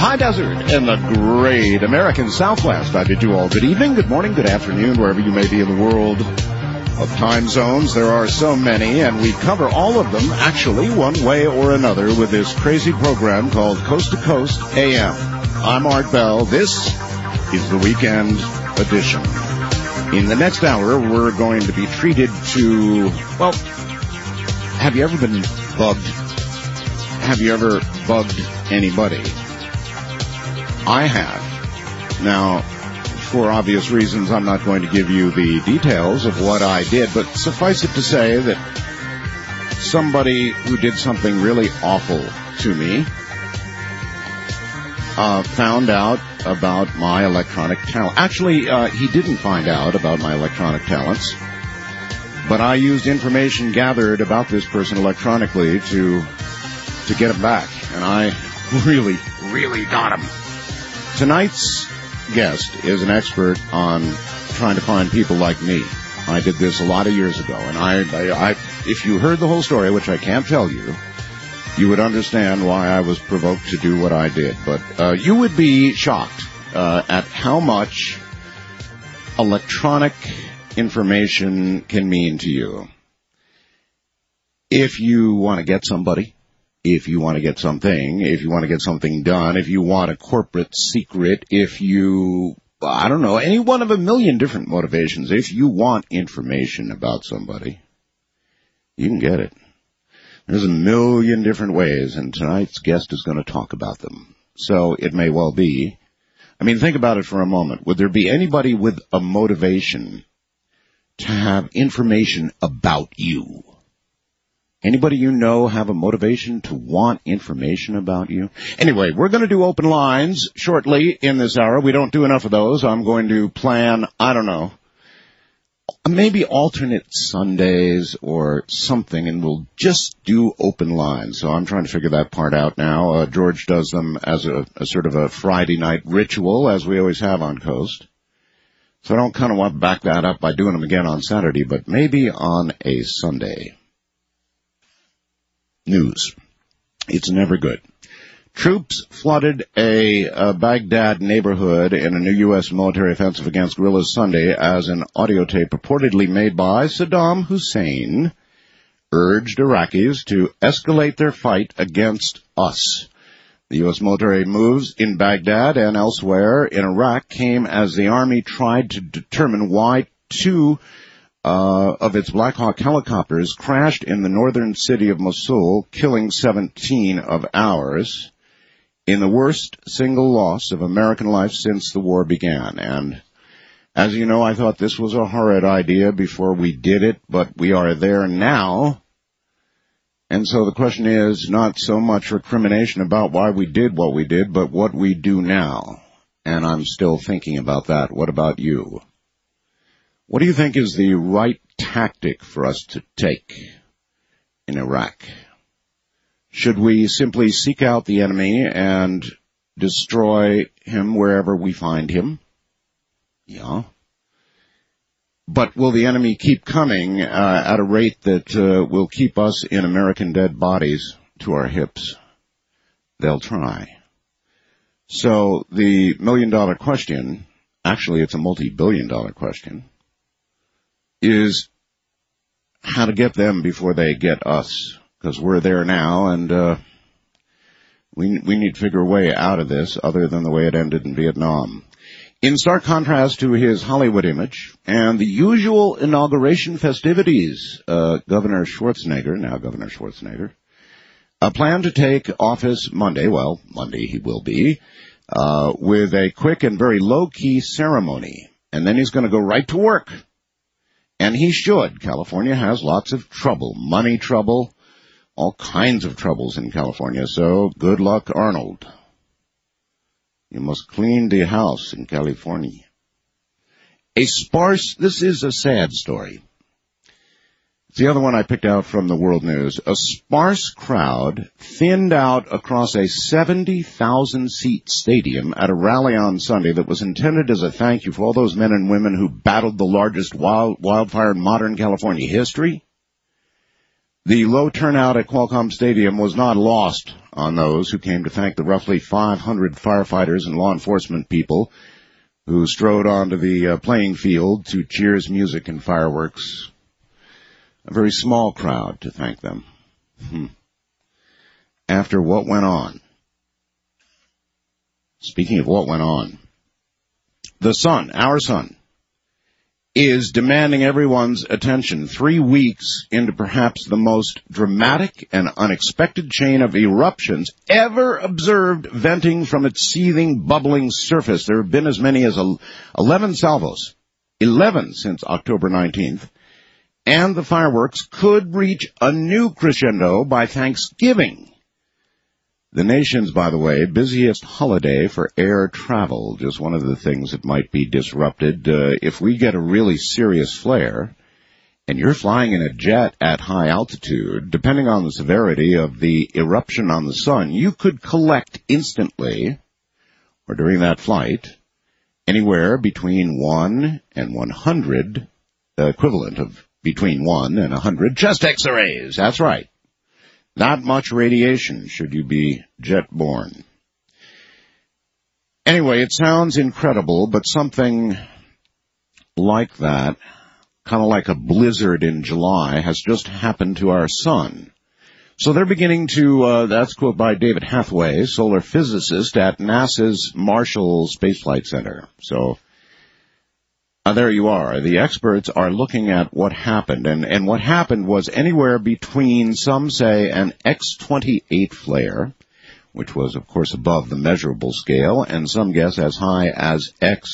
high desert in the great American Southwest. I bid you all good evening, good morning, good afternoon, wherever you may be in the world of time zones. There are so many, and we cover all of them, actually, one way or another, with this crazy program called Coast to Coast AM. I'm Art Bell. This is the weekend edition. In the next hour, we're going to be treated to, well, have you ever been bugged? Have you ever bugged anybody? I have. Now, for obvious reasons, I'm not going to give you the details of what I did, but suffice it to say that somebody who did something really awful to me found out about my electronic talent. Actually, he didn't find out about my electronic talents, but I used information gathered about this person electronically to get him back, and I really got him. Tonight's guest is an expert on trying to find people like me. I did this a lot of years ago, and I if you heard the whole story, which I can't tell you, you would understand why I was provoked to do what I did. But you would be shocked at how much electronic information can mean to you. If you want to get somebody, if you want to get something, if you want to get something done, if you want a corporate secret, if you, I don't know, any one of a million different motivations, if you want information about somebody, you can get it. There's a million different ways, and tonight's guest is going to talk about them. So it may well be. I mean, think about it for a moment. Would there be anybody with a motivation to have information about you? Anybody you know have a motivation to want information about you? Anyway, we're going to do open lines shortly in this hour. We don't do enough of those. I'm going to plan, I don't know, maybe alternate Sundays or something, and we'll just do open lines. So I'm trying to figure that part out now. George does them as a sort of a Friday night ritual, as we always have on Coast. So I don't kind of want to back that up by doing them again on Saturday, but maybe on a Sunday. News. It's never good. Troops flooded a Baghdad neighborhood in a new U.S. military offensive against guerrillas Sunday as an audio tape purportedly made by Saddam Hussein urged Iraqis to escalate their fight against us. The U.S. military moves in Baghdad and elsewhere in Iraq came as the Army tried to determine why two of its Black Hawk helicopters crashed in the northern city of Mosul, killing 17 of ours, in the worst single loss of American life since the war began. And as you know, I thought this was a horrid idea before we did it, but we are there now. And so the question is not so much recrimination about why we did what we did, but what we do now. And I'm still thinking about that. What about you? What do you think is the right tactic for us to take in Iraq? Should we simply seek out the enemy and destroy him wherever we find him? Yeah. But will the enemy keep coming at a rate that will keep us in American dead bodies to our hips? They'll try. So the million-dollar question, actually it's a multi-billion-dollar question, is how to get them before they get us, because we're there now, and we need to figure a way out of this other than the way it ended in Vietnam. In stark contrast to his Hollywood image and the usual inauguration festivities, Governor Schwarzenegger, planned to take office Monday, well, Monday he will be, with a quick and very low-key ceremony, and then he's going to go right to work. And he should. California has lots of trouble, money trouble, all kinds of troubles in California. So good luck, Arnold. You must clean the house in California. This is a sad story. It's the other one I picked out from the World News. A sparse crowd thinned out across a 70,000-seat stadium at a rally on Sunday that was intended as a thank you for all those men and women who battled the largest wildfire in modern California history. The low turnout at Qualcomm Stadium was not lost on those who came to thank the roughly 500 firefighters and law enforcement people who strode onto the playing field to cheers, music, and fireworks. A very small crowd to thank them. After what went on. Speaking of what went on, the sun, our sun, is demanding everyone's attention 3 weeks into perhaps the most dramatic and unexpected chain of eruptions ever observed venting from its seething, bubbling surface. There have been as many as 11 salvos, 11 since October 19th, and the fireworks could reach a new crescendo by Thanksgiving. The nation's, by the way, busiest holiday for air travel, just one of the things that might be disrupted. If we get a really serious flare, and you're flying in a jet at high altitude, depending on the severity of the eruption on the sun, you could collect instantly, or during that flight, anywhere between 1 and 100, equivalent of between 1 and 100 chest X-rays. That's right. Not much radiation should you be jet-borne. Anyway, it sounds incredible, but something like that, kind of like a blizzard in July, has just happened to our sun. So they're beginning to, that's quote by David Hathaway, solar physicist at NASA's Marshall Space Flight Center. So there you are. The experts are looking at what happened, and what happened was anywhere between, some say, an X-28 flare, which was, of course, above the measurable scale, and some guess as high as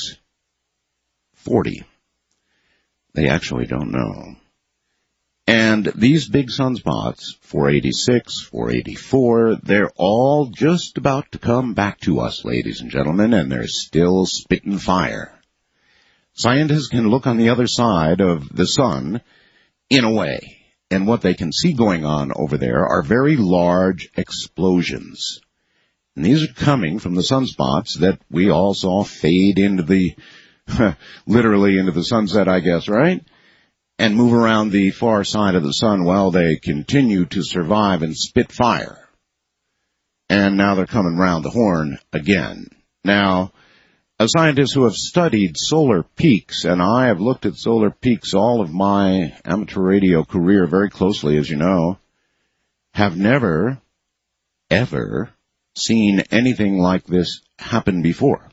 X-40. They actually don't know. And these big sunspots, 486, 484, they're all just about to come back to us, ladies and gentlemen, and they're still spitting fire. Scientists can look on the other side of the sun in a way, and what they can see going on over there are very large explosions. And these are coming from the sunspots that we all saw fade into the, literally into the sunset, I guess, right? And move around the far side of the sun while they continue to survive and spit fire. And now they're coming round the horn again. Now, scientists who have studied solar peaks, and I have looked at solar peaks all of my amateur radio career very closely, as you know, have never, ever seen anything like this happen before.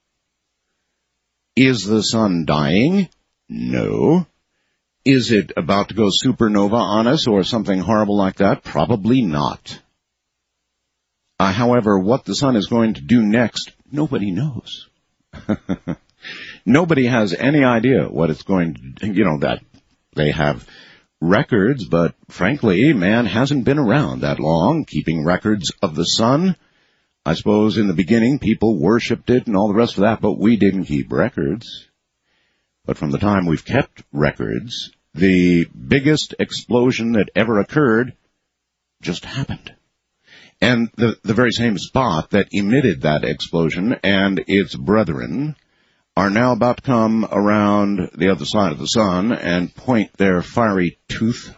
Is the sun dying? No. Is it about to go supernova on us or something horrible like that? Probably not. However, what the sun is going to do next, nobody knows. Nobody has any idea what it's going to, that they have records, but frankly, man hasn't been around that long keeping records of the sun. I suppose in the beginning people worshipped it and all the rest of that, but we didn't keep records. But from the time we've kept records, the biggest explosion that ever occurred just happened. And the very same spot that emitted that explosion and its brethren are now about to come around the other side of the sun and point their fiery teeth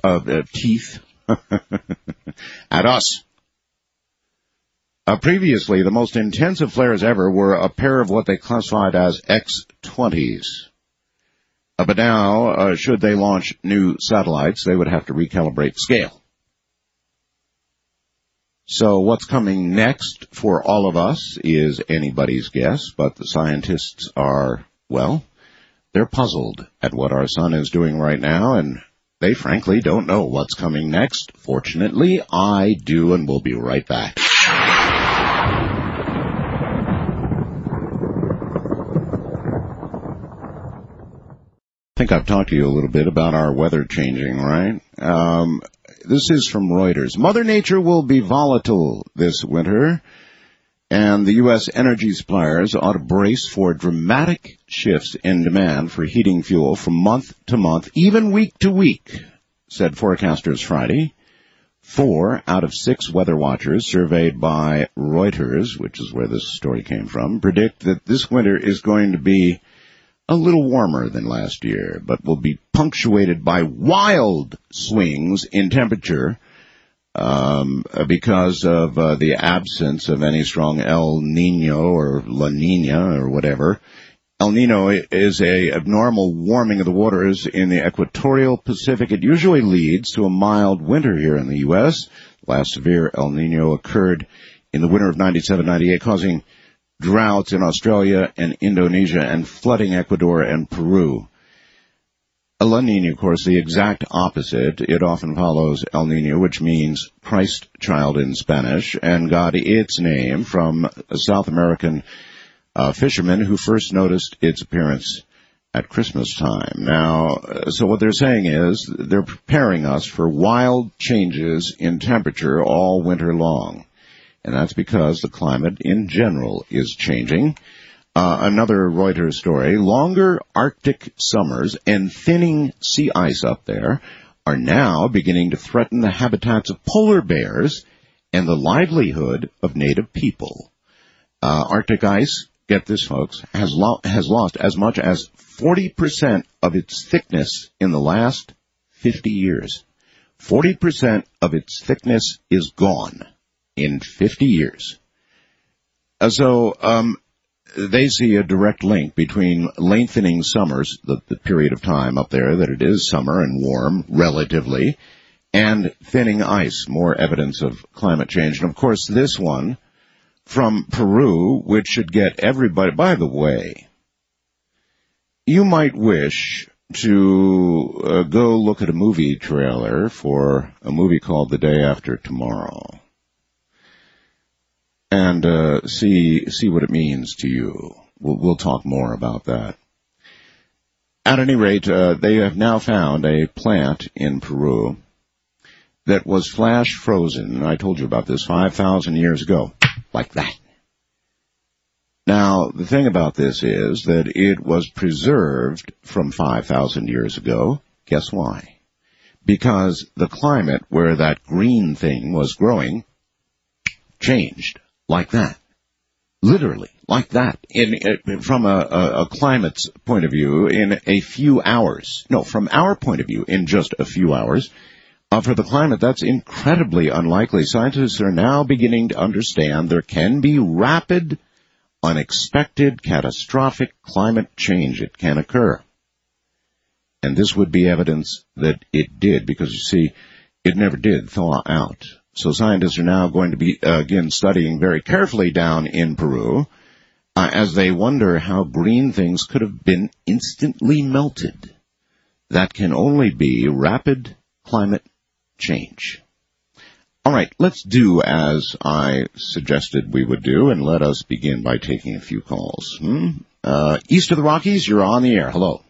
at us. Previously, the most intensive flares ever were a pair of what they classified as X-20s. But now, should they launch new satellites, they would have to recalibrate scale. So what's coming next for all of us is anybody's guess, but the scientists are, well, they're puzzled at what our sun is doing right now, and they frankly don't know what's coming next. Fortunately, I do, and we'll be right back. I think I've talked to you a little bit about our weather changing, right? This is from Reuters. Mother Nature will be volatile this winter, and the U.S. energy suppliers ought to brace for dramatic shifts in demand for heating fuel from month to month, even week to week, said forecasters Friday. 4 out of 6 weather watchers surveyed by Reuters, which is where this story came from, predict that this winter is going to be a little warmer than last year, but will be punctuated by wild swings in temperature because of the absence of any strong El Nino or La Nina or whatever. El Nino is a abnormal warming of the waters in the equatorial Pacific. It usually leads to a mild winter here in the U.S. Last severe El Nino occurred in the winter of 97-98, causing droughts in Australia and Indonesia and flooding Ecuador and Peru. La Nina, of course, the exact opposite. It often follows El Nino, which means Christ child in Spanish, and got its name from a South American fishermen who first noticed its appearance at Christmas time. Now, so what they're saying is they're preparing us for wild changes in temperature all winter long. And that's because the climate in general is changing. Another Reuters story, longer Arctic summers and thinning sea ice up there are now beginning to threaten the habitats of polar bears and the livelihood of native people. Arctic ice, get this folks, has lost as much as 40% of its thickness in the last 50 years. 40% of its thickness is gone in 50 years. So they see a direct link between lengthening summers, the period of time up there that it is summer and warm relatively, and thinning ice, more evidence of climate change. And, of course, this one from Peru, which should get everybody. By the way, you might wish to go look at a movie trailer for a movie called The Day After Tomorrow and see what it means to you. We'll talk more about that. At any rate, they have now found a plant in Peru that was flash frozen. I told you about this 5,000 years ago, like that. Now, the thing about this is that it was preserved from 5,000 years ago. Guess why? Because the climate where that green thing was growing changed. Like that. Literally, like that. From a climate's point of view, in a few hours. No, from our point of view, in just a few hours. For the climate, that's incredibly unlikely. Scientists are now beginning to understand there can be rapid, unexpected, catastrophic climate change. It can occur. And this would be evidence that it did, because, you see, it never did thaw out. So scientists are now going to be, again, studying very carefully down in Peru as they wonder how green things could have been instantly melted. That can only be rapid climate change. All right, let's do as I suggested we would do, and let us begin by taking a few calls. East of the Rockies, you're on the air. Hello.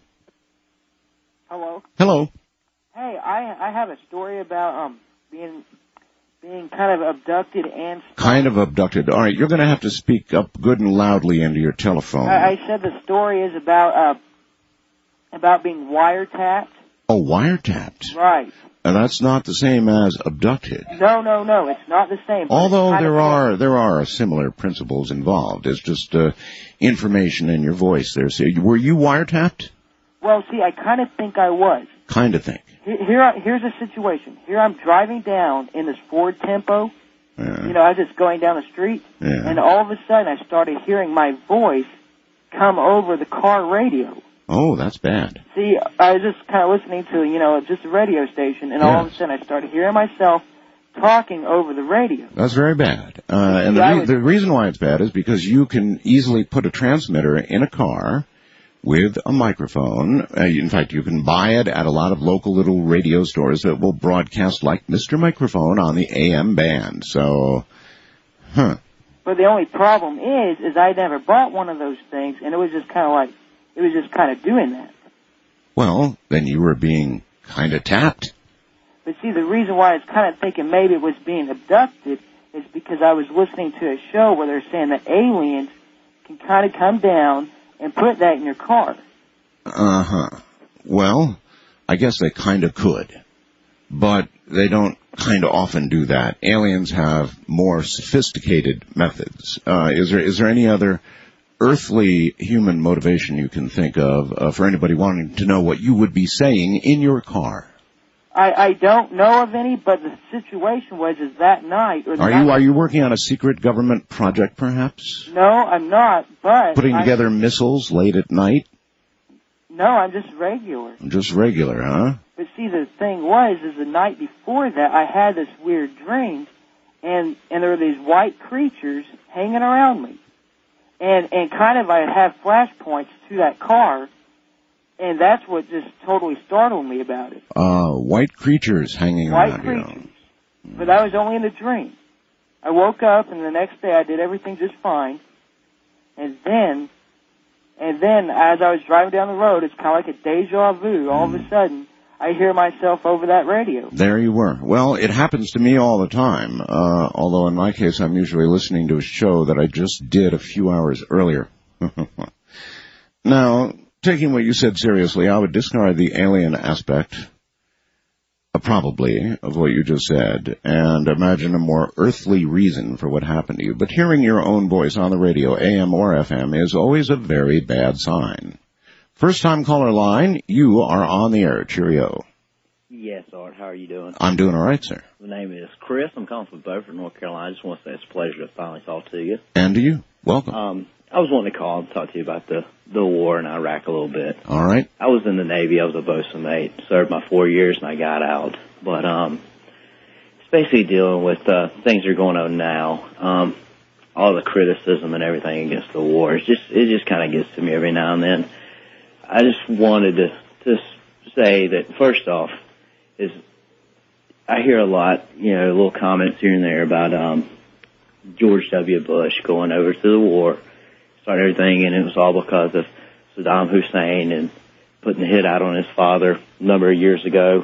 Hello. Hello. Hey, I have a story about being kind of abducted and... Kind of abducted. All right, you're going to have to speak up good and loudly into your telephone. I said the story is about being wiretapped. Oh, wiretapped. Right. And that's not the same as abducted. No, it's not the same. Although there are similar principles involved. It's just information in your voice there. So, were you wiretapped? Well, see, I kind of think I was. Kind of think. Here's a situation. Here I'm driving down in this Ford Tempo. Yeah. You know, I was just going down the street, yeah. And all of a sudden I started hearing my voice come over the car radio. Oh, that's bad. See, I was just kind of listening to, just a radio station, and all of a sudden I started hearing myself talking over the radio. That's very bad. And the reason why it's bad is because you can easily put a transmitter in a car with a microphone. In fact, you can buy it at a lot of local little radio stores that will broadcast like Mr. Microphone on the AM band. So, But the only problem is I never bought one of those things, and it was just kind of doing that. Well, then you were being kind of tapped. But see, the reason why I was kind of thinking maybe it was being abducted is because I was listening to a show where they're saying that aliens can kind of come down and put that in your car. Well, I guess they kind of could. But they don't kind of often do that. Aliens have more sophisticated methods. Is there any other earthly human motivation you can think of for anybody wanting to know what you would be saying in your car? I don't know of any, but the situation was is that night. Or Are you working on a secret government project, perhaps? No, I'm not. But putting together missiles late at night? No, I'm just regular. Just regular, huh? But see, the thing is the night before that, I had this weird dream, and there were these white creatures hanging around me, and kind of I have flashpoints to that car. And that's what just totally startled me about it. White creatures hanging around you. White creatures. But that was only in a dream. I woke up, and the next day I did everything just fine. And then as I was driving down the road, it's kind of like a deja vu. All of a sudden, I hear myself over that radio. There you were. Well, it happens to me all the time, although in my case I'm usually listening to a show that I just did a few hours earlier. Now, taking what you said seriously, I would discard the alien aspect, probably, of what you just said, and imagine a more earthly reason for what happened to you. But hearing your own voice on the radio, AM or FM, is always a very bad sign. First-time caller line, you are on the air. Cheerio. Yes, Art. How are you doing? I'm doing all right, sir. My name is Chris. I'm calling from Beaufort, North Carolina. I just want to say it's a pleasure to finally talk to you. And to you. Welcome. I was wanting to call and talk to you about the war in Iraq a little bit. All right. I was in the Navy. I was a bosun mate. Served my 4 years, and I got out. But it's basically dealing with things that are going on now. All the criticism and everything against the war. It just kind of gets to me every now and then. I just wanted to say that, first off, is I hear a lot, little comments here and there about George W. Bush going over to the war, started everything, and it was all because of Saddam Hussein and putting the hit out on his father a number of years ago.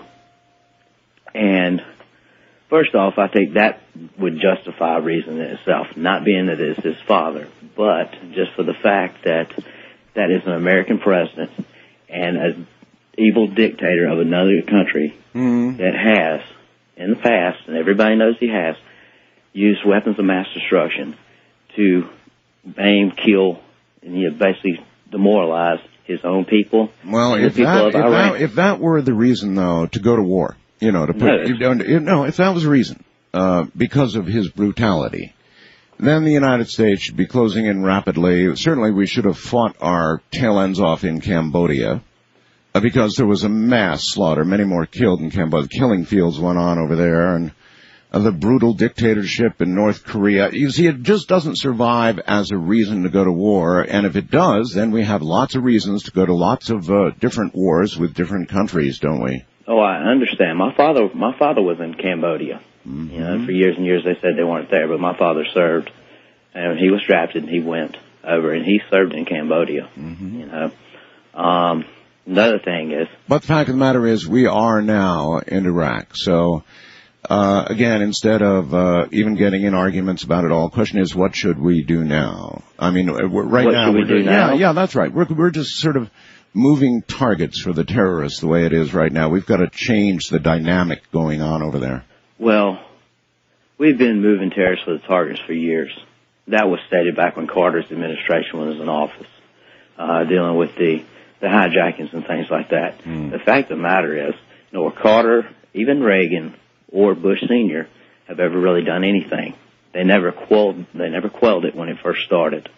And first off, I think that would justify a reason in itself, not being that it's his father, but just for the fact that that is an American president and an evil dictator of another country that has, in the past, and everybody knows he has, used weapons of mass destruction to aim, kill, and basically demoralize his own people. Well, if that were the reason, though, to go to war, if that was the reason, because of his brutality, then the United States should be closing in rapidly. Certainly we should have fought our tail ends off in Cambodia, because there was a mass slaughter, many more killed in Cambodia. Killing fields went on over there, and the brutal dictatorship in North Korea. You see, it just doesn't survive as a reason to go to war, and if it does, then we have lots of reasons to go to lots of different wars with different countries, don't we? Oh, I understand. My father was in Cambodia. Mm-hmm. For years and years they said they weren't there, but my father served, and he was drafted, and he went over, and he served in Cambodia. Mm-hmm. Another thing is... But the fact of the matter is, we are now in Iraq, so... again, instead of even getting in arguments about it all, the question is, what should we do now? I mean, what should we do now? Yeah, that's right. We're just sort of moving targets for the terrorists the way it is right now. We've got to change the dynamic going on over there. Well, we've been moving terrorists for the targets for years. That was stated back when Carter's administration was in office, dealing with the hijackings and things like that. The fact of the matter is, nor Carter, even Reagan, or Bush Sr. have ever really done anything. They never quelled it when it first started.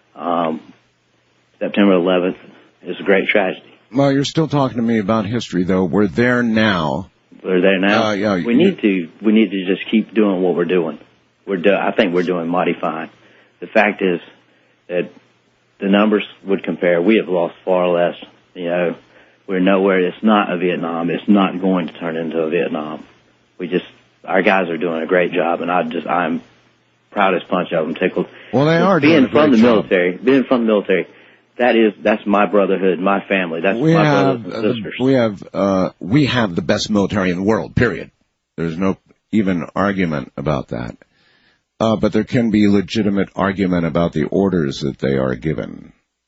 September 11th is a great tragedy. Well, you're still talking to me about history, though. We're there now. We're there now. We need to just keep doing what we're doing. I think we're doing mighty fine. The fact is that the numbers would compare. We have lost far less. We're nowhere. It's not a Vietnam. It's not going to turn into a Vietnam. Our guys are doing a great job, and I'm proud as punch of them, tickled. Well, they are being doing a from great the job. Being from the military, that's my brotherhood, my family. That's my brothers and sisters. We have the best military in the world, period. There's no even argument about that. But there can be legitimate argument about the orders that they are given.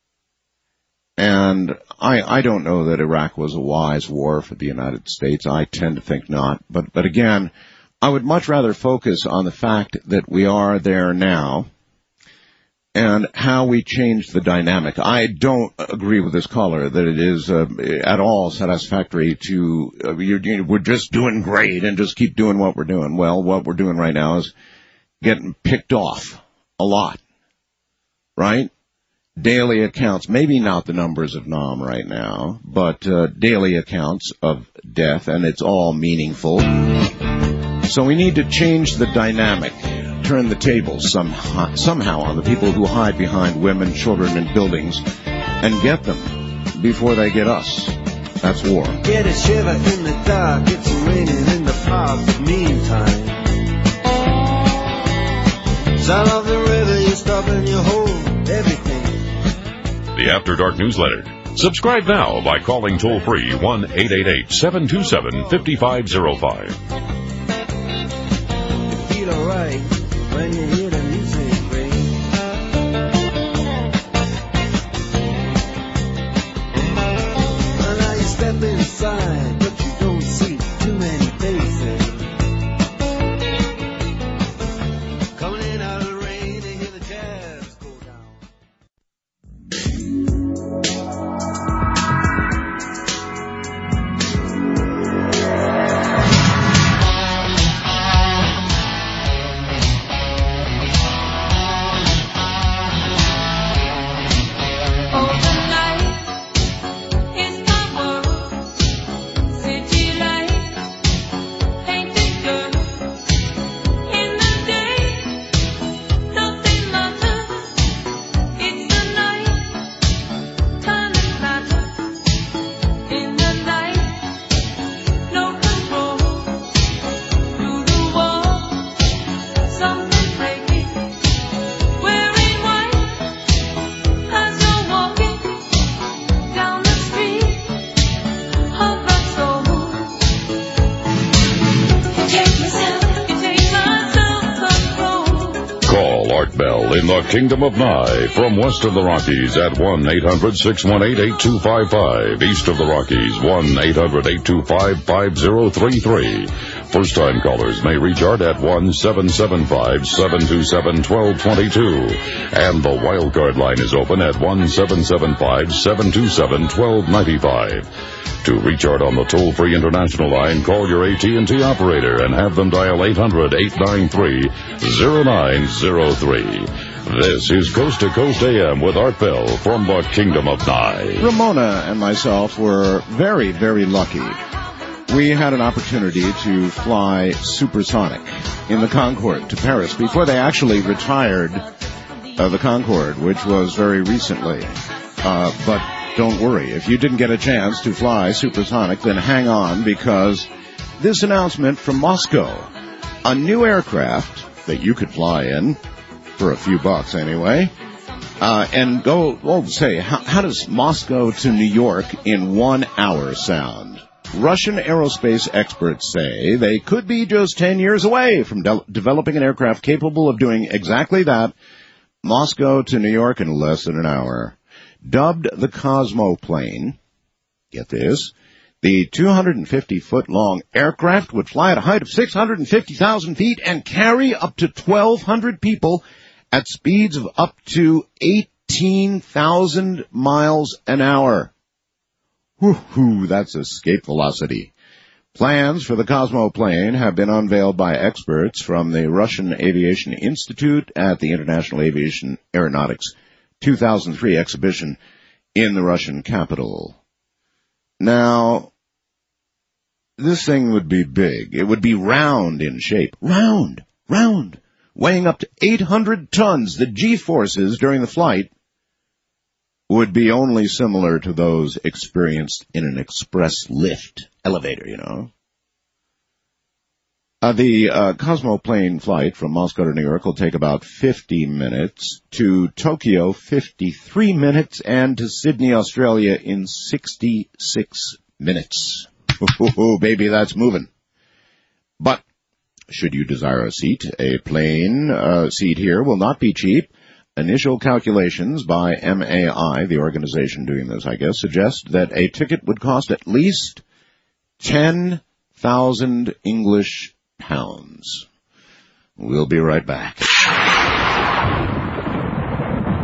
And I don't know that Iraq was a wise war for the United States. I tend to think not. But again, I would much rather focus on the fact that we are there now. and how we change the dynamic. I don't agree with this caller that it is at all satisfactory to we're just doing great and just keep doing what we're doing. Well, what we're doing right now is getting picked off a lot, right? Daily accounts, maybe not the numbers of Nam right now, but daily accounts of death, and it's all meaningful. So we need to change the dynamic, turn the tables somehow on the people who hide behind women, children, and buildings, and get them before they get us. That's war. Get a shiver in the dark, it's raining in the park, meantime. Sound of the river, you stop and you hold everything. The After Dark Newsletter. Subscribe now by calling toll-free 1-888-727-5505. You feel alright when you hear the music ring. Well, now you step inside, but you don't see too many faces. Coming in out of the rain, you hear the jazz go down. In the Kingdom of Nye, from west of the Rockies at 1-800-618-8255. East of the Rockies, 1-800-825-5033. First-time callers may reach Art at 1-775-727-1222. And the wildcard line is open at 1-775-727-1295. To reach Art on the toll-free international line, call your AT&T operator and have them dial 800-893-0903. This is Coast to Coast AM with Art Bell from the Kingdom of Nye. Ramona and myself were very, very lucky. We had an opportunity to fly supersonic in the Concorde to Paris before they actually retired the Concorde, which was very recently. But don't worry, if you didn't get a chance to fly supersonic, then hang on, because this announcement from Moscow, a new aircraft that you could fly in for a few bucks anyway, and go, say, how does Moscow to New York in 1 hour sound? Russian aerospace experts say they could be just 10 years away from developing an aircraft capable of doing exactly that, Moscow to New York in less than an hour. Dubbed the Cosmoplane, get this, the 250-foot-long aircraft would fly at a height of 650,000 feet and carry up to 1,200 people at speeds of up to 18,000 miles an hour. Whoo-hoo, that's escape velocity. Plans for the Cosmoplane have been unveiled by experts from the Russian Aviation Institute at the International Aviation Aeronautics 2003 exhibition in the Russian capital. Now, this thing would be big. It would be round in shape. Round. Weighing up to 800 tons. The G-forces during the flight would be only similar to those experienced in an express lift elevator, you know. The Cosmoplane flight from Moscow to New York will take about 50 minutes, to Tokyo 53 minutes, and to Sydney, Australia in 66 minutes. Oh, baby, that's moving. But should you desire a seat, a plane seat here will not be cheap. Initial calculations by MAI, the organization doing this, I guess, suggest that a ticket would cost at least 10,000 English pounds. We'll be right back.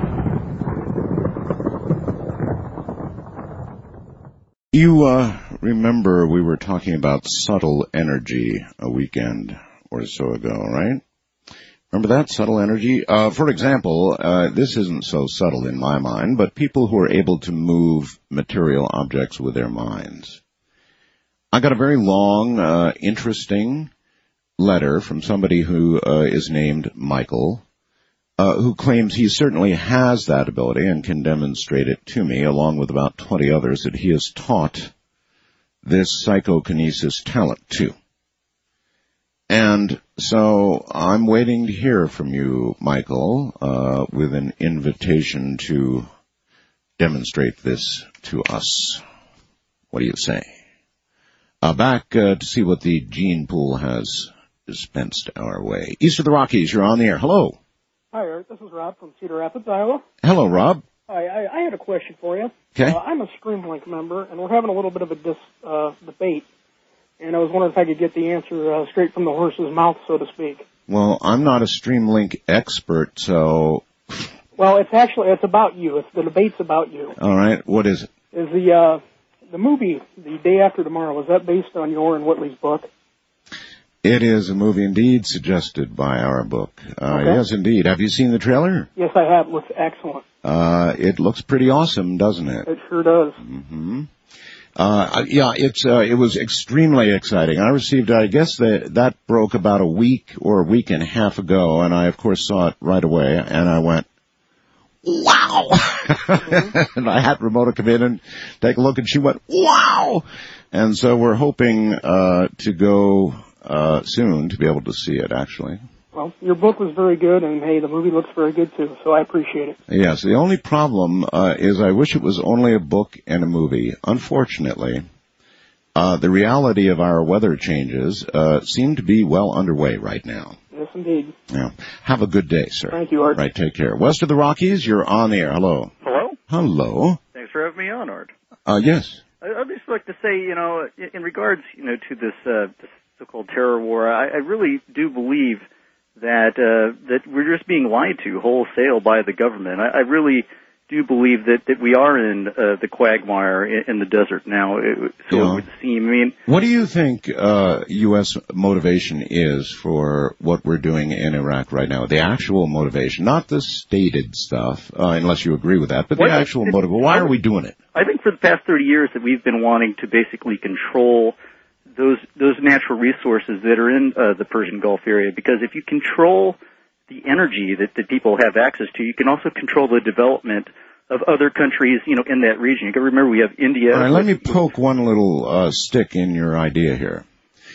You remember we were talking about subtle energy a weekend or so ago, right? Remember that, subtle energy? For example, this isn't so subtle in my mind, but people who are able to move material objects with their minds. I got a very long, interesting letter from somebody who is named Michael, who claims he certainly has that ability and can demonstrate it to me, along with about 20 others that he has taught this psychokinesis talent to. And so I'm waiting to hear from you, Michael, with an invitation to demonstrate this to us. What do you say? Back to see what the gene pool has dispensed our way. East of the Rockies, you're on the air. Hello. Hi, Eric. This is Rob from Cedar Rapids, Iowa. Hello, Rob. Hi, I had a question for you. Okay. I'm a Streamlink member, and we're having a little bit of a debate, and I was wondering if I could get the answer straight from the horse's mouth, so to speak. Well, I'm not a Streamlink expert, so... Well, it's about you. The debate's about you. All right. What is it? Is the movie, The Day After Tomorrow, is that based on your and Whitley's book? It is a movie indeed suggested by our book. Okay. Yes, indeed. Have you seen the trailer? Yes, I have. It looks excellent. It looks pretty awesome, doesn't it? It sure does. Mm-hmm. It was extremely exciting. I received, I guess that broke about a week or a week and a half ago, and I, of course, saw it right away, and I went, wow! And I had Ramona come in and take a look, and she went, wow! And so we're hoping to go soon to be able to see it, actually. Well, your book was very good, and, hey, the movie looks very good, too, so I appreciate it. Yes, the only problem is I wish it was only a book and a movie. Unfortunately, the reality of our weather changes seem to be well underway right now. Yes, indeed. Yeah. Have a good day, sir. Thank you, Art. Right, take care. West of the Rockies, you're on the air. Hello. Hello? Hello. Thanks for having me on, Art. Yes. I'd just like to say, in regards, to this so-called terror war, I really do believe that we're just being lied to wholesale by the government. I really do believe that we are in the quagmire in the desert now. It would seem. I mean, what do you think U.S. motivation is for what we're doing in Iraq right now? The actual motivation, not the stated stuff, unless you agree with that, but the actual motive. Why are we doing it? I think for the past 30 years that we've been wanting to basically control those natural resources that are in the Persian Gulf area, because if you control the energy that people have access to, you can also control the development of other countries, in that region. You can remember we have India. All right, let me poke one little stick in your idea here.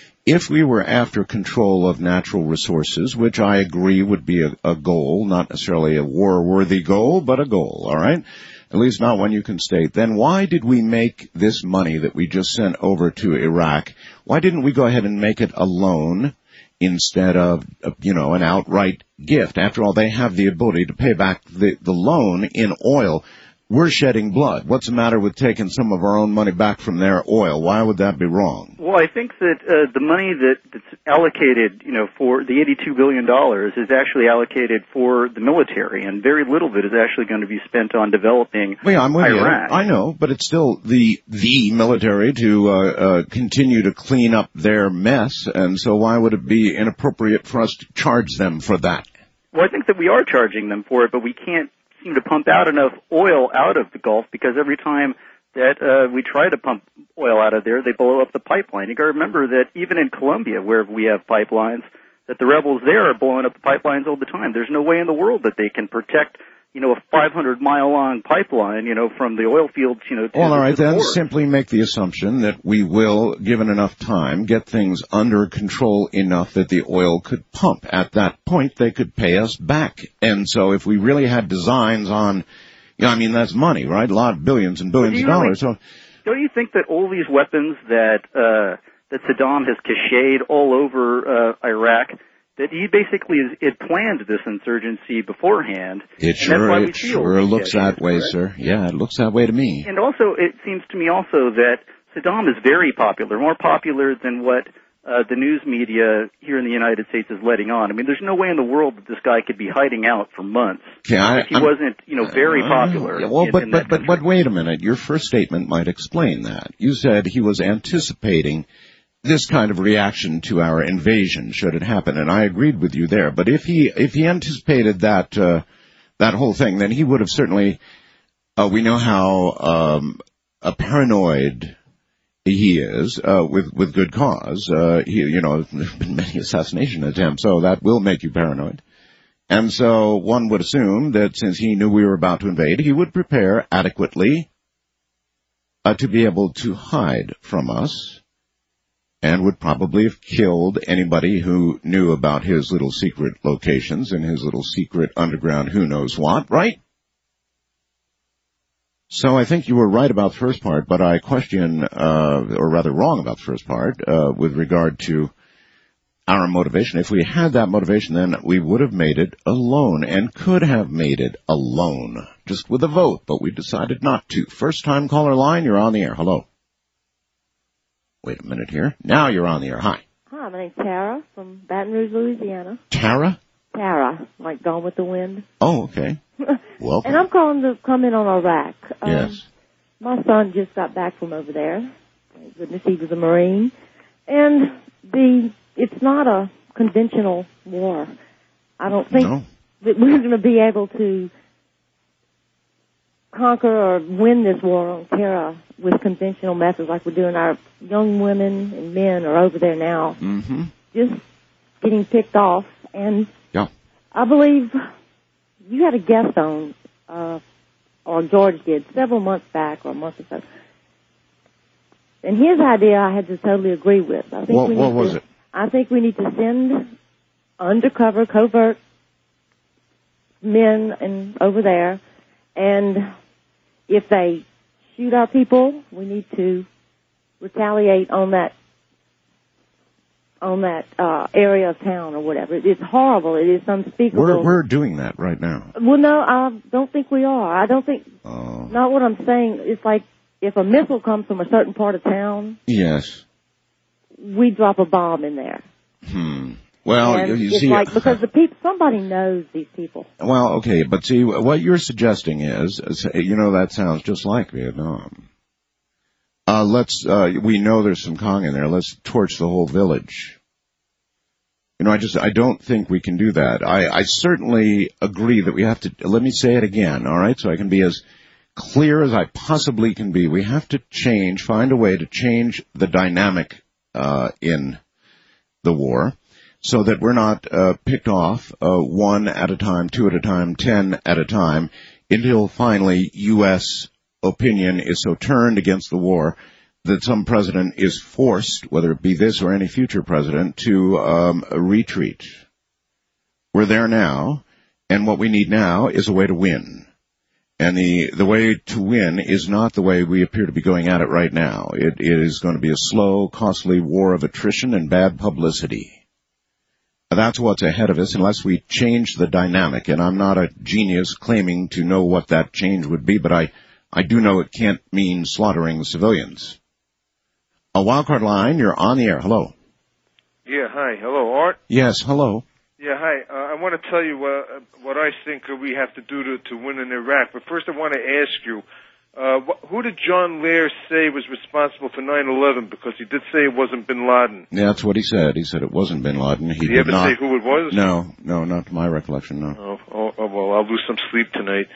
If we were after control of natural resources, which I agree would be a goal, not necessarily a war-worthy goal, but a goal, all right? At least not one you can state. Then why did we make this money that we just sent over to Iraq, why didn't we go ahead and make it a loan instead of, an outright gift? After all, they have the ability to pay back the loan in oil. We're shedding blood. What's the matter with taking some of our own money back from their oil? Why would that be wrong? Well, I think that the money that's allocated, for the $82 billion is actually allocated for the military, and very little of it is actually going to be spent on developing I'm with Iraq. You. I know, but it's still the military to continue to clean up their mess, and so why would it be inappropriate for us to charge them for that? Well, I think that we are charging them for it, but we can't seem to pump out enough oil out of the Gulf, because every time that we try to pump oil out of there, they blow up the pipeline. You got to remember that even in Colombia, where we have pipelines, that the rebels there are blowing up the pipelines all the time. There's no way in the world that they can protect, a 500-mile-long pipeline, from the oil fields, to well, all right, the then port. simply make the assumption that we will, given enough time, get things under control enough that the oil could pump. At that point, they could pay us back. And so if we really had designs on, that's money, right? A lot of billions and billions of dollars. So, don't you think that all these weapons that Saddam has cached all over Iraq, that he basically had planned this insurgency beforehand? It sure looks that way, sir. Yeah, it looks that way to me. And also, it seems to me also that Saddam is very popular, more popular than what the news media here in the United States is letting on. I mean, there's no way in the world that this guy could be hiding out for months if he wasn't, very popular. But wait a minute. Your first statement might explain that. You said he was anticipating this kind of reaction to our invasion should it happen, and I agreed with you there. But if he anticipated that whole thing, then he would have certainly. We know how paranoid he is, with good cause. There have been many assassination attempts, so that will make you paranoid. And so one would assume that since he knew we were about to invade, he would prepare adequately to be able to hide from us, and would probably have killed anybody who knew about his little secret locations and his little secret underground who knows what, right? So I think you were right about the first part, but I question, or rather wrong about the first part, with regard to our motivation. If we had that motivation, then we would have made it alone, and could have made it alone, just with a vote, but we decided not to. First time caller line, you're on the air. Hello. Wait a minute here. Now you're on the air. Hi. Hi, my name's Tara from Baton Rouge, Louisiana. Tara? Tara, like Gone with the Wind. Oh, okay. Welcome. And I'm calling to comment on Iraq. Yes. My son just got back from over there. Thank goodness he was a Marine. And it's not a conventional war. I don't think that we're going to be able to conquer or win this war on terror with conventional methods like we're doing. Our young women and men are over there now, just getting picked off. And I believe you had a guest on, or George did, several months back, or a month or so. And his idea I had to totally agree with. I think what was it? I think we need to send undercover, covert men over there, and if they shoot our people, we need to retaliate on that area of town or whatever. It's horrible. It is unspeakable. We're doing that right now. Well, no, I don't think we are. I don't think. Not what I'm saying. It's like if a missile comes from a certain part of town. Yes. We drop a bomb in there. Well, and you it's see, like because somebody knows these people. Well, okay, but see, what you're suggesting is, that sounds just like Vietnam. We know there's some Kong in there. Let's torch the whole village. I don't think we can do that. I certainly agree that we have to, let me say it again, all right, so I can be as clear as I possibly can be. We have to find a way to change the dynamic, in the war, so that we're not, picked off, 1 at a time, 2 at a time, 10 at a time, until finally U.S. opinion is so turned against the war that some president is forced, whether it be this or any future president, to retreat. We're there now, and what we need now is a way to win. And the way to win is not the way we appear to be going at it right now. It is going to be a slow, costly war of attrition and bad publicity. That's what's ahead of us unless we change the dynamic. And I'm not a genius claiming to know what that change would be, but I do know it can't mean slaughtering civilians. A wildcard line, you're on the air. Hello. Yeah, hi. Hello, Art? Yes, hello. Yeah, hi. I want to tell you what I think we have to do to win in Iraq. But first I want to ask you, who did John Lear say was responsible for 9/11? Because he did say it wasn't bin Laden. Yeah, that's what he said. He said it wasn't bin Laden. Did he ever say who it was? No, not to my recollection, no. Oh, well, I'll lose some sleep tonight.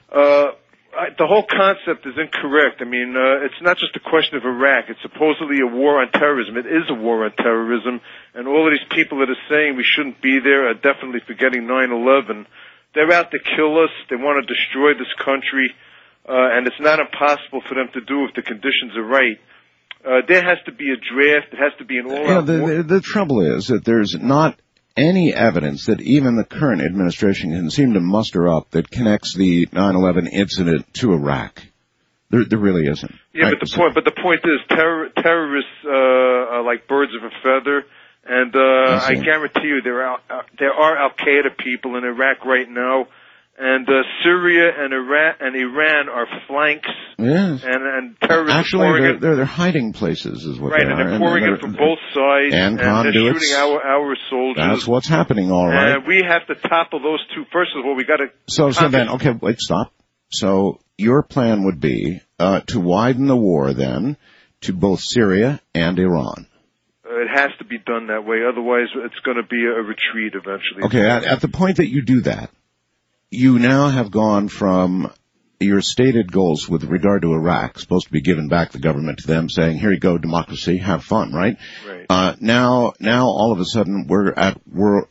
The whole concept is incorrect. I mean, it's not just a question of Iraq. It's supposedly a war on terrorism. It is a war on terrorism. And all of these people that are saying we shouldn't be there are definitely forgetting 9/11. They're out to kill us. They want to destroy this country. And it's not impossible for them to do if the conditions are right. There has to be a draft. It has to be an all-out war. The trouble is that there's not any evidence that even the current administration can seem to muster up that connects the 9/11 incident to Iraq. There really isn't. Yeah, right? but the point is terrorists are like birds of a feather, and I guarantee you there are Al Qaeda people in Iraq right now, And Syria and Iran are flanks. Yes. And terrorists actually, they're hiding places, is what right, they are. Right, and they're pouring it from both sides. And they're shooting our soldiers. That's what's happening, all right. And we have to topple those two. First of all, we got to... So then, okay, wait, stop. So your plan would be to widen the war, then, to both Syria and Iran. It has to be done that way. Otherwise, it's going to be a retreat eventually. Okay, at the point that you do that, you now have gone from your stated goals with regard to Iraq, supposed to be giving back the government to them, saying, here you go, democracy, have fun, right? Right. Now all of a sudden we're at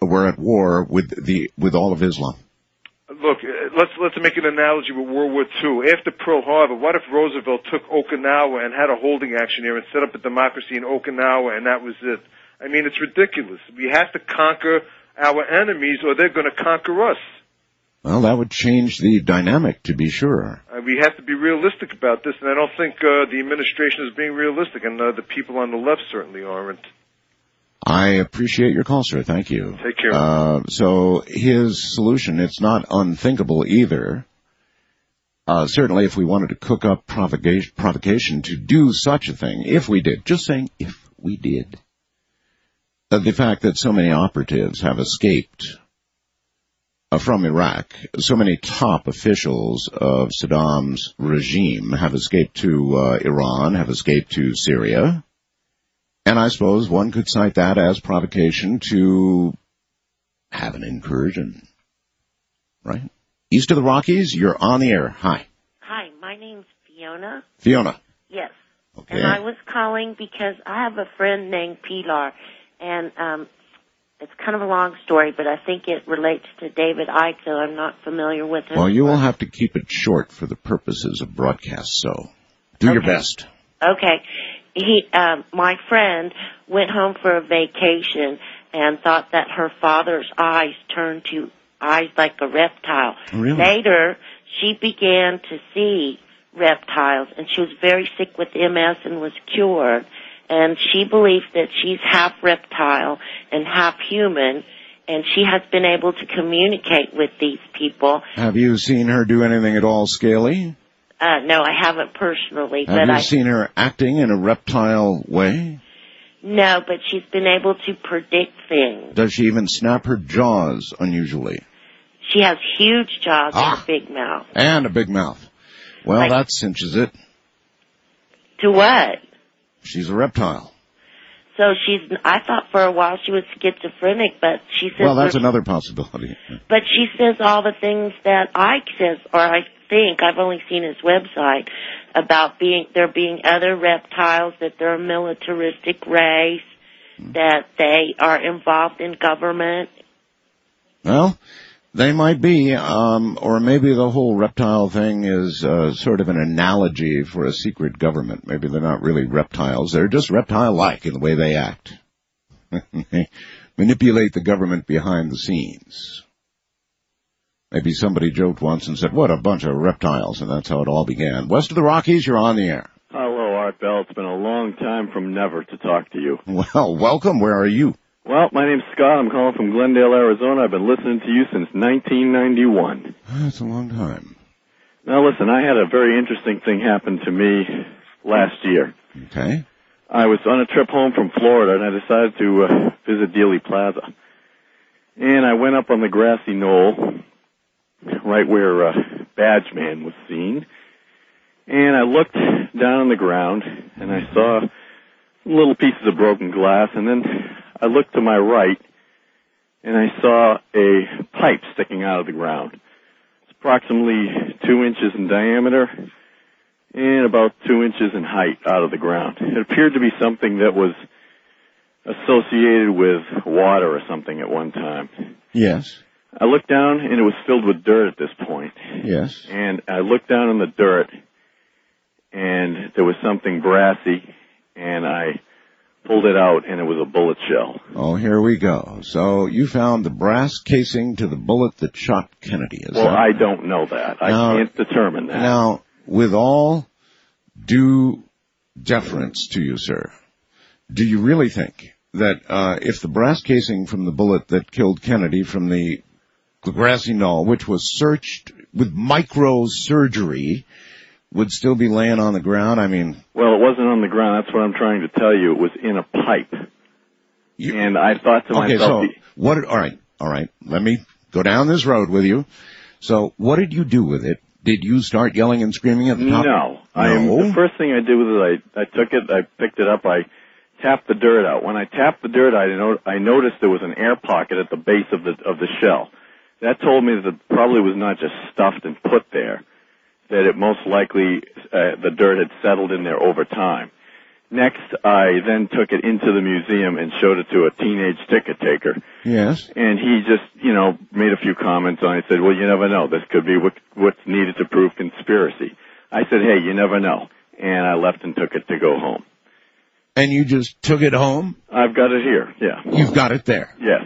war with all of Islam. Look, let's make an analogy with World War II. After Pearl Harbor, what if Roosevelt took Okinawa and had a holding action here and set up a democracy in Okinawa, and that was it? I mean, it's ridiculous. We have to conquer our enemies, or they're going to conquer us. Well, that would change the dynamic, to be sure. We have to be realistic about this, and I don't think the administration is being realistic, and the people on the left certainly aren't. I appreciate your call, sir. Thank you. Take care. So his solution, it's not unthinkable either. Certainly if we wanted to cook up provocation to do such a thing, if we did, just saying if we did, the fact that so many operatives have escaped from Iraq, so many top officials of Saddam's regime have escaped to Iran, have escaped to Syria. And I suppose one could cite that as provocation to have an incursion. Right? East of the Rockies, you're on the air. Hi. Hi, my name's Fiona. Fiona. Yes. Okay. And I was calling because I have a friend named Pilar, and it's kind of a long story, but I think it relates to David Icke, though I'm not familiar with him. Well, you will have to keep it short for the purposes of broadcast, so do your best. Okay. My friend went home for a vacation and thought that her father's eyes turned to eyes like a reptile. Really? Later, she began to see reptiles, and she was very sick with MS and was cured. And she believes that she's half reptile and half human, and she has been able to communicate with these people. Have you seen her do anything at all scaly? No, I haven't personally. Have you seen her acting in a reptile way? No, but she's been able to predict things. Does she even snap her jaws unusually? She has huge jaws and a big mouth. And a big mouth. Well, that cinches it. To what? She's a reptile. So I thought for a while she was schizophrenic, but she says... Well, that's another possibility. But she says all the things that Ike says, or I think, I've only seen his website, about there being other reptiles, that they're a militaristic race, that they are involved in government. Well, they might be, or maybe the whole reptile thing is sort of an analogy for a secret government. Maybe they're not really reptiles. They're just reptile-like in the way they act. They manipulate the government behind the scenes. Maybe somebody joked once and said, what a bunch of reptiles, and that's how it all began. West of the Rockies, you're on the air. Hello, Art Bell. It's been a long time from never to talk to you. Well, welcome. Where are you? Well, my name's Scott. I'm calling from Glendale, Arizona. I've been listening to you since 1991. That's a long time. Now, listen, I had a very interesting thing happen to me last year. Okay. I was on a trip home from Florida, and I decided to visit Dealey Plaza. And I went up on the grassy knoll, right where Badge Man was seen. And I looked down on the ground, and I saw little pieces of broken glass, and then I looked to my right, and I saw a pipe sticking out of the ground. It's approximately 2 inches in diameter and about 2 inches in height out of the ground. It appeared to be something that was associated with water or something at one time. Yes. I looked down, and it was filled with dirt at this point. Yes. And I looked down in the dirt, and there was something brassy, and I pulled it out, and it was a bullet shell. Oh, here we go. So you found the brass casing to the bullet that shot Kennedy, is that? Well, I don't know that. I can't determine that. Now, with all due deference to you, sir, do you really think that if the brass casing from the bullet that killed Kennedy from the grassy knoll, which was searched with microsurgery, would still be laying on the ground? I mean... Well, it wasn't on the ground. That's what I'm trying to tell you. It was in a pipe. And I thought to myself... Okay, so, all right. Let me go down this road with you. So, what did you do with it? Did you start yelling and screaming at the top? No. The first thing I did was I took it, I picked it up, I tapped the dirt out. When I tapped the dirt out, I noticed there was an air pocket at the base of the shell. That told me that it probably was not just stuffed and put there, that it most likely, the dirt had settled in there over time. Next, I then took it into the museum and showed it to a teenage ticket taker. Yes. And he just, made a few comments on it. He said, well, you never know. This could be what's needed to prove conspiracy. I said, hey, you never know. And I left and took it to go home. And you just took it home? I've got it here, yeah. You've got it there? Yes.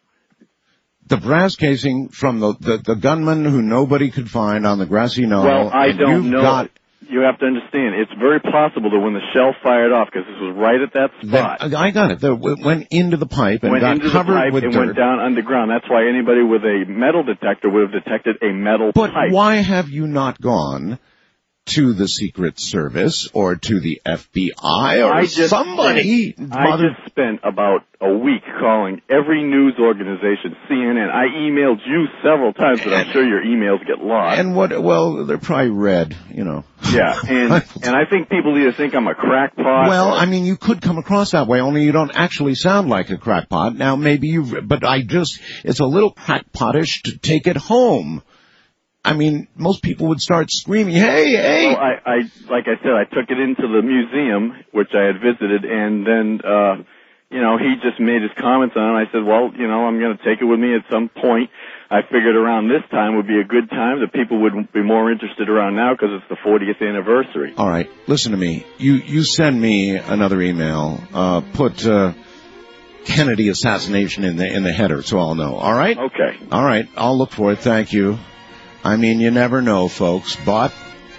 The brass casing from the gunman who nobody could find on the grassy knoll. Well, I don't know. You have to understand, it's very possible that when the shell fired off, because this was right at that spot. I got it. It went into the pipe and got covered with dirt. And went down underground. That's why anybody with a metal detector would have detected a metal pipe. But why have you not gone to the Secret Service or to the FBI or somebody? I just spent about a week calling every news organization, CNN. I emailed you several times, but I'm sure your emails get lost. And well, they're probably read, Yeah, and I think people either think I'm a crackpot. Well, I mean, you could come across that way, only you don't actually sound like a crackpot. Now, maybe it's a little crackpotish to take it home. I mean, most people would start screaming, hey! Well, like I said, I took it into the museum, which I had visited, and then, he just made his comments on it. I said, well, I'm going to take it with me at some point. I figured around this time would be a good time that people would be more interested around now because it's the 40th anniversary. All right, listen to me. You send me another email. Put Kennedy assassination in the header, so I'll know. All right? Okay. All right, I'll look for it. Thank you. I mean, you never know, folks, but,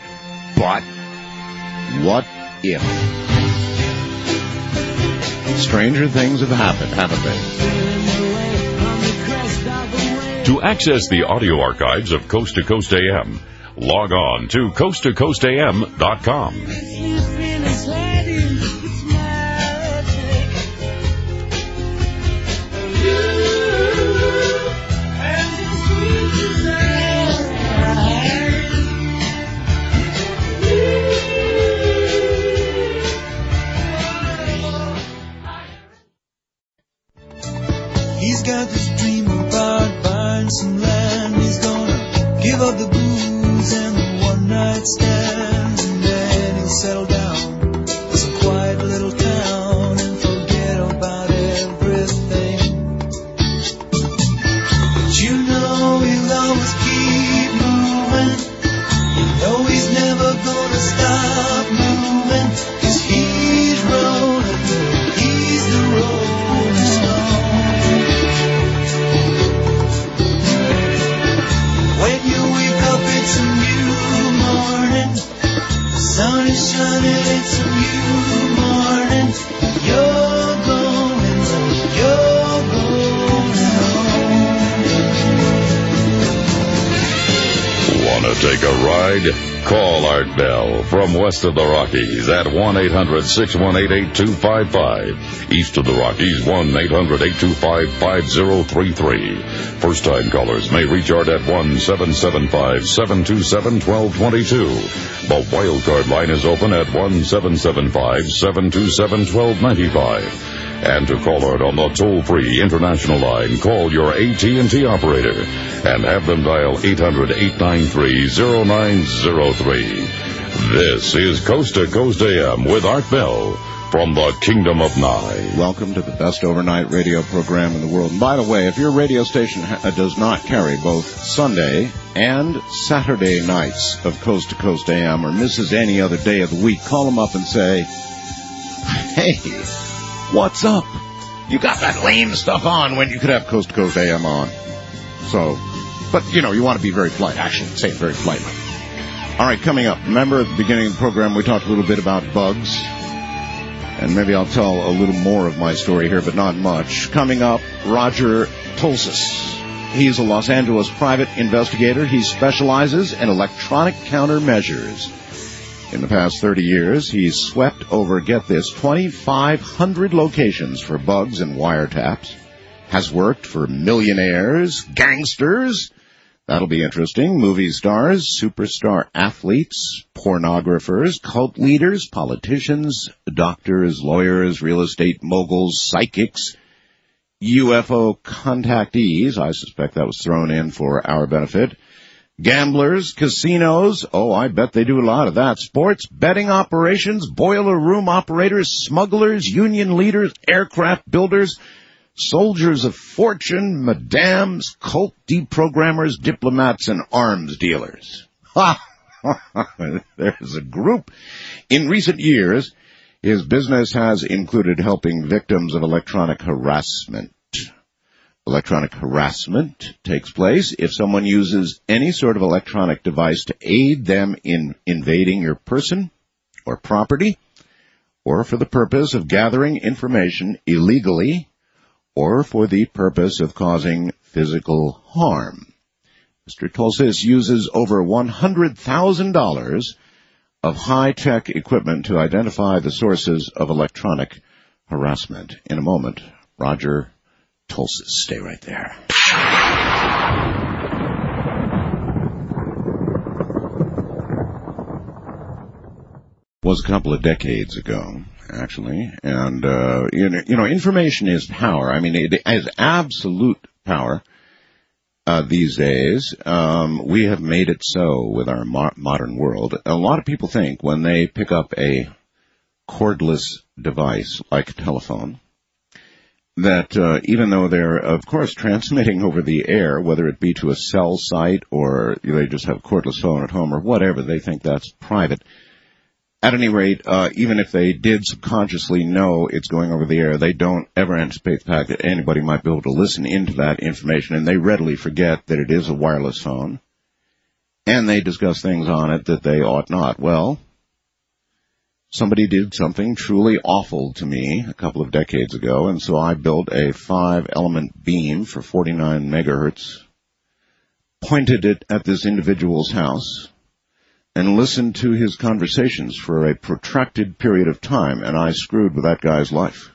what if? Stranger things have happened, haven't they? To access the audio archives of Coast to Coast AM, log on to coasttocoastam.com. He's got this dream about buying some land. He's gonna give up the booze and the one-night stands, and then he'll settle down to some quiet little town and forget about everything. But he'll always keep moving. He's never gonna stop moving, 'cause he's rolling, he's the rolling stone. When you wake up, it's a new morning. The sun is shining, it's a new morning. You're going home. Wanna take a ride? Call Art Bell from west of the Rockies at 1-800-618-8255. East of the Rockies, 1-800-825-5033. First-time callers may reach Art at 1-775-727-1222. The wildcard line is open at 1-775-727-1295. And to call Art on the toll-free international line, call your AT&T operator and have them dial 800-893-0903. This is Coast to Coast AM with Art Bell from the Kingdom of Nye. Welcome to the best overnight radio program in the world. And by the way, if your radio station does not carry both Sunday and Saturday nights of Coast to Coast AM or misses any other day of the week, call them up and say, hey, what's up? You got that lame stuff on when you could have Coast to Coast AM on. So, but, you want to be very polite. Actually, say it very politely. All right, coming up. Remember at the beginning of the program we talked a little bit about bugs? And maybe I'll tell a little more of my story here, but not much. Coming up, Roger Tulsis He's a Los Angeles private investigator. He specializes in electronic countermeasures. In the past 30 years, he's swept over, get this, 2,500 locations for bugs and wiretaps. Has worked for millionaires, gangsters, that'll be interesting, movie stars, superstar athletes, pornographers, cult leaders, politicians, doctors, lawyers, real estate moguls, psychics, UFO contactees, I suspect that was thrown in for our benefit, gamblers, casinos, oh, I bet they do a lot of that, sports, betting operations, boiler room operators, smugglers, union leaders, aircraft builders, soldiers of fortune, madams, cult deprogrammers, diplomats, and arms dealers. Ha! There's a group. In recent years, his business has included helping victims of electronic harassment. Electronic harassment takes place if someone uses any sort of electronic device to aid them in invading your person or property, or for the purpose of gathering information illegally, or for the purpose of causing physical harm. Mr. Tulsis uses over $100,000 of high-tech equipment to identify the sources of electronic harassment. In a moment, Roger Tulsis. Stay right there. Was a couple of decades ago, actually, and information is power. I mean, it is absolute power these days. We have made it so with our modern world. A lot of people think when they pick up a cordless device like a telephone that even though they're, of course, transmitting over the air, whether it be to a cell site or they just have a cordless phone at home or whatever, they think that's private. At any rate, even if they did subconsciously know it's going over the air, they don't ever anticipate the fact that anybody might be able to listen into that information, and they readily forget that it is a wireless phone, and they discuss things on it that they ought not. Well, somebody did something truly awful to me a couple of decades ago, and so I built a 5-element beam for 49 megahertz, pointed it at this individual's house, and listened to his conversations for a protracted period of time, and I screwed with that guy's life.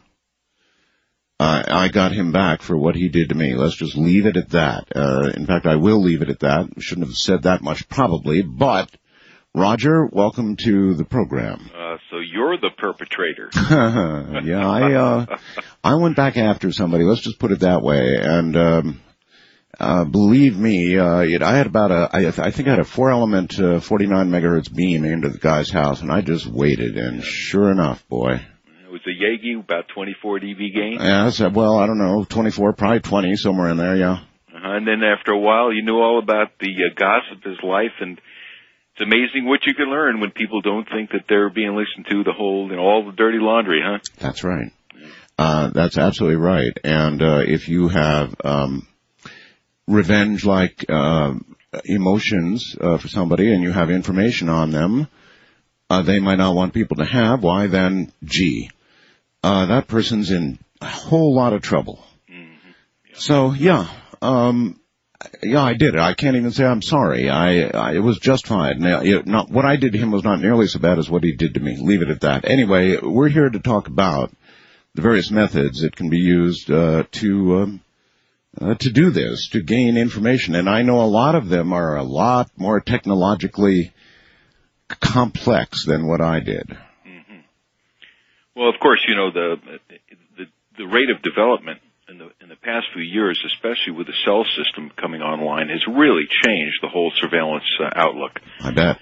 I got him back for what he did to me. Let's just leave it at that. In fact, I will leave it at that. Shouldn't have said that much probably, but Roger, welcome to the program. So you're the perpetrator. Yeah, I went back after somebody, let's just put it that way, and believe me, I had about I think I had a 4-element 49 megahertz beam into the guy's house, and I just waited, and sure enough, boy. It was a Yagi, about 24 dB gain? Yeah, well, I don't know, 24, probably 20, somewhere in there, yeah. And then after a while, you knew all about the gossip of his life, and it's amazing what you can learn when people don't think that they're being listened to, the whole, all the dirty laundry, huh? That's right. That's absolutely right. And if you have revenge-like emotions for somebody and you have information on them they might not want people to have, why then, that person's in a whole lot of trouble. Mm-hmm. Yeah. So, I did it. I can't even say I'm sorry. It was just fine. Now, what I did to him was not nearly so bad as what he did to me. Leave it at that. Anyway, we're here to talk about the various methods that can be used to do this, to gain information. And I know a lot of them are a lot more technologically complex than what I did. Mm-hmm. Well, of course, the rate of development in the past few years, especially with the cell system coming online, has really changed the whole surveillance outlook. I bet.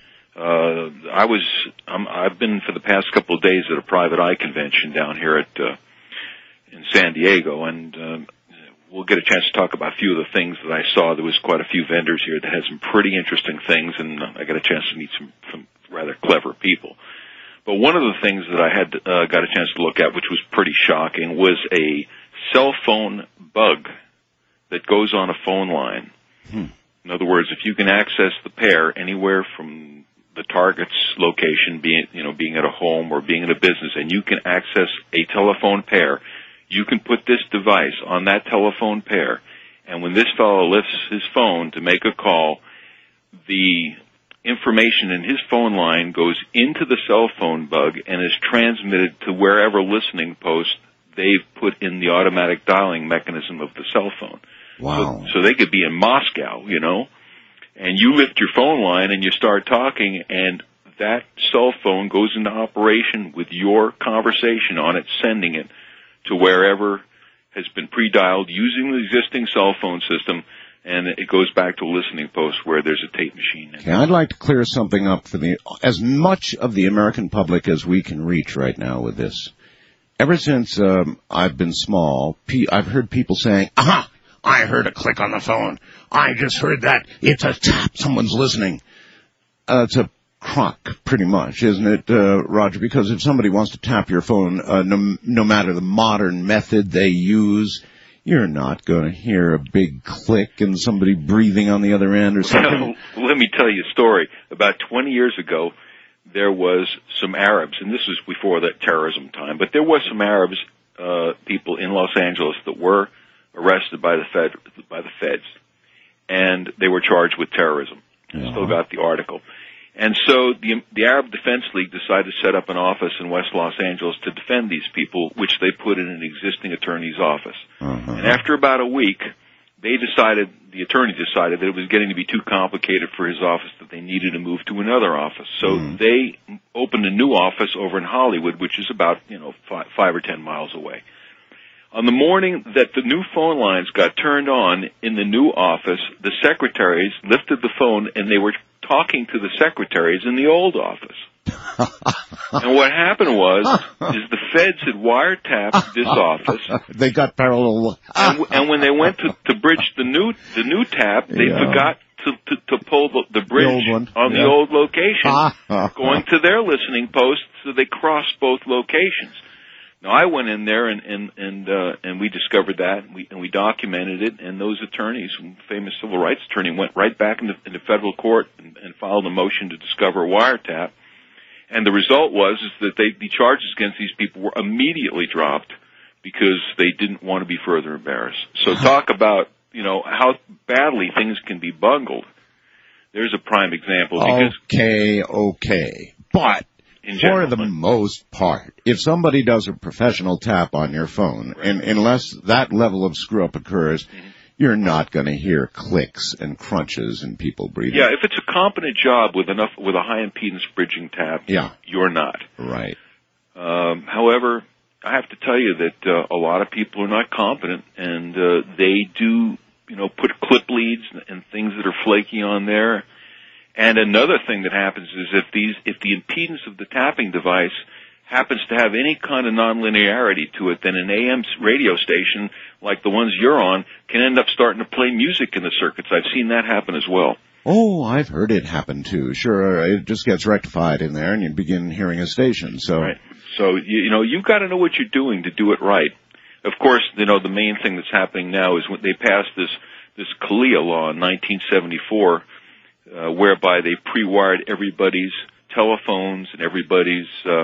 I've been for the past couple of days at a private eye convention down here in San Diego, and we'll get a chance to talk about a few of the things that I saw. There was quite a few vendors here that had some pretty interesting things, and I got a chance to meet some rather clever people. But one of the things that I had got a chance to look at, which was pretty shocking, was a cell phone bug that goes on a phone line. In other words, if you can access the pair anywhere from the target's location, being at a home or being in a business, and you can access a telephone pair, you can put this device on that telephone pair And when this fellow lifts his phone to make a call, the information in his phone line goes into the cell phone bug and is transmitted to wherever listening post they've put in the automatic dialing mechanism of the cell phone. Wow. So they could be in Moscow, and you lift your phone line and you start talking, and that cell phone goes into operation with your conversation on it, sending it to wherever has been pre-dialed using the existing cell phone system, and it goes back to a listening post where there's a tape machine. Okay, I'd like to clear something up for as much of the American public as we can reach right now with this. Ever since I've been small, I've heard people saying, "Aha! I heard a click on the phone. I just heard that. It's a tap. Someone's listening." It's a crock, pretty much, isn't it, Roger? Because if somebody wants to tap your phone, no matter the modern method they use, you're not going to hear a big click and somebody breathing on the other end or something. Well, let me tell you a story. About 20 years ago, there was some Arabs, and this was before the terrorism time, but there was some Arabs, people in Los Angeles that were arrested by the feds, and they were charged with terrorism. I still got the article. And so the Arab Defense League decided to set up an office in West Los Angeles to defend these people, which they put in an existing attorney's office. And after about a week, the attorney decided that it was getting to be too complicated for his office, that they needed to move to another office. So they opened a new office over in Hollywood, which is about, 5 or 10 miles away. On the morning that the new phone lines got turned on in the new office, the secretaries lifted the phone and they were talking to the secretaries in the old office. And what happened is the feds had wiretapped this office. They got parallel. And when they went to bridge the new tap, they forgot to pull the bridge on the old location, going to their listening post, so they crossed both locations. Now, I went in there and we discovered that, and we documented it, and those attorneys, famous civil rights attorney, went right back into federal court and filed a motion to discover a wiretap. And the result was that the charges against these people were immediately dropped because they didn't want to be further embarrassed. So talk about, how badly things can be bungled. There's a prime example. Okay. But for the most part, if somebody does a professional tap on your phone, and unless that level of screw-up occurs, you're not going to hear clicks and crunches and people breathing. Yeah, if it's a competent job with a high-impedance bridging tap, you're not. Right. However, I have to tell you that a lot of people are not competent, and they do, put clip leads and things that are flaky on there. And another thing that happens is if the impedance of the tapping device happens to have any kind of nonlinearity to it, then an AM radio station like the ones you're on can end up starting to play music in the circuits. I've seen that happen as well. Oh, I've heard it happen too. Sure, it just gets rectified in there and you begin hearing a station. So, right. So you've got to know what you're doing to do it right. Of course, the main thing that's happening now is when they passed this CALEA law in 1974, whereby they pre-wired everybody's telephones and everybody's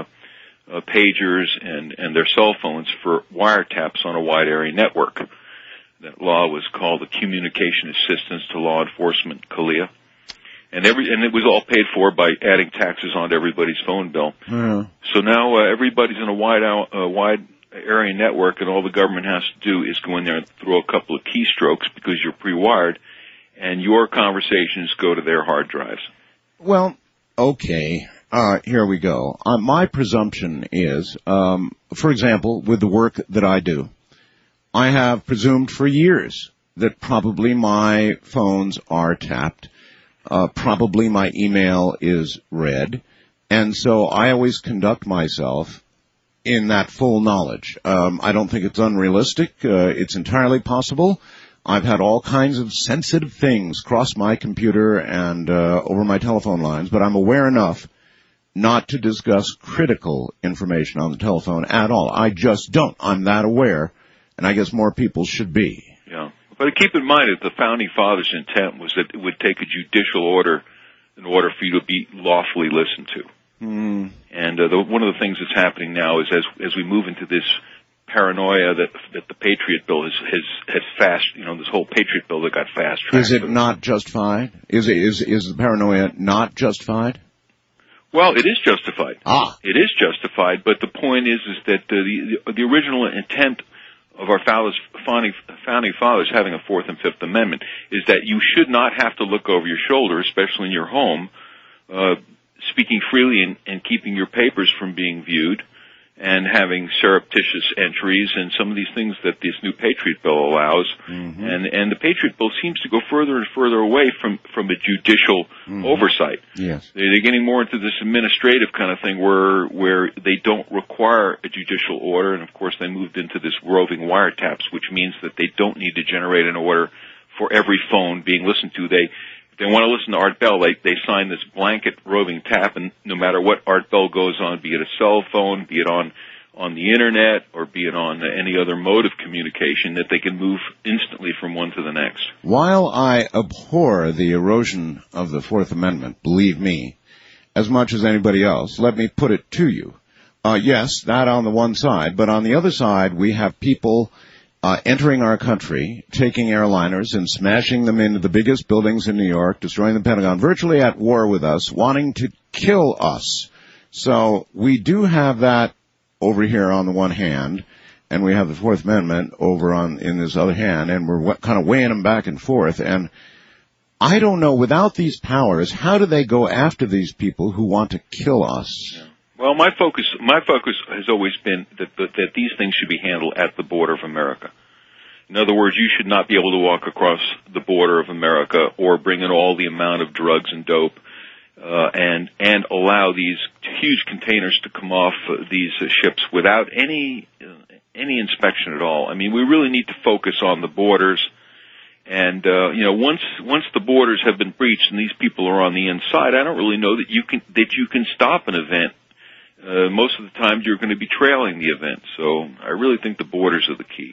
pagers and their cell phones for wiretaps on a wide area network. That law was called the Communication Assistance to Law Enforcement, CALEA. And it was all paid for by adding taxes onto everybody's phone bill. So now everybody's in a wide area network, and all the government has to do is go in there and throw a couple of keystrokes because you're pre-wired, and your conversations go to their hard drives. Well, okay. Here we go. My presumption is, for example, with the work that I do, I have presumed for years that probably my phones are tapped, probably my email is read, and so I always conduct myself in that full knowledge. I don't think it's unrealistic. It's entirely possible. I've had all kinds of sensitive things cross my computer and over my telephone lines, but I'm aware enough not to discuss critical information on the telephone at all. I just don't. I'm that aware, and I guess more people should be. Yeah. But keep in mind that the Founding Fathers' intent was that it would take a judicial order in order for you to be lawfully listened to. And one of the things that's happening now is as we move into this paranoia that the Patriot bill has fast, this whole Patriot bill that got fast tracked. Is it not justified? Is the paranoia not justified? Well, it is justified. It is justified, but the point is that the original intent of our founding fathers having a Fourth and Fifth Amendment is that you should not have to look over your shoulder, especially in your home, speaking freely and keeping your papers from being viewed, and having surreptitious entries and some of these things that this new Patriot bill allows. Mm-hmm. And the Patriot bill seems to go further and further away from a judicial oversight. Yes. They're getting more into this administrative kind of thing where they don't require a judicial order, and of course they moved into this roving wiretaps, which means that they don't need to generate an order for every phone being listened to. If they want to listen to Art Bell, they sign this blanket roving tap, and no matter what Art Bell goes on, be it a cell phone, be it on the internet, or be it on any other mode of communication, that they can move instantly from one to the next. While I abhor the erosion of the Fourth Amendment, believe me, as much as anybody else, let me put it to you. Yes, that on the one side, but on the other side, we have people entering our country, taking airliners and smashing them into the biggest buildings in New York, destroying the Pentagon, virtually at war with us, wanting to kill us. So we do have that over here on the one hand, and we have the Fourth Amendment over in this other hand, and we're kind of weighing them back and forth. And I don't know, without these powers, how do they go after these people who want to kill us? Yeah. Well, my focus has always been that these things should be handled at the border of America. In other words, you should not be able to walk across the border of America or bring in all the amount of drugs and dope, and allow these huge containers to come off these ships without any inspection at all. I mean, we really need to focus on the borders. And once the borders have been breached and these people are on the inside, I don't really know that you can stop an event. Most of the time you're going to be trailing the event. So I really think the borders are the key.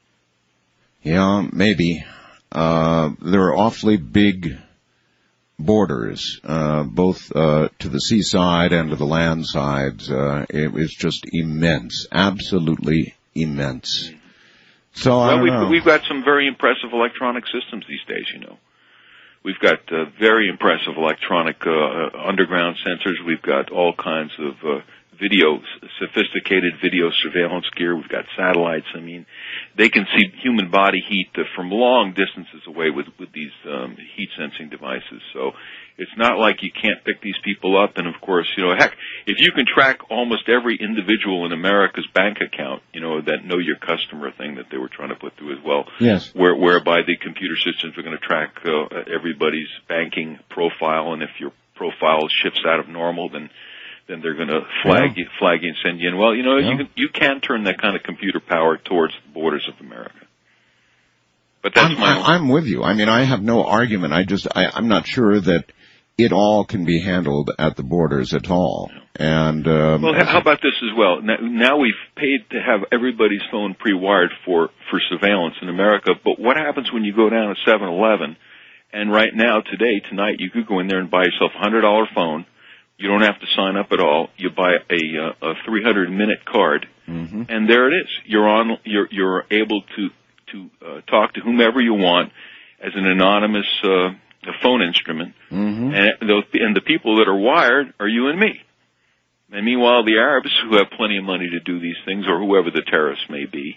Yeah, maybe. There are awfully big borders, both to the seaside and to the land sides. It was just immense, absolutely immense. So I don't know. We've got some very impressive electronic systems these days, We've got very impressive electronic underground sensors. We've got all kinds of sophisticated video surveillance gear. We've got satellites. I mean, they can see human body heat from long distances away with these heat sensing devices. So it's not like you can't pick these people up. And of course, heck, if you can track almost every individual in America's bank account, that know your customer thing that they were trying to put through as well. Yes. Whereby the computer systems are going to track everybody's banking profile, and if your profile shifts out of normal, then they're going to flag you and send you in. Well, you can turn that kind of computer power towards the borders of America. But that's I'm with you. I mean, I have no argument. I'm not sure that it all can be handled at the borders at all. And well, how about this as well? Now we've paid to have everybody's phone pre-wired for surveillance in America. But what happens when you go down to 7-Eleven? And right now, tonight, you could go in there and buy yourself a $100 phone. You don't have to sign up at all. You buy a 300-minute card, and there it is. You're able to talk to whomever you want as an anonymous phone instrument, and the people that are wired are you and me. And meanwhile, the Arabs, who have plenty of money to do these things, or whoever the terrorists may be,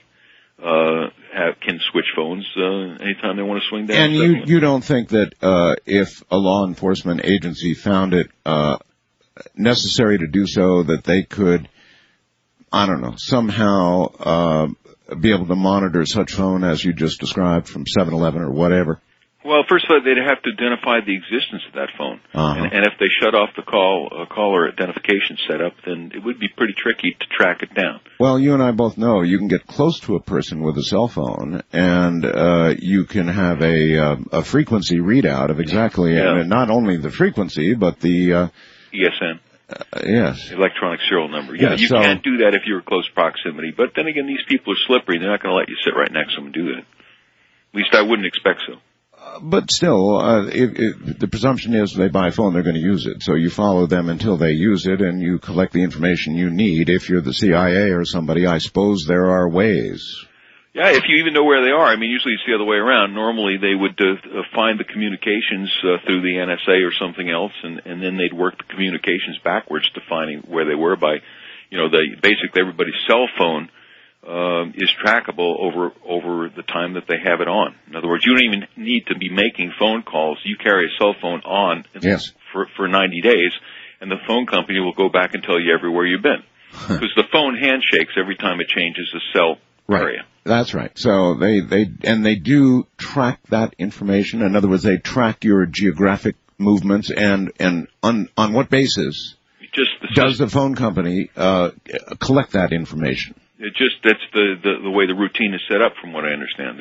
can switch phones anytime they want to swing down. And you don't think that if a law enforcement agency found it necessary to do so, that they could, I don't know, somehow be able to monitor such phone as you just described from 7-Eleven or whatever? Well, first of all, they'd have to identify the existence of that phone. And if they shut off the caller identification setup, then it would be pretty tricky to track it down. Well, you and I both know you can get close to a person with a cell phone, and you can have a frequency readout of exactly, not only the frequency, but the ESN. Yes. Electronic serial number. Yeah, you can't do that if you're in close proximity. But then again, these people are slippery. They're not going to let you sit right next to them and do that. At least I wouldn't expect so. But still, the presumption is they buy a phone, they're going to use it. So you follow them until they use it, and you collect the information you need. If you're the CIA or somebody, I suppose there are ways. Yeah, if you even know where they are. I mean, usually it's the other way around. Normally they would find the communications through the NSA or something else, and then they'd work the communications backwards to finding where they were by, basically everybody's cell phone is trackable over the time that they have it on. In other words, you don't even need to be making phone calls. You carry a cell phone on for 90 days, and the phone company will go back and tell you everywhere you've been. Because the phone handshakes every time it changes the cell area. That's right. So they do track that information. In other words, they track your geographic movements, and on what basis does the phone company collect that information? That's the way the routine is set up, from what I understand.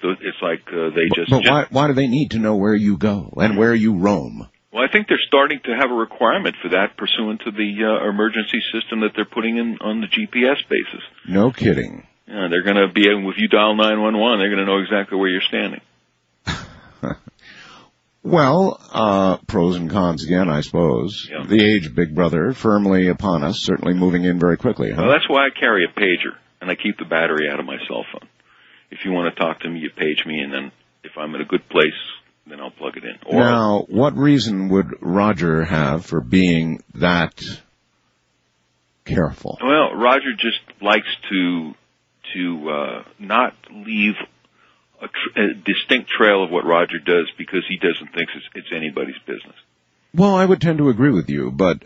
But why do they need to know where you go and where you roam? Well, I think they're starting to have a requirement for that pursuant to the emergency system that they're putting in on the GPS basis. No kidding. Yeah, they're going to be able, if you dial 911, they're going to know exactly where you're standing. Well, pros and cons again, I suppose. Yeah. The age of Big Brother firmly upon us, certainly moving in very quickly. Huh? Well, that's why I carry a pager, and I keep the battery out of my cell phone. If you want to talk to me, you page me, and then if I'm at a good place, then I'll plug it in. Now, what reason would Roger have for being that careful? Well, Roger just likes to not leave a distinct trail of what Roger does, because he doesn't think it's anybody's business. Well, I would tend to agree with you, but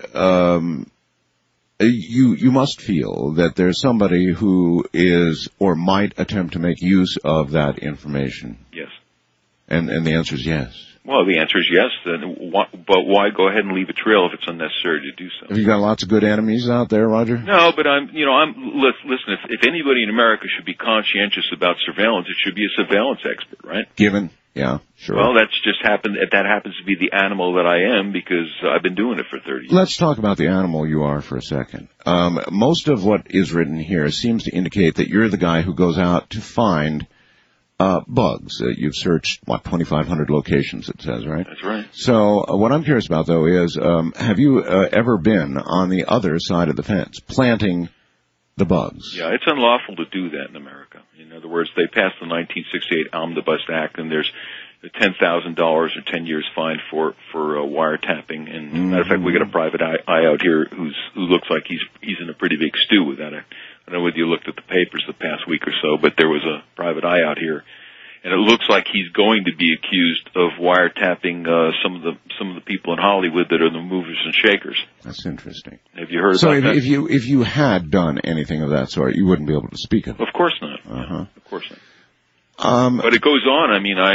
you must feel that there's somebody who is or might attempt to make use of that information. Yes. And the answer is yes. Well, the answer is yes, but why go ahead and leave a trail if it's unnecessary to do so? Have you got lots of good enemies out there, Roger? No, but listen, if anybody in America should be conscientious about surveillance, it should be a surveillance expert, right? Given, yeah, sure. Well, that happens to be the animal that I am, because I've been doing it for 30 years. Let's talk about the animal you are for a second. Most of what is written here seems to indicate that you're the guy who goes out to find bugs. You've searched, 2,500 locations, it says, right? That's right. So what I'm curious about, though, is have you ever been on the other side of the fence, planting the bugs? Yeah, it's unlawful to do that in America. In other words, they passed the 1968 Omnibus Act, and there's $10,000 or 10 years fine for wiretapping. And matter of fact, we got a private eye out here who looks like he's in a pretty big stew with that. I don't know whether you looked at the papers the past week or so, but there was a private eye out here, and it looks like he's going to be accused of wiretapping some of the people in Hollywood that are the movers and shakers. That's interesting. Have you heard about that? So if you had done anything of that sort, you wouldn't be able to speak of it. Of course not. Of course not. But it goes on. I mean,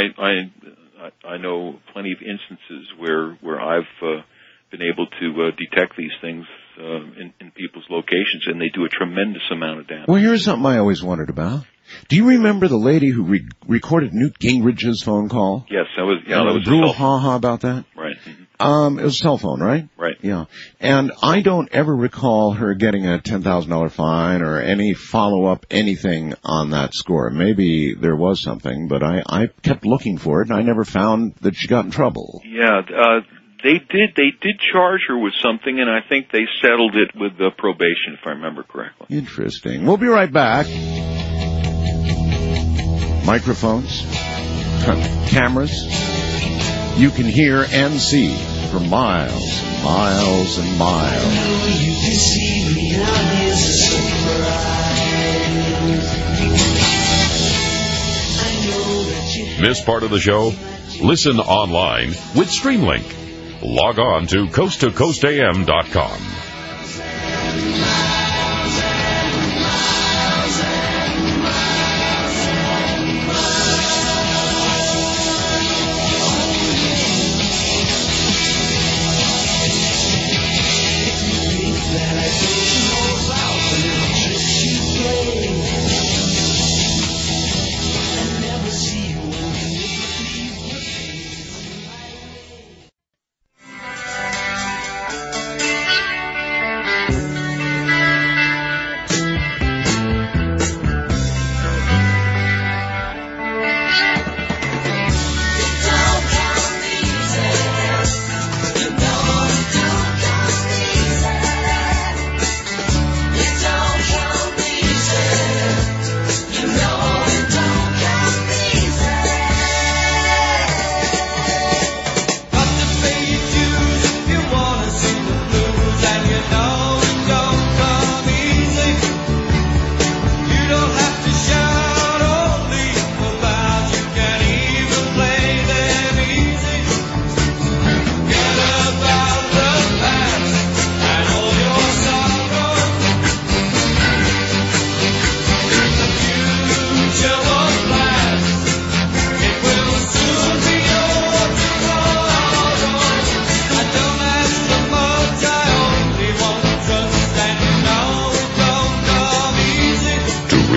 I know plenty of instances where I've been able to detect these things in people's locations, and they do a tremendous amount of damage. Well, here's something I always wondered about. Do you remember the lady who recorded Newt Gingrich's phone call? Yes, that was a cell phone. Brouhaha about that? Right. It was a cell phone, right? Right. Yeah. And I don't ever recall her getting a $10,000 fine or any follow-up anything on that score. Maybe there was something, but I kept looking for it, and I never found that she got in trouble. Yeah, they did charge her with something, and I think they settled it with probation, if I remember correctly. Interesting. We'll be right back. Microphones, cameras, you can hear and see for miles, miles and miles. Miss part of the show? Listen online with Streamlink. Log on to coasttocoastam.com.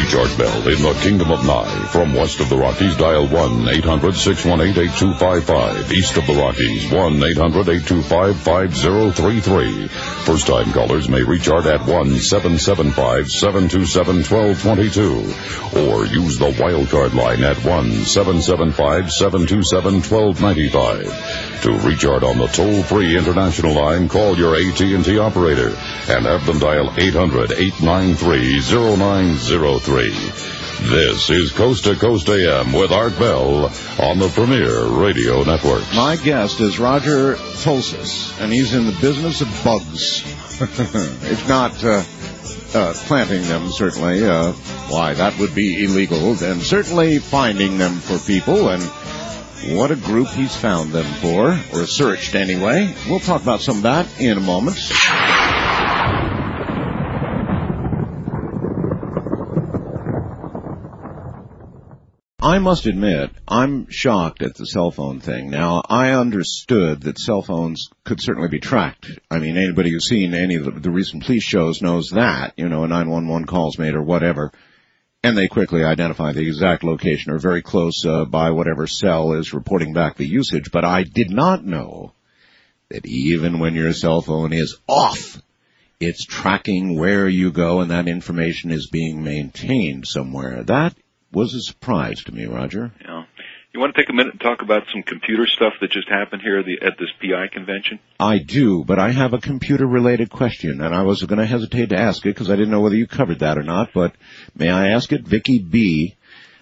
Reach Bell in the Kingdom of Nye. From west of the Rockies, dial 1-800-618-8255. East of the Rockies, 1-800-825-5033. First-time callers may reach Art at 1-775-727-1222. Or use the wildcard line at 1-775-727-1295. To reach Art on the toll-free international line, call your AT&T operator and have them dial 800-893-0903. This is Coast to Coast AM with Art Bell on the Premier Radio Network. My guest is Roger Tulsis, and he's in the business of bugs. If not planting them, certainly. Why, that would be illegal. And certainly finding them for people, and what a group he's found them for, or searched anyway. We'll talk about some of that in a moment. I must admit, I'm shocked at the cell phone thing. Now, I understood that cell phones could certainly be tracked. I mean, anybody who's seen any of the recent police shows knows that, a 911 call's made or whatever, and they quickly identify the exact location or very close by whatever cell is reporting back the usage. But I did not know that even when your cell phone is off, it's tracking where you go, and that information is being maintained somewhere. That was a surprise to me, Roger. Yeah. You want to take a minute and talk about some computer stuff that just happened here at this PI convention? I do, but I have a computer-related question, and I was going to hesitate to ask it because I didn't know whether you covered that or not, but may I ask it? Vicky B.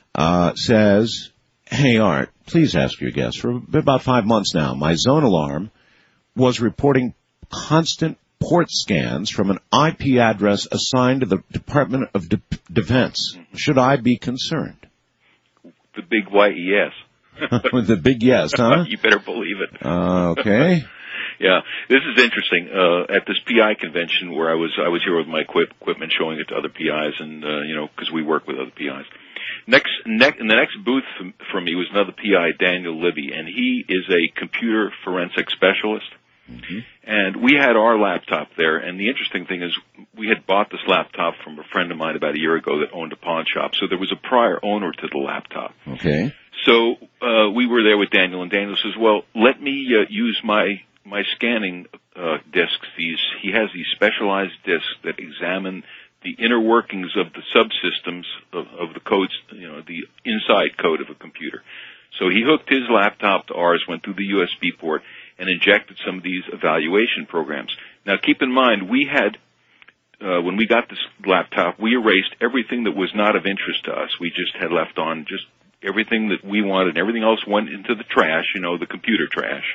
Says, hey, Art, please ask your guest. For about 5 months now, my zone alarm was reporting constant port scans from an IP address assigned to the Department of Defense. Should I be concerned? The big white yes. With the big yes, huh? You better believe it. Okay. Yeah, this is interesting. At this PI convention where I was here with my equipment showing it to other PIs and, because we work with other PIs. In the next booth for me was another PI, Daniel Libby, and he is a computer forensic specialist. Mm-hmm. And we had our laptop there, and the interesting thing is we had bought this laptop from a friend of mine about a year ago that owned a pawn shop, so there was a prior owner to the laptop. Okay. So we were there with Daniel, and Daniel says, well, let me use my scanning discs. He has these specialized discs that examine the inner workings of the subsystems of the codes, the inside code of a computer. So he hooked his laptop to ours, went through the USB port, and injected some of these evaluation programs. Now, keep in mind, we had, when we got this laptop, we erased everything that was not of interest to us. We just had left on just everything that we wanted, and everything else went into the trash, the computer trash.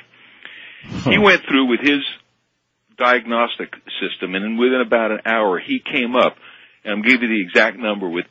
He went through with his diagnostic system, and within about an hour, he came up, and I'm giving you the exact number, with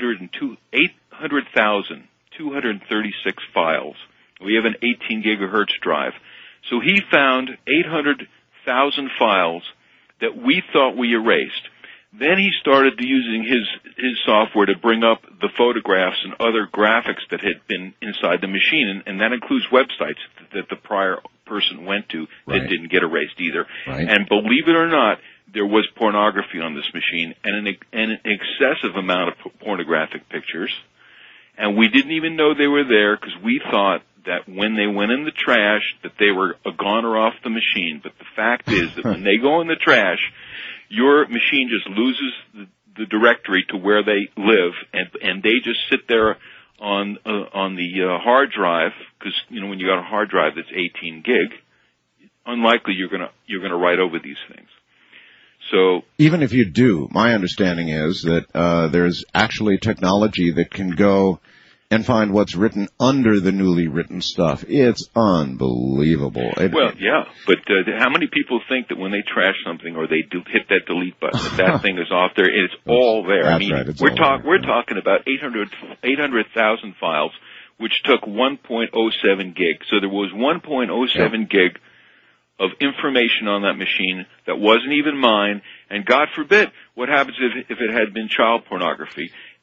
800,236 files. We have an 18 gigahertz drive. So he found 800,000 files that we thought we erased. Then he started using his software to bring up the photographs and other graphics that had been inside the machine, and that includes websites that the prior person went to that didn't get erased either. Right. And believe it or not, there was pornography on this machine, and an excessive amount of pornographic pictures. And we didn't even know they were there because we thought that when they went in the trash that they were gone or off the machine. But the fact is that when they go in the trash, your machine just loses the directory to where they live, and they just sit there on the hard drive, because when you got a hard drive that's 18 gig, unlikely you're gonna write over these things. So even if you do, my understanding is that there's actually technology that can go and find what's written under the newly written stuff. It's unbelievable. Yeah, but how many people think that when they trash something or they hit that delete button, that thing is off there? It's all there. That's right. We're talking about 800,000 files, which took 1.07 gig. So there was 1.07 gig of information on that machine that wasn't even mine. And God forbid, what happens if it had been child pornography?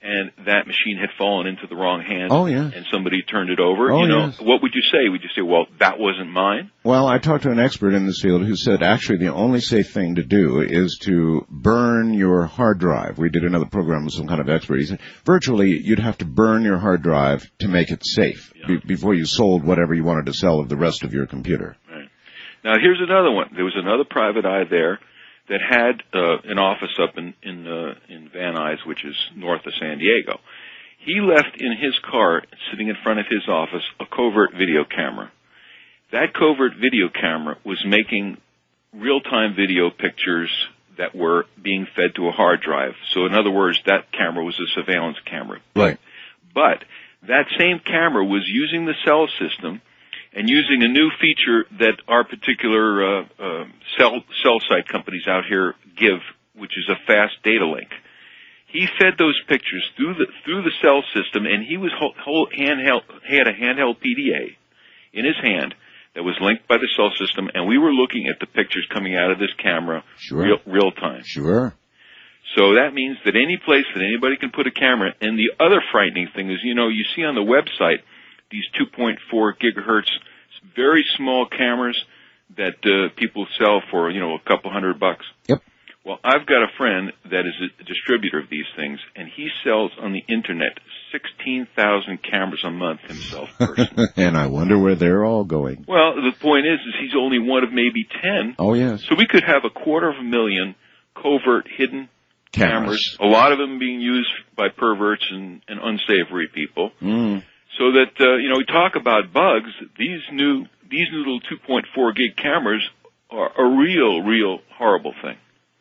and that machine had fallen into the wrong hands, and somebody turned it over, what would you say? Would you say, well, that wasn't mine? Well, I talked to an expert in this field who said actually the only safe thing to do is to burn your hard drive. We did another program with some kind of expert. He said virtually you'd have to burn your hard drive to make it safe before you sold whatever you wanted to sell of the rest of your computer. Right. Now, here's another one. There was another private eye there that had an office up in Van Nuys, which is north of San Diego. He left in his car, sitting in front of his office, a covert video camera. That covert video camera was making real-time video pictures that were being fed to a hard drive. So in other words, that camera was a surveillance camera. Right. But that same camera was using the cell system and using a new feature that our particular cell site companies out here give, which is a fast data link. He fed those pictures through the cell system, and he was had a handheld PDA in his hand that was linked by the cell system, and we were looking at the pictures coming out of this camera real time. Sure. So that means that any place that anybody can put a camera. And the other frightening thing is, you see on the website these 2.4 gigahertz, very small cameras that people sell for, a couple $100. Yep. Well, I've got a friend that is a distributor of these things, and he sells on the Internet 16,000 cameras a month himself personally. And I wonder where they're all going. Well, the point is he's only one of maybe 10. Oh, yes. So we could have 250,000 covert hidden cameras, a lot of them being used by perverts and unsavory people. So that, we talk about bugs. These new little 2.4 gig cameras are a real horrible thing.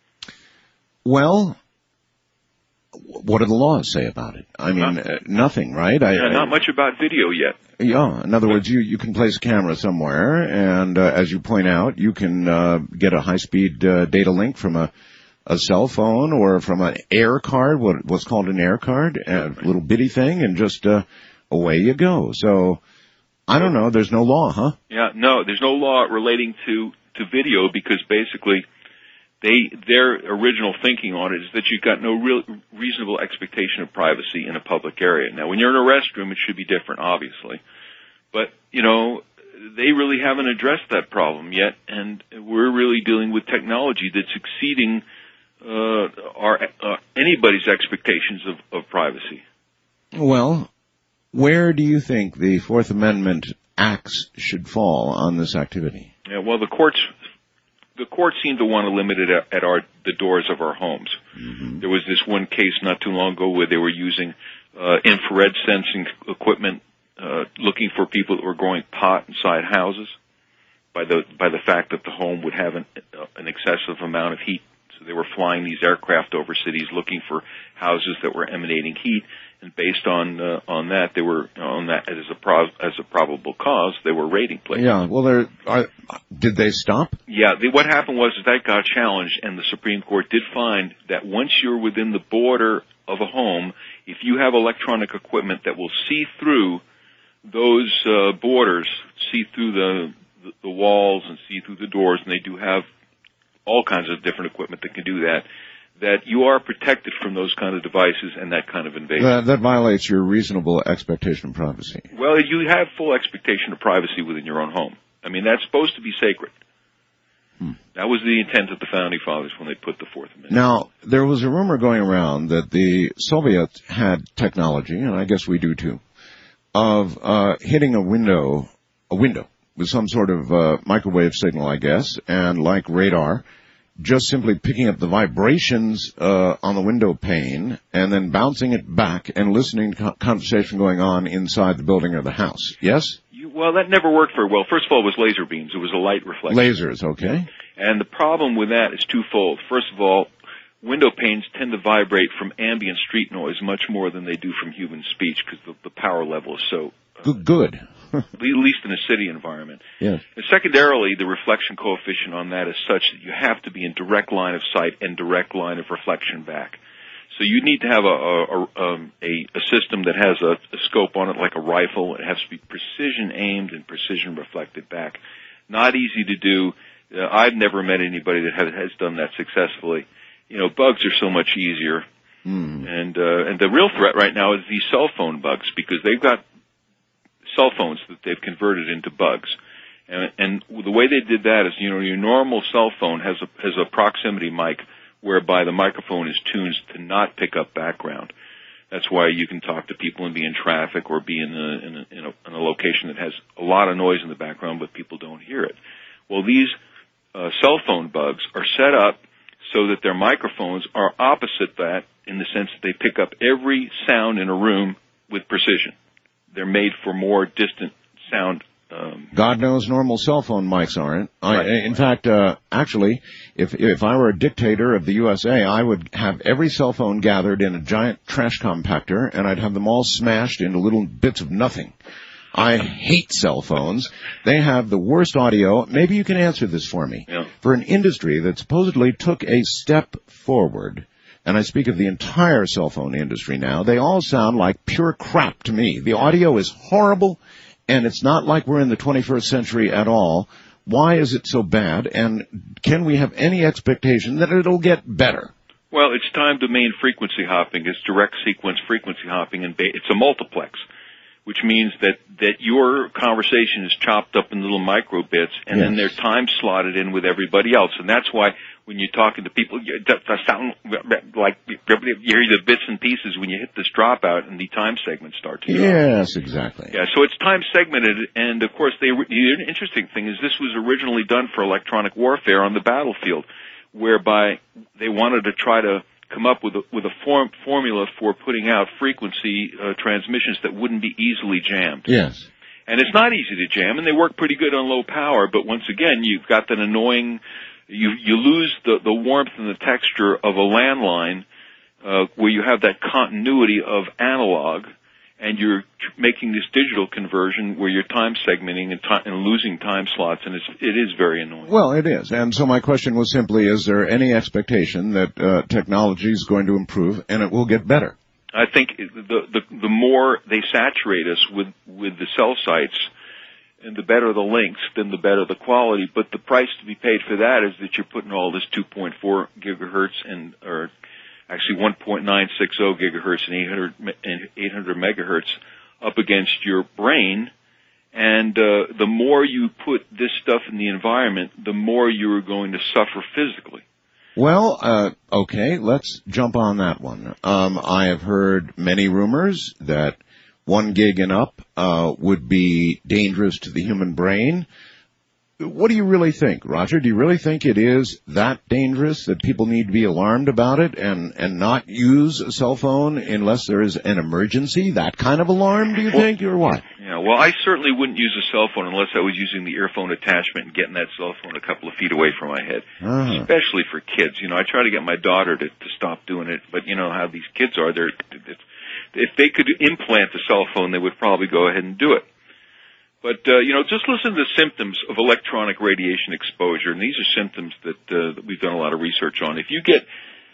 Well, what do the laws say about it? I mean, nothing, right? Not much about video yet. Yeah. In other words, you can place a camera somewhere, and as you point out, you can get a high-speed data link from a cell phone or from an air card, what's called an air card, a little bitty thing, and just away you go. So, I don't know. There's no law, huh? Yeah, no, there's no law relating to video because basically their original thinking on it is that you've got no real reasonable expectation of privacy in a public area. Now, when you're in a restroom, it should be different, obviously. But, they really haven't addressed that problem yet, and we're really dealing with technology that's exceeding anybody's expectations of privacy. Well, where do you think the Fourth Amendment axe should fall on this activity? Yeah, well, the courts seem to want to limit it at the doors of our homes. Mm-hmm. There was this one case not too long ago where they were using infrared sensing equipment looking for people that were growing pot inside houses by the fact that the home would have an excessive amount of heat. So they were flying these aircraft over cities looking for houses that were emanating heat, and based on that, they were on that as a probable cause, they were raiding places. Yeah. Well, did they stop? Yeah. What happened was that got challenged, and the Supreme Court did find that once you're within the border of a home, if you have electronic equipment that will see through those borders, see through the walls and see through the doors, and they do have all kinds of different equipment that can do that you are protected from those kind of devices and that kind of invasion. That violates your reasonable expectation of privacy. Well, you have full expectation of privacy within your own home. I mean, that's supposed to be sacred. That was the intent of the Founding Fathers when they put the Fourth Amendment. Now, there was a rumor going around that the Soviets had technology, and I guess we do too, of hitting a window with some sort of microwave signal, I guess, and like radar, just simply picking up the vibrations on the window pane and then bouncing it back and listening to conversation going on inside the building or the house. Yes? Well, that never worked very well. First of all, it was laser beams. It was a light reflection. Lasers, okay. And the problem with that is twofold. First of all, window panes tend to vibrate from ambient street noise much more than they do from human speech because the power level is so... Good. At least in a city environment. Yes. And secondarily, the reflection coefficient on that is such that you have to be in direct line of sight and direct line of reflection back. So you need to have a system that has a scope on it like a rifle. It has to be precision aimed and precision reflected back. Not easy to do. I've never met anybody that has done that successfully. Bugs are so much easier. And the real threat right now is these cell phone bugs, because they've got cell phones that they've converted into bugs. And the way they did that is, your normal cell phone has a proximity mic whereby the microphone is tuned to not pick up background. That's why you can talk to people and be in traffic or be in a location that has a lot of noise in the background, but people don't hear it. Well, these cell phone bugs are set up so that their microphones are opposite that, in the sense that they pick up every sound in a room with precision. They're made for more distant sound. God knows normal cell phone mics aren't. Right. In fact, actually, if I were a dictator of the USA, I would have every cell phone gathered in a giant trash compactor, and I'd have them all smashed into little bits of nothing. I hate cell phones. They have the worst audio. Maybe you can answer this for me. Yeah. For an industry that supposedly took a step forward, and I speak of the entire cell phone industry now, they all sound like pure crap to me. The audio is horrible, and it's not like we're in the 21st century at all. Why is it so bad, and can we have any expectation that it'll get better? Well, it's time domain frequency hopping. It's direct sequence frequency hopping, and it's a multiplex, which means that your conversation is chopped up in little micro bits, and then they're time slotted in with everybody else. And that's why when you're talking to people, that sound like you hear the bits and pieces when you hit this dropout and the time segment starts. Yes, exactly. Yeah, so it's time segmented, and of course the interesting thing is this was originally done for electronic warfare on the battlefield, whereby they wanted to try to come up with a formula for putting out frequency transmissions that wouldn't be easily jammed. Yes. And it's not easy to jam, and they work pretty good on low power, but once again, you've got that annoying, you lose the warmth and the texture of a landline, where you have that continuity of analog, and you're making this digital conversion where you're time segmenting and losing time slots, and it is very annoying. Well, it is. And so my question was simply, is there any expectation that technology is going to improve and it will get better? I think the more they saturate us with the cell sites, and the better the links, then the better the quality. But the price to be paid for that is that you're putting all this 2.4 gigahertz or actually 1.960 gigahertz and 800 megahertz up against your brain. And the more you put this stuff in the environment, the more you're going to suffer physically. Well, okay, let's jump on that one. I have heard many rumors that 1 gig and up would be dangerous to the human brain. What do you really think, Roger? Do you really think it is that dangerous that people need to be alarmed about it and not use a cell phone unless there is an emergency? That kind of alarm, do you think, or what? Yeah, well, I certainly wouldn't use a cell phone unless I was using the earphone attachment and getting that cell phone a couple of feet away from my head, especially for kids. I try to get my daughter to stop doing it, but you know how these kids are. If they could implant a cell phone, they would probably go ahead and do it. But, just listen to the symptoms of electronic radiation exposure, and these are symptoms that we've done a lot of research on. If you get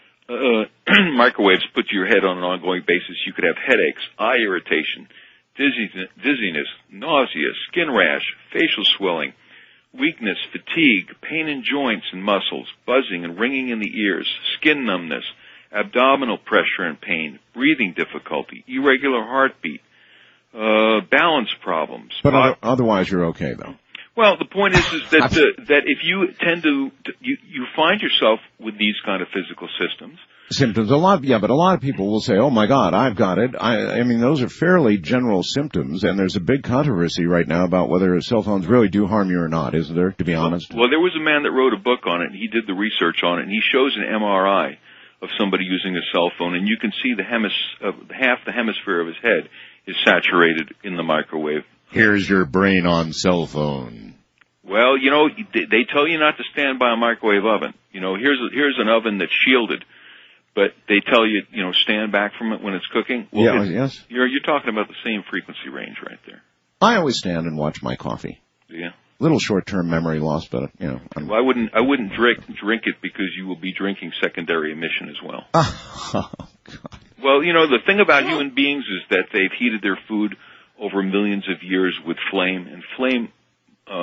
microwaves put to your head on an ongoing basis, you could have headaches, eye irritation, dizziness, nausea, skin rash, facial swelling, weakness, fatigue, pain in joints and muscles, buzzing and ringing in the ears, skin numbness, abdominal pressure and pain, breathing difficulty, irregular heartbeat, balance problems. But otherwise you're okay, though. Well, the point is that if you tend to you find yourself with these kind of physical symptoms, but a lot of people will say, "Oh my God, I've got it." I mean, those are fairly general symptoms, and there's a big controversy right now about whether cell phones really do harm you or not, isn't there? To be honest. Well, there was a man that wrote a book on it, and he did the research on it, and he shows an MRI of somebody using a cell phone, and you can see half the hemisphere of his head is saturated in the microwave. Here's your brain on cell phone. Well, they tell you not to stand by a microwave oven. Here's an oven that's shielded, but they tell you, stand back from it when it's cooking. Well, yes. You're talking about the same frequency range right there. I always stand and watch my coffee. Yeah. Little short-term memory loss, but Well, I wouldn't drink it because you will be drinking secondary emission as well. Oh, God. Well, the thing about human beings is that they've heated their food over millions of years with flame, and flame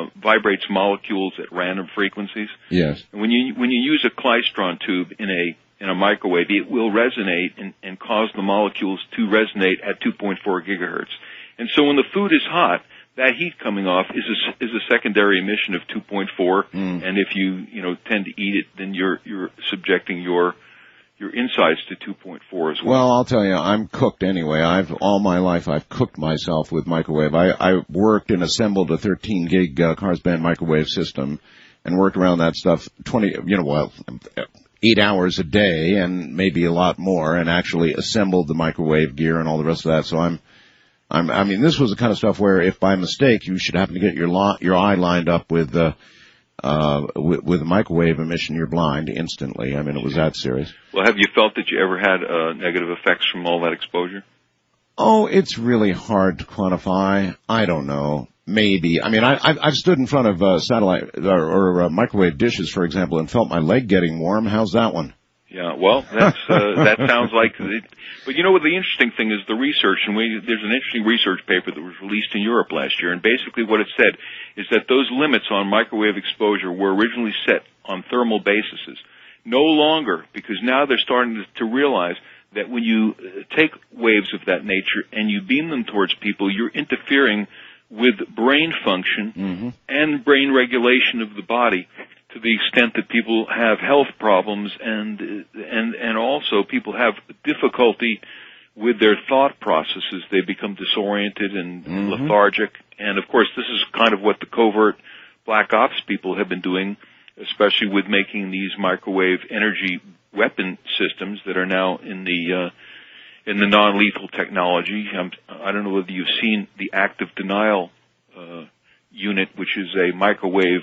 vibrates molecules at random frequencies. Yes. And when you use a klystron tube in a in a microwave, it will resonate and cause the molecules to resonate at 2.4 gigahertz. And so when the food is hot, that heat coming off is a secondary emission of 2.4. And if you tend to eat it, then you're subjecting your insides to 2.4 as well. Well, I'll tell you, I'm cooked anyway. All my life I've cooked myself with microwave. I worked and assembled a 13 gig Cars Band microwave system and worked around that stuff 8 hours a day and maybe a lot more, and actually assembled the microwave gear and all the rest of that. So I mean, this was the kind of stuff where if by mistake you should happen to get your eye lined up with a microwave emission, you're blind instantly. I mean, it was that serious. Well, have you felt that you ever had negative effects from all that exposure? Oh, it's really hard to quantify. I don't know. Maybe. I mean, I've stood in front of satellite or microwave dishes, for example, and felt my leg getting warm. How's that one? Yeah, well, that's that sounds like it. But you know what the interesting thing is, the research, and there's an interesting research paper that was released in Europe last year, and basically what it said is that those limits on microwave exposure were originally set on thermal bases. No longer, because now they're starting to realize that when you take waves of that nature and you beam them towards people, you're interfering with brain function and brain regulation of the body, to the extent that people have health problems and also people have difficulty with their thought processes. They become disoriented and lethargic. And of course, this is kind of what the covert black ops people have been doing, especially with making these microwave energy weapon systems that are now in the non-lethal technology. I don't know whether you've seen the active denial unit, which is a microwave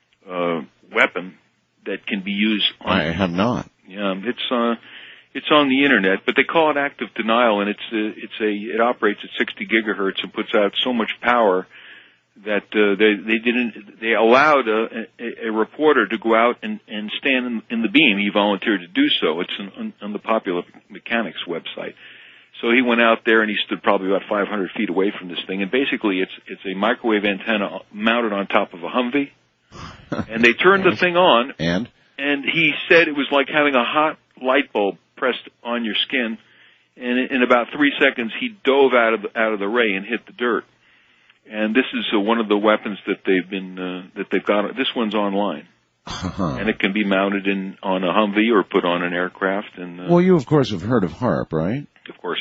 weapon that can be used I have not. Yeah, it's on the internet, but they call it active denial, and it operates at 60 gigahertz and puts out so much power that they allowed a reporter to go out and stand in the beam. He volunteered to do so. It's on the Popular Mechanics website. So he went out there and he stood probably about 500 feet away from this thing, and basically it's a microwave antenna mounted on top of a Humvee. And they turned the thing on, and he said it was like having a hot light bulb pressed on your skin. And in about 3 seconds, he dove out of the ray and hit the dirt. And this is one of the weapons that they've got. This one's online, and it can be mounted on a Humvee or put on an aircraft. And well, you of course have heard of HARP, right? Of course.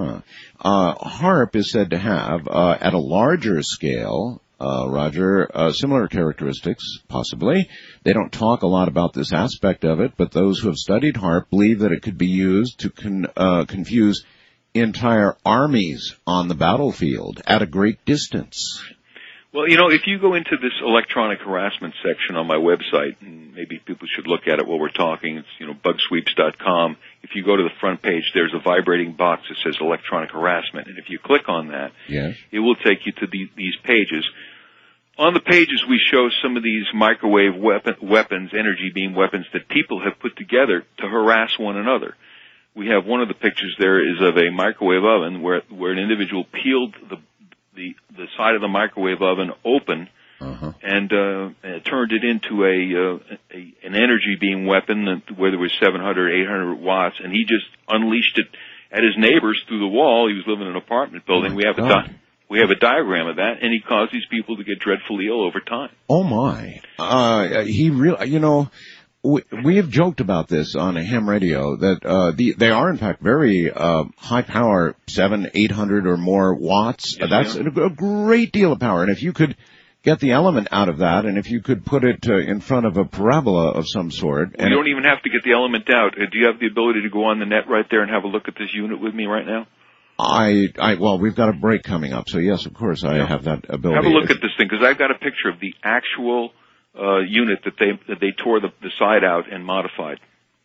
HARP is said to have, at a larger scale, Roger, similar characteristics, possibly. They don't talk a lot about this aspect of it, but those who have studied HARP believe that it could be used to confuse entire armies on the battlefield at a great distance. Well, if you go into this electronic harassment section on my website, and maybe people should look at it while we're talking, it's, bugsweeps.com. If you go to the front page, there's a vibrating box that says electronic harassment. And if you click on that, it will take you to these pages. On the pages, we show some of these microwave weapons, energy beam weapons that people have put together to harass one another. We have one of the pictures there is of a microwave oven where an individual peeled the side of the microwave oven open and turned it into an energy beam weapon where there was 700, 800 watts, and he just unleashed it at his neighbors through the wall. He was living in an apartment building. We have a diagram of that, and he caused these people to get dreadfully ill over time. Oh my! He really, we have joked about this on ham radio that they are in fact very high power, 700, 800 or more watts. Yes, that's a great deal of power, and if you could get the element out of that, and if you could put it in front of a parabola of some sort. You don't even have to get the element out. Do you have the ability to go on the net right there and have a look at this unit with me right now? Well, we've got a break coming up, so yes, of course, I have that ability. Have a look at this thing, because I've got a picture of the actual unit that they tore the side out and modified.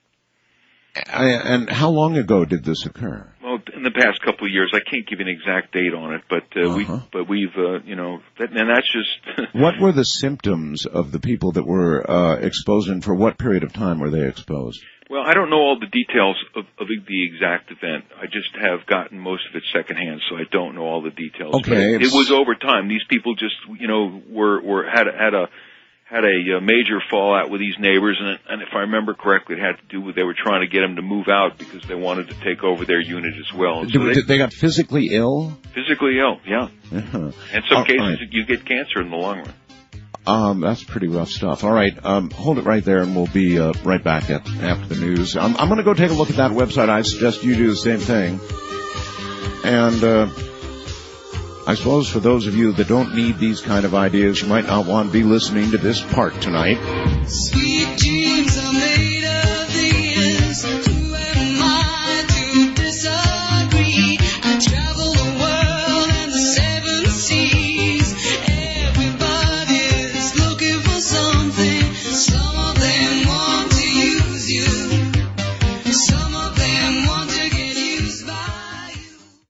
And how long ago did this occur? Well, in the past couple of years. I can't give you an exact date on it, but we've and that's just. What were the symptoms of the people that were exposed, and for what period of time were they exposed? Well, I don't know all the details of the exact event. I just have gotten most of it secondhand, so I don't know all the details. Okay, it was over time. These people just, had a major fallout with these neighbors, and if I remember correctly, it had to do with they were trying to get them to move out because they wanted to take over their unit as well. And so they got physically ill? Physically ill, yeah. Uh-huh. In some cases, you get cancer in the long run. That's pretty rough stuff. All right, hold it right there, and we'll be right back after the news. I'm going to go take a look at that website. I suggest you do the same thing. And I suppose for those of you that don't need these kind of ideas, you might not want to be listening to this part tonight. Sweet dreams are made of these. Who am I to disagree? I travel the world and the 7 seas. Everybody's looking for something. Some of them want to use you. Some of them want to get used by you.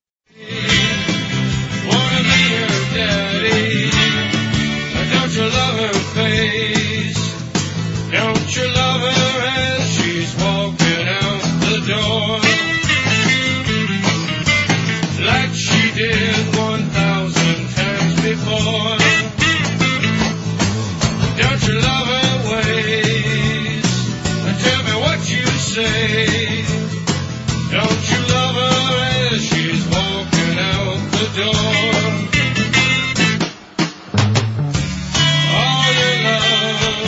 Wanna be her daddy? Don't you love her face? Don't you love her as she's walking out the door? Like she did 1,000 times before. Don't you love her ways? Tell me what you say. Don't you love her as she's walking out the door? All your love,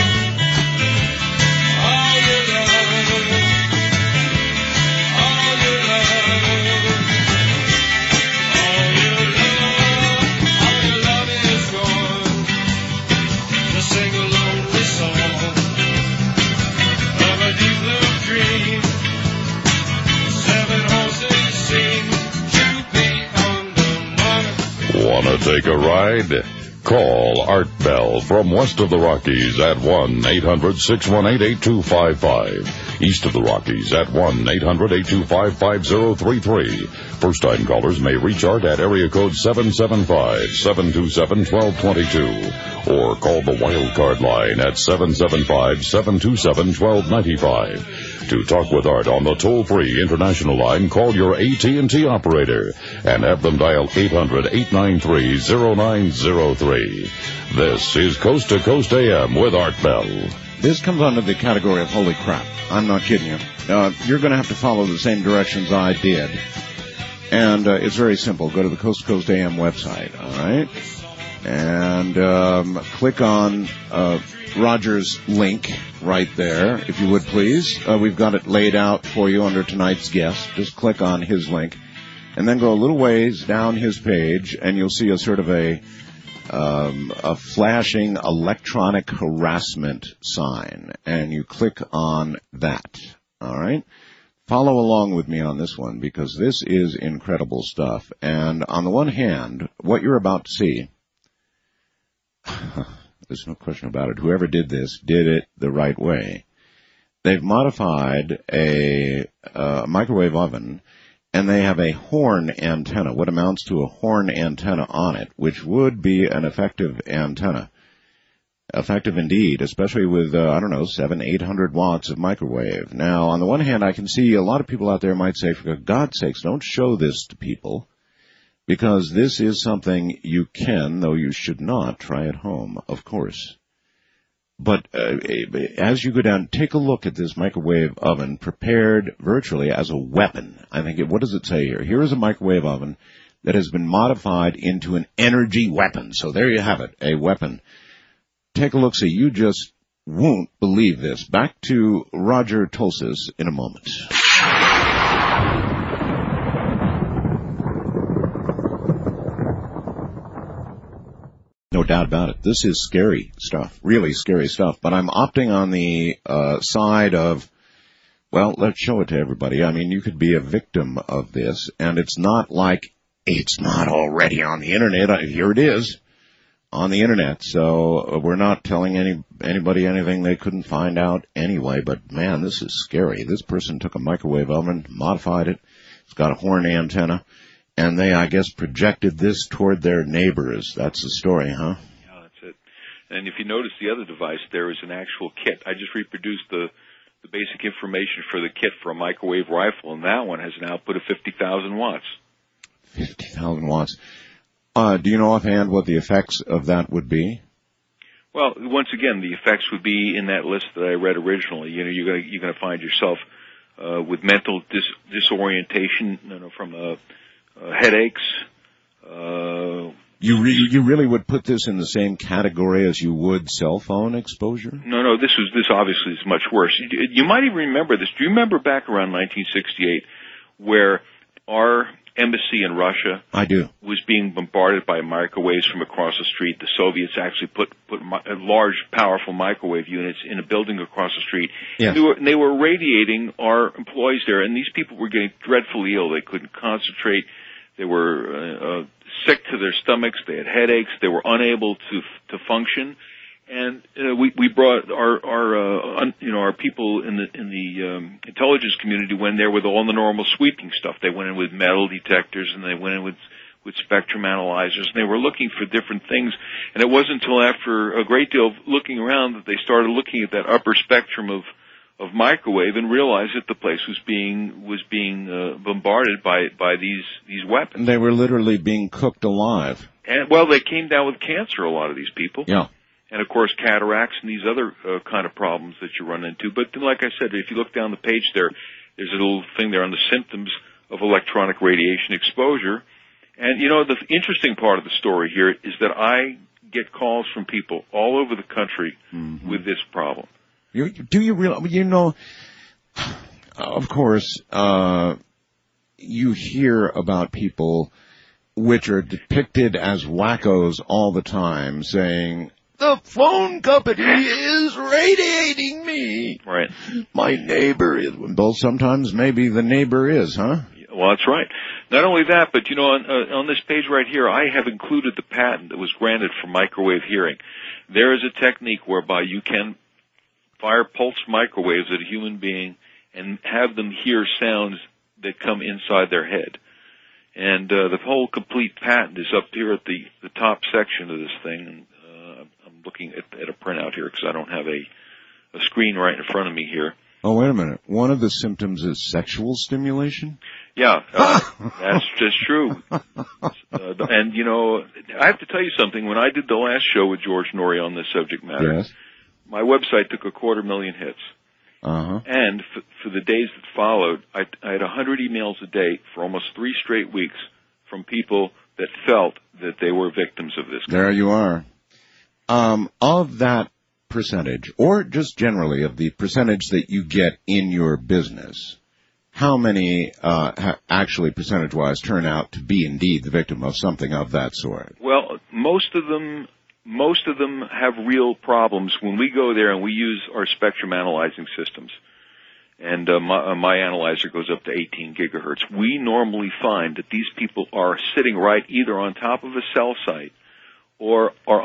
all your love, all your love, all your love, all your love is gone. To sing a lonely song of a deep blue dream. 7 horses seem to be on the mark. Want to take a ride? Call Art Bell from west of the Rockies at 1-800-618-8255. East of the Rockies at 1-800-825-5033. First-time callers may reach Art at area code 775-727-1222 or call the wildcard line at 775-727-1295. To talk with Art on the toll-free international line, call your AT&T operator and have them dial 800-893-0903. This is Coast to Coast AM with Art Bell. This comes under the category of holy crap. I'm not kidding you. You're going to have to follow the same directions I did. And it's very simple. Go to the Coast to Coast AM website, all right? And click on Roger's link right there, if you would please. We've got it laid out for you under tonight's guest. Just click on his link. And then go a little ways down his page, and you'll see a sort of a flashing electronic harassment sign. And you click on that, all right? Follow along with me on this one, because this is incredible stuff. And on the one hand, what you're about to see, there's no question about it. Whoever did this did it the right way. They've modified a microwave oven, and they have a horn antenna, what amounts to a horn antenna on it, which would be an effective antenna. Effective indeed, especially with, 700-800 watts of microwave. Now, on the one hand, I can see a lot of people out there might say, for God's sakes, don't show this to people, because this is something you can, though you should not, try at home, of course. But as you go down, take a look at this microwave oven prepared virtually as a weapon. I think, what does it say here? Here is a microwave oven that has been modified into an energy weapon. So there you have it, a weapon. Take a look, see, you just won't believe this. Back to Roger Tulsis in a moment. No doubt about it. This is scary stuff, really scary stuff. But I'm opting on the side of, well, let's show it to everybody. I mean, you could be a victim of this, and it's not like it's not already on the Internet. Here it is on the Internet. So we're not telling anybody anything they couldn't find out anyway. But, man, this is scary. This person took a microwave oven, modified it. It's got a horn antenna. And they, I guess, projected this toward their neighbors. That's the story, huh? Yeah, that's it. And if you notice the other device, there is an actual kit. I just reproduced the basic information for the kit for a microwave rifle, and that one has an output of 50,000 watts. 50,000 watts. Do you know offhand what the effects of that would be? Well, once again, the effects would be in that list that I read originally. You know, you're gonna find yourself with mental disorientation, from headaches. You really would put this in the same category as you would cell phone exposure? No, this obviously is much worse. You might even remember this. Do you remember back around 1968 where our embassy in Russia was being bombarded by microwaves from across the street? The Soviets actually put large, powerful microwave units in a building across the street. Yes. And they were radiating our employees there, and these people were getting dreadfully ill. They couldn't concentrate. They were sick to their stomachs. They had headaches. They were unable to function. And we brought our people in the intelligence community went there with all the normal sweeping stuff. They went in with metal detectors, and they went in with spectrum analyzers, and they were looking for different things. And it wasn't until after a great deal of looking around that they started looking at that upper spectrum of microwave and realized that the place was being bombarded by these weapons. They were literally being cooked alive. And well, they came down with cancer, a lot of these people. Yeah. And of course, cataracts and these other kind of problems that you run into. But then, like I said, if you look down the page there's a little thing there on the symptoms of electronic radiation exposure. And you know, the interesting part of the story here is that I get calls from people all over the country with this problem. Do you realize, you know, of course, you hear about people which are depicted as wackos all the time saying, the phone company is radiating me. Right. My neighbor is. Well, sometimes maybe the neighbor is, huh? Well, that's right. Not only that, but you know, on this page right here, I have included the patent that was granted for microwave hearing. There is a technique whereby you can fire pulsed microwaves at a human being and have them hear sounds that come inside their head. And the whole complete patent is up here at the top section of this thing. And I'm looking at a printout here because I don't have a screen right in front of me here. Oh, wait a minute. One of the symptoms is sexual stimulation? Yeah, that's just true. And, you know, I have to tell you something. When I did the last show with George Norrie on this subject matter, yes, my website took 250,000 hits. Uh-huh. And for the days that followed, I had 100 emails a day for almost 3 straight weeks from people that felt that they were victims of this. There you are. Of that percentage, or just generally of the percentage that you get in your business, how many actually percentage-wise turn out to be indeed the victim of something of that sort? Well, most of them have real problems when we go there and we use our spectrum analyzing systems. And my analyzer goes up to 18 gigahertz. We normally find that these people are sitting right either on top of a cell site or are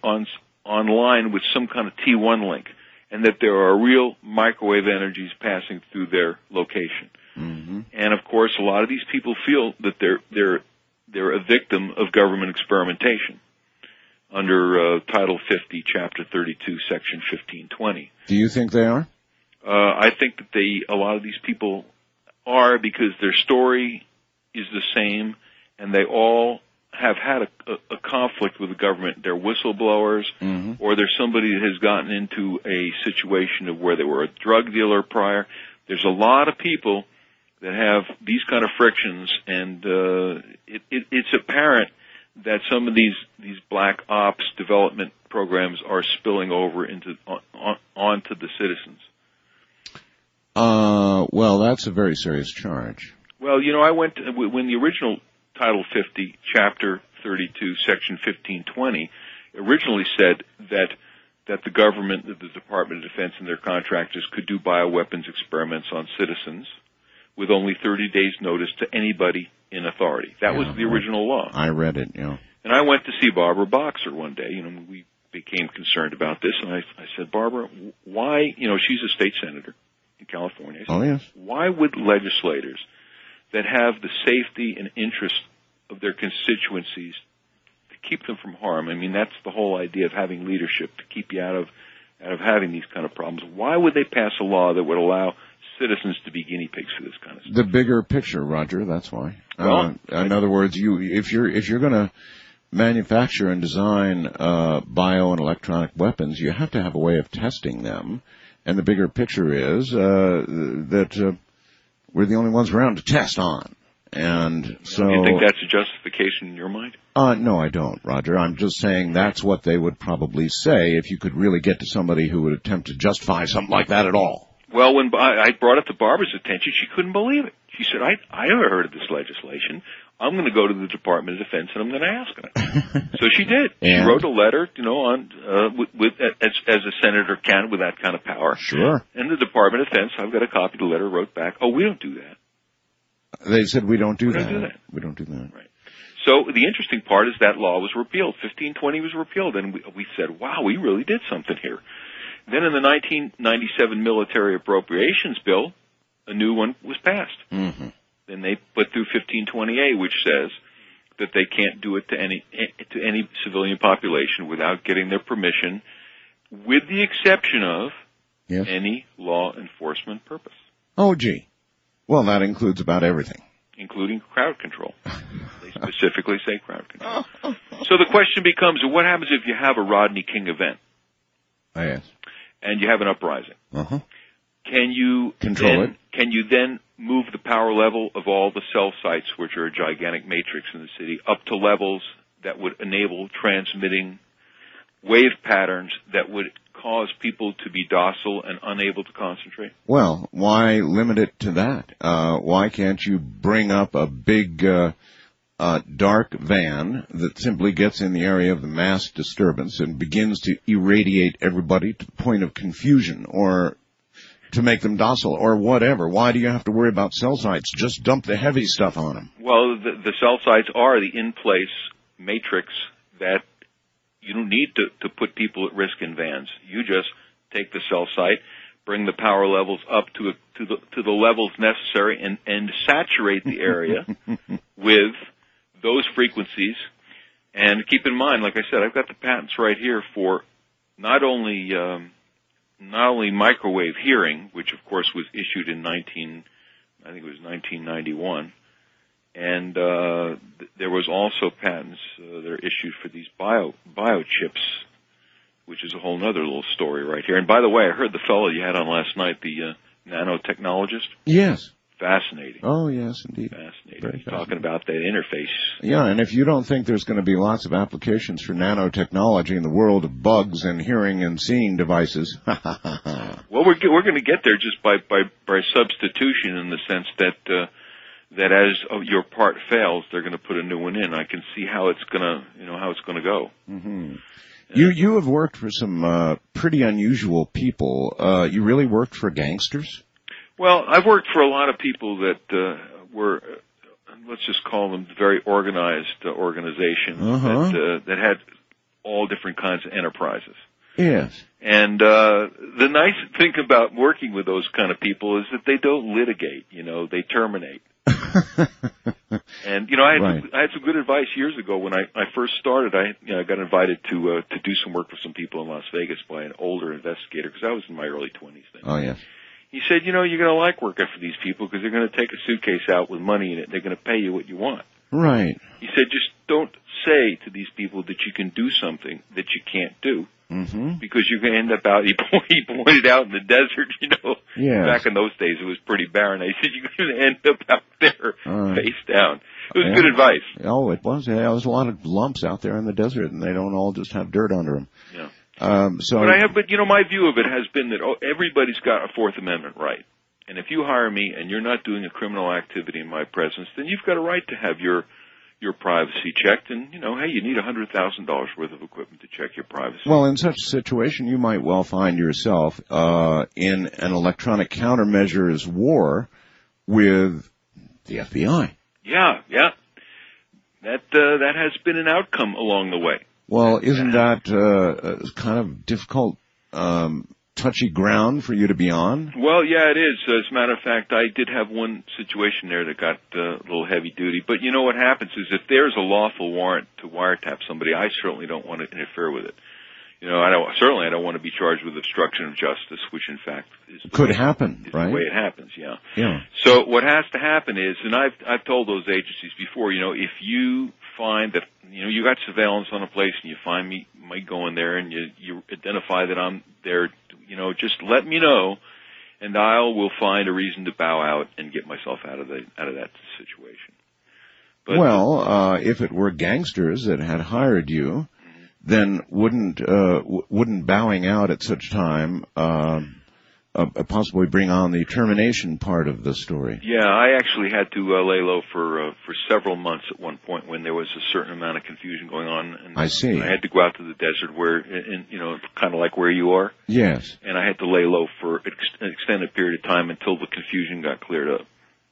online with some kind of T1 link, and that there are real microwave energies passing through their location. Mm-hmm. And of course, a lot of these people feel that they're a victim of government experimentation under Title 50, Chapter 32, Section 1520. Do you think they are? I think that a lot of these people are, because their story is the same, and they all have had a conflict with the government. They're whistleblowers, or there's somebody that has gotten into a situation of where they were a drug dealer prior. There's a lot of people that have these kind of frictions, and it's apparent that some of these black ops development programs are spilling over onto the citizens. Well, that's a very serious charge. Well, you know, I went when the original Title 50, Chapter 32, Section 1520 originally said that the government, the Department of Defense and their contractors could do bioweapons experiments on citizens with only 30 days notice to anybody in authority. That was the original law. I read it, yeah. And I went to see Barbara Boxer one day. You know, we became concerned about this, and I said, Barbara, why, you know, she's a state senator in California. I said, oh, yes. Why would legislators that have the safety and interest of their constituencies to keep them from harm? I mean, that's the whole idea of having leadership, to keep you out of having these kind of problems. Why would they pass a law that would allow citizens to be guinea pigs for this kind of stuff? The bigger picture, Roger, that's why. Well, in other words, if you're going to manufacture and design bio and electronic weapons, you have to have a way of testing them. And the bigger picture is that we're the only ones around to test on. And so, you think that's a justification in your mind? No, I don't, Roger. I'm just saying that's what they would probably say if you could really get to somebody who would attempt to justify something like that at all. Well, when I brought it to Barbara's attention, she couldn't believe it. She said, I never heard of this legislation. I'm going to go to the Department of Defense and I'm going to ask them. So she did. And? She wrote a letter, on as a senator can with that kind of power. Sure. And the Department of Defense, I've got a copy of the letter, wrote back, oh, we don't do that. They said we don't do that. We don't do that. Right. So the interesting part is that law was repealed. 1520 was repealed, and we said, wow, we really did something here. Then in the 1997 Military Appropriations Bill, a new one was passed. Mm-hmm. Then they put through 1520A, which says that they can't do it to any civilian population without getting their permission, with the exception of any law enforcement purpose. Oh, gee. Well, that includes about everything. Including crowd control. They specifically say crowd control. So the question becomes, what happens if you have a Rodney King event? Oh, yes. And you have an uprising? Uh-huh. Can you control it? Can you then move the power level of all the cell sites, which are a gigantic matrix in the city, up to levels that would enable transmitting wave patterns that would cause people to be docile and unable to concentrate? Well, why limit it to that? Why can't you bring up a big dark van that simply gets in the area of the mass disturbance and begins to irradiate everybody to the point of confusion, or to make them docile, or whatever? Why do you have to worry about cell sites? Just dump the heavy stuff on them. Well, the cell sites are the in-place matrix that you don't need to put people at risk in vans. You just take the cell site, bring the power levels up to the levels necessary, and saturate the area with those frequencies. And keep in mind, like I said, I've got the patents right here for not only microwave hearing, which of course was issued in 1991. And there was also patents that are issued for these biochips, which is a whole other little story right here. And by the way, I heard the fellow you had on last night, the nanotechnologist. Yes. Fascinating. Oh, yes, indeed. Fascinating. He's talking about that interface. Yeah, and if you don't think there's going to be lots of applications for nanotechnology in the world of bugs and hearing and seeing devices, well, we're going to get there just by substitution, in the sense that as your part fails, they're going to put a new one in. I can see how it's going to go. Mm-hmm. You have worked for some pretty unusual people. You really worked for gangsters? Well, I've worked for a lot of people that were, let's just call them very organized organizations that had all different kinds of enterprises. Yes. And the nice thing about working with those kind of people is that they don't litigate. They terminate. And I had some good advice years ago when I first started. I got invited to do some work for some people in Las Vegas by an older investigator, because I was in my early 20s then. Oh, yes. He said, you're going to like working for these people because they're going to take a suitcase out with money in it. They're going to pay you what you want. Right. He said, just don't say to these people that you can do something that you can't do. Mm-hmm. Because you're going to end up out, he pointed out in the desert, Yes. Back in those days it was pretty barren. He said, you're going to end up out there face down. It was good advice. Oh, it was. Yeah, there was a lot of lumps out there in the desert, and they don't all just have dirt under them. Yeah. But my view of it has been that everybody's got a Fourth Amendment right. And if you hire me and you're not doing a criminal activity in my presence, then you've got a right to have your privacy checked. And, hey, you need $100,000 worth of equipment to check your privacy. Well, in such a situation, you might well find yourself in an electronic countermeasures war with the FBI. Yeah. That has been an outcome along the way. Well, isn't that kind of difficult, touchy ground for you to be on? Well, yeah, it is. As a matter of fact, I did have one situation there that got a little heavy duty. But what happens is, if there's a lawful warrant to wiretap somebody, I certainly don't want to interfere with it. I don't want to be charged with obstruction of justice, which in fact could happen, right? The way it happens, yeah. Yeah. So what has to happen is, and I've told those agencies before, if you find that, you got surveillance on a place and you find me might go in there and you identify that I'm there, just let me know and I will find a reason to bow out and get myself out of that situation. But, if it were gangsters that had hired you, then wouldn't bowing out at such time possibly bring on the termination part of the story? Yeah, I actually had to lay low for several months at one point when there was a certain amount of confusion going on. And I see. I had to go out to the desert where, kind of like where you are. Yes. And I had to lay low for an extended period of time until the confusion got cleared up.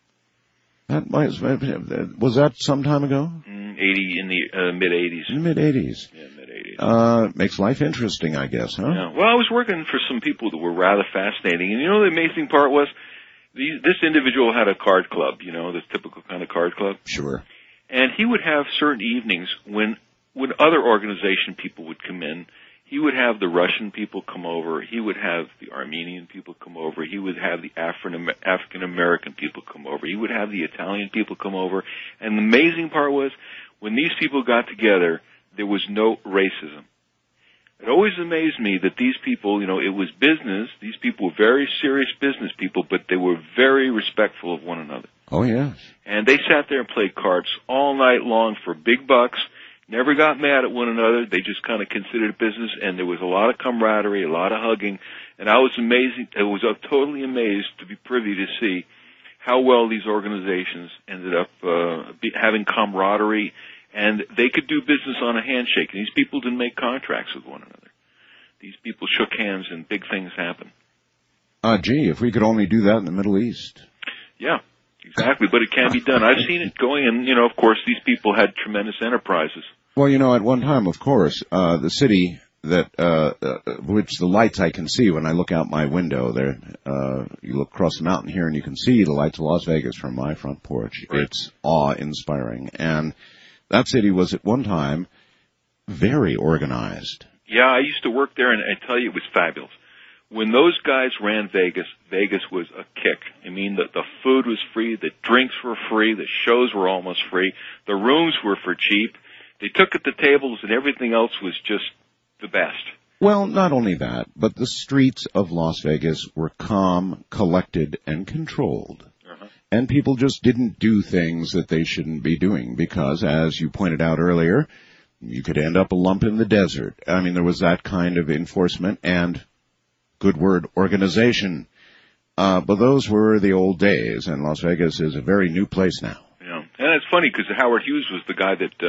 Was that some time ago? 80 in the mid-80s. In the mid-80s. Yeah, mid-80s. Makes life interesting, I guess, huh? Yeah. Well, I was working for some people that were rather fascinating. And the amazing part was this individual had a card club, this typical kind of card club. Sure. And he would have certain evenings when other organization people would come in. He would have the Russian people come over. He would have the Armenian people come over. He would have the African-American people come over. He would have the Italian people come over. And the amazing part was, when these people got together, there was no racism. It always amazed me that these people, it was business. These people were very serious business people, but they were very respectful of one another. Oh, yes. And they sat there and played cards all night long for big bucks. Never got mad at one another. They just kind of considered it business, and there was a lot of camaraderie, a lot of hugging, and I was totally amazed to be privy to see how well these organizations ended up having camaraderie, and they could do business on a handshake. And these people didn't make contracts with one another. These people shook hands, and big things happened. If we could only do that in the Middle East. Yeah. Exactly, but it can be done. I've seen it going, and, of course, these people had tremendous enterprises. Well, at one time, of course, the city that, which the lights I can see when I look out my window there, you look across the mountain here and you can see the lights of Las Vegas from my front porch. Right. It's awe-inspiring. And that city was at one time very organized. Yeah, I used to work there, and I tell you, it was fabulous. When those guys ran Vegas, Vegas was a kick. I mean, the food was free, the drinks were free, the shows were almost free, the rooms were for cheap. They took at the tables, and everything else was just the best. Well, not only that, but the streets of Las Vegas were calm, collected, and controlled. Uh-huh. And people just didn't do things that they shouldn't be doing because, as you pointed out earlier, you could end up a lump in the desert. I mean, there was that kind of enforcement and, good word, organization. But those were the old days, and Las Vegas is a very new place now. Yeah, and it's funny because Howard Hughes was the guy that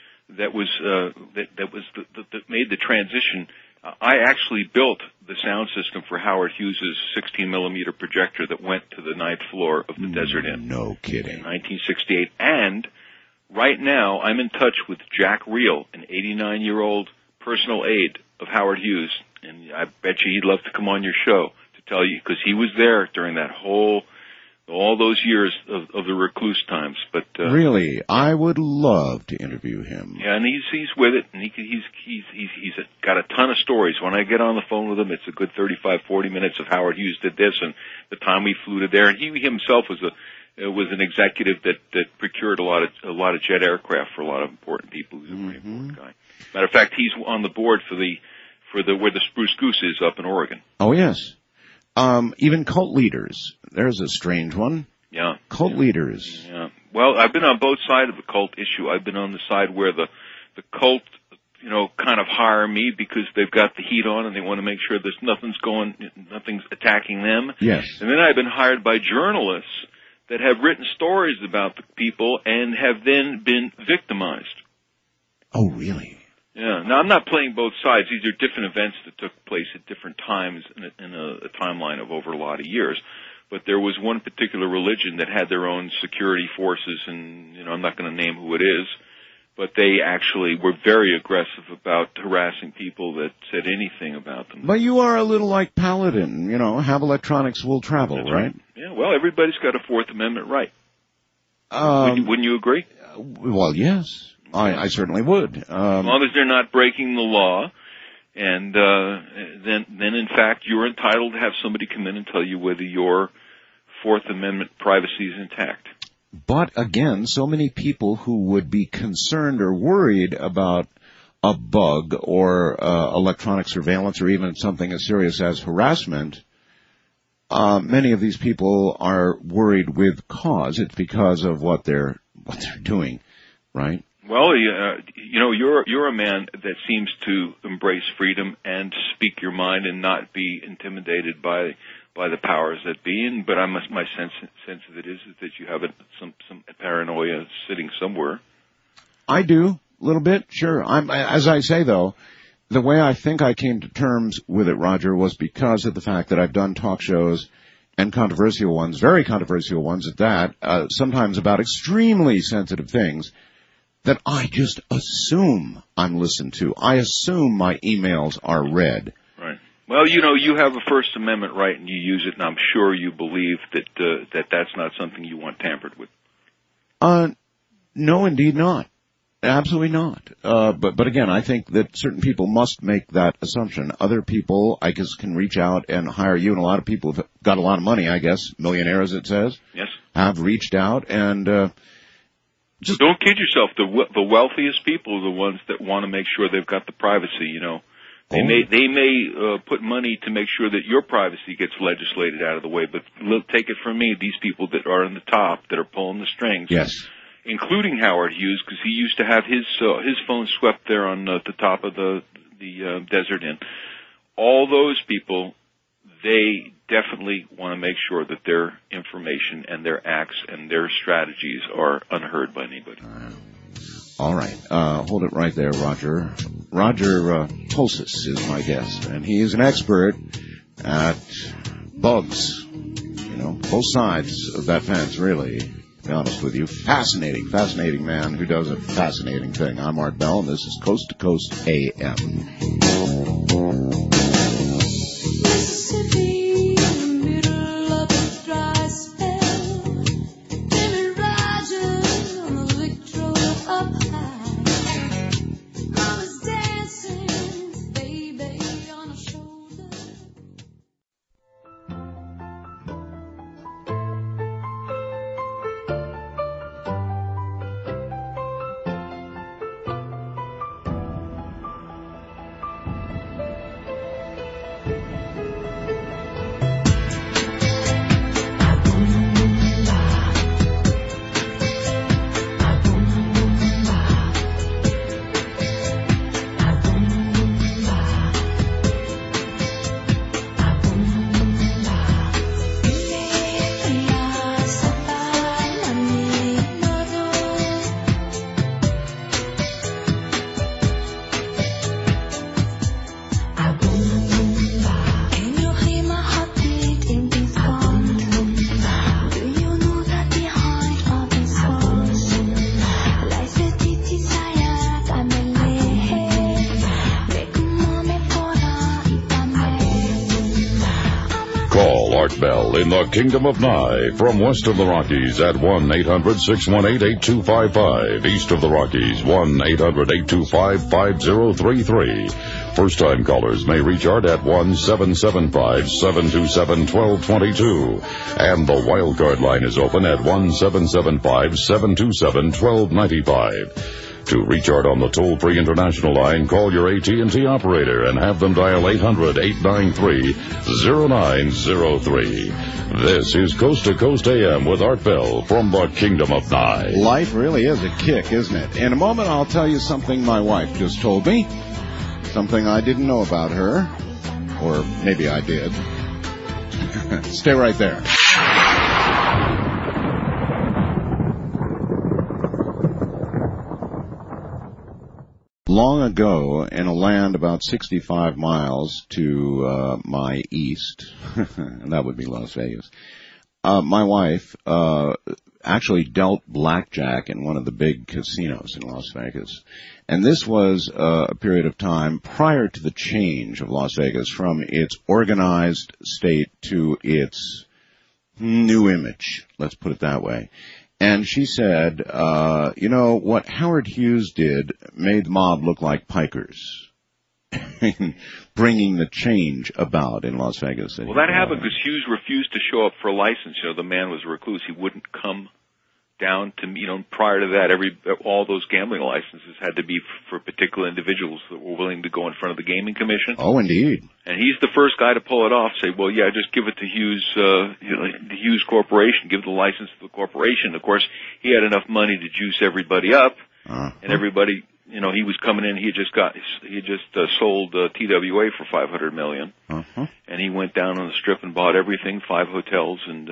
made the transition. I actually built the sound system for Howard Hughes' 16-millimeter projector that went to the 9th floor of the Desert Inn. No kidding. In 1968. And right now, I'm in touch with Jack Reel, an 89-year-old personal aide of Howard Hughes. And I bet you he'd love to come on your show to tell you, because he was there during that all those years of the recluse times. But really, I would love to interview him. Yeah, and he's with it, and he's got a ton of stories. When I get on the phone with him, it's a good 35-40 minutes of Howard Hughes did this, and the time we flew to there. And he himself was an executive that procured a lot of jet aircraft for a lot of important people. He's a very important guy. Matter of fact, he's on the board for where the Spruce Goose is up in Oregon. Oh, yes. Even cult leaders. There's a strange one. Yeah. Cult leaders. Yeah. Well, I've been on both sides of the cult issue. I've been on the side where the cult, kind of hire me because they've got the heat on and they want to make sure nothing's attacking them. Yes. And then I've been hired by journalists that have written stories about the people and have then been victimized. Oh, really? Yeah. Now, I'm not playing both sides. These are different events that took place at different times in a timeline of over a lot of years. But there was one particular religion that had their own security forces, and, I'm not going to name who it is, but they actually were very aggressive about harassing people that said anything about them. But you are a little like Paladin, have electronics will travel, That's right? Yeah, well, everybody's got a Fourth Amendment right. Wouldn't you agree? Well, yes. I certainly would. As long as they're not breaking the law, and then in fact you're entitled to have somebody come in and tell you whether your Fourth Amendment privacy is intact. But again, so many people who would be concerned or worried about a bug or electronic surveillance or even something as serious as harassment, many of these people are worried with cause. It's because of what they're doing, right? Well, you're a man that seems to embrace freedom and speak your mind and not be intimidated by the powers that be. But my sense of it is that you have some paranoia sitting somewhere. I do, a little bit, sure. As I say, though, the way I think I came to terms with it, Roger, was because of the fact that I've done talk shows and controversial ones, very controversial ones at that, sometimes about extremely sensitive things that I just assume I'm listened to. I assume my emails are read. Right. Well, you have a First Amendment right and you use it, and I'm sure you believe that that's not something you want tampered with. No, indeed not. Absolutely not. But again, I think that certain people must make that assumption. Other people, I guess, can reach out and hire you, and a lot of people have got a lot of money, I guess, millionaires, it says. Yes. Have reached out and, just don't kid yourself. The wealthiest people are the ones that want to make sure they've got the privacy, They may put money to make sure that your privacy gets legislated out of the way, but take it from me, these people that are on the top, that are pulling the strings. Yes. Including Howard Hughes, because he used to have his phone swept there on the top of the Desert Inn. All those people, they definitely want to make sure that their information and their acts and their strategies are unheard by anybody. All right. Hold it right there, Roger. Roger Tulsis is my guest, and he is an expert at bugs. Both sides of that fence, really, to be honest with you. Fascinating man who does a fascinating thing. I'm Art Bell, and this is Coast to Coast AM. Bell in the Kingdom of Nye from west of the Rockies at 1-800-618-8255. East of the Rockies, 1-800-825-5033. First-time callers may reach Art at 1-775-727-1222. And the wildcard line is open at 1-775-727-1295. To reach Art on the toll-free international line, call your AT&T operator and have them dial 800-893-0903. This is Coast to Coast AM with Art Bell from the Kingdom of Nye. Life really is a kick, isn't it? In a moment, I'll tell you something my wife just told me. Something I didn't know about her. Or maybe I did. Stay right there. Long ago, in a land about 65 miles to my east, and that would be Las Vegas, my wife actually dealt blackjack in one of the big casinos in Las Vegas. And this was a period of time prior to the change of Las Vegas from its organized state to its new image, let's put it that way. And she said, what Howard Hughes did made the mob look like pikers, bringing the change about in Las Vegas. Well, that happened because Hughes refused to show up for a license. The man was a recluse. He wouldn't come down to, prior to that, all those gambling licenses had to be for particular individuals that were willing to go in front of the Gaming Commission. Oh, indeed. And he's the first guy to pull it off, say, well, yeah, just give it to Hughes, the Hughes Corporation, give the license to the corporation. Of course, he had enough money to juice everybody up, and everybody, he was coming in, he just sold TWA for $500 million. And he went down on the strip and bought everything, 5 hotels, and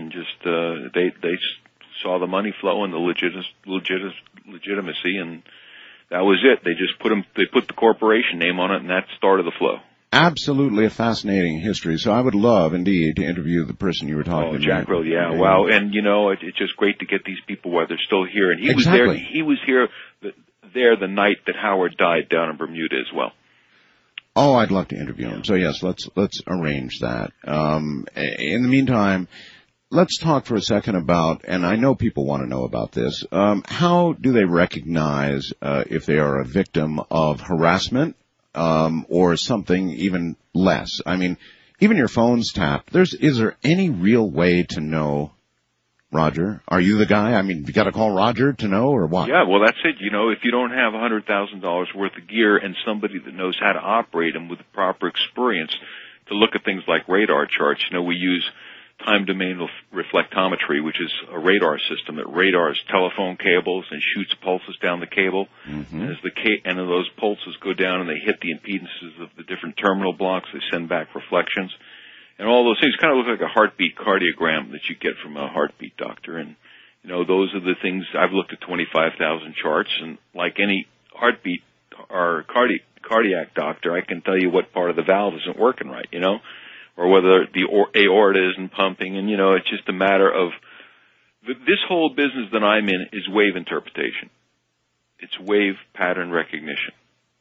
they saw the money flow and the legitimacy, and that was it. They put the corporation name on it, and that started the flow. Absolutely a fascinating history. So I would love, indeed, to interview the person you were talking about. Jack Rowe, yeah. Wow. And, it's just great to get these people while they're still here. And he was here the night that Howard died down in Bermuda as well. Oh, I'd love to interview him. So yes, let's arrange that. In the meantime, let's talk for a second about, and I know people want to know about this, how do they recognize if they are a victim of harassment or something even less? I mean, even your phone's tapped. Is there any real way to know, Roger? Are you the guy? I mean, you got to call Roger to know, or what? Yeah, well, that's it. If you don't have $100,000 worth of gear and somebody that knows how to operate them with the proper experience to look at things like radar charts, we use time domain reflectometry, which is a radar system that radars telephone cables and shoots pulses down the cable. And as those pulses go down and they hit the impedances of the different terminal blocks, they send back reflections. And all those things kind of look like a heartbeat cardiogram that you get from a heartbeat doctor. And, those are the things. I've looked at 25,000 charts, and like any heartbeat or cardiac doctor, I can tell you what part of the valve isn't working right, or whether the aorta isn't pumping. And, it's just a matter of this whole business that I'm in is wave interpretation. It's wave pattern recognition.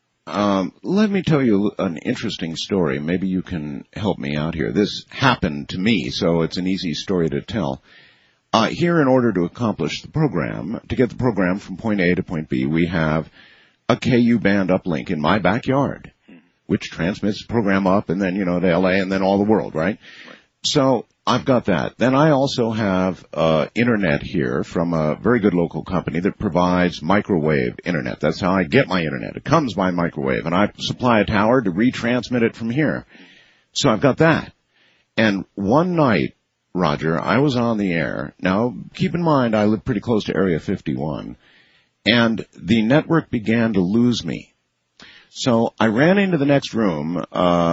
Let me tell you an interesting story. Maybe you can help me out here. This happened to me, so it's an easy story to tell. Here, in order to accomplish the program, to get the program from point A to point B, we have a KU band uplink in my backyard, which transmits the program up and then, to LA and then all the world, right? So I've got that. Then I also have internet here from a very good local company that provides microwave internet. That's how I get my internet. It comes by microwave, and I supply a tower to retransmit it from here. So I've got that. And one night, Roger, I was on the air. Now, keep in mind, I live pretty close to Area 51, and the network began to lose me. So I ran into the next room, in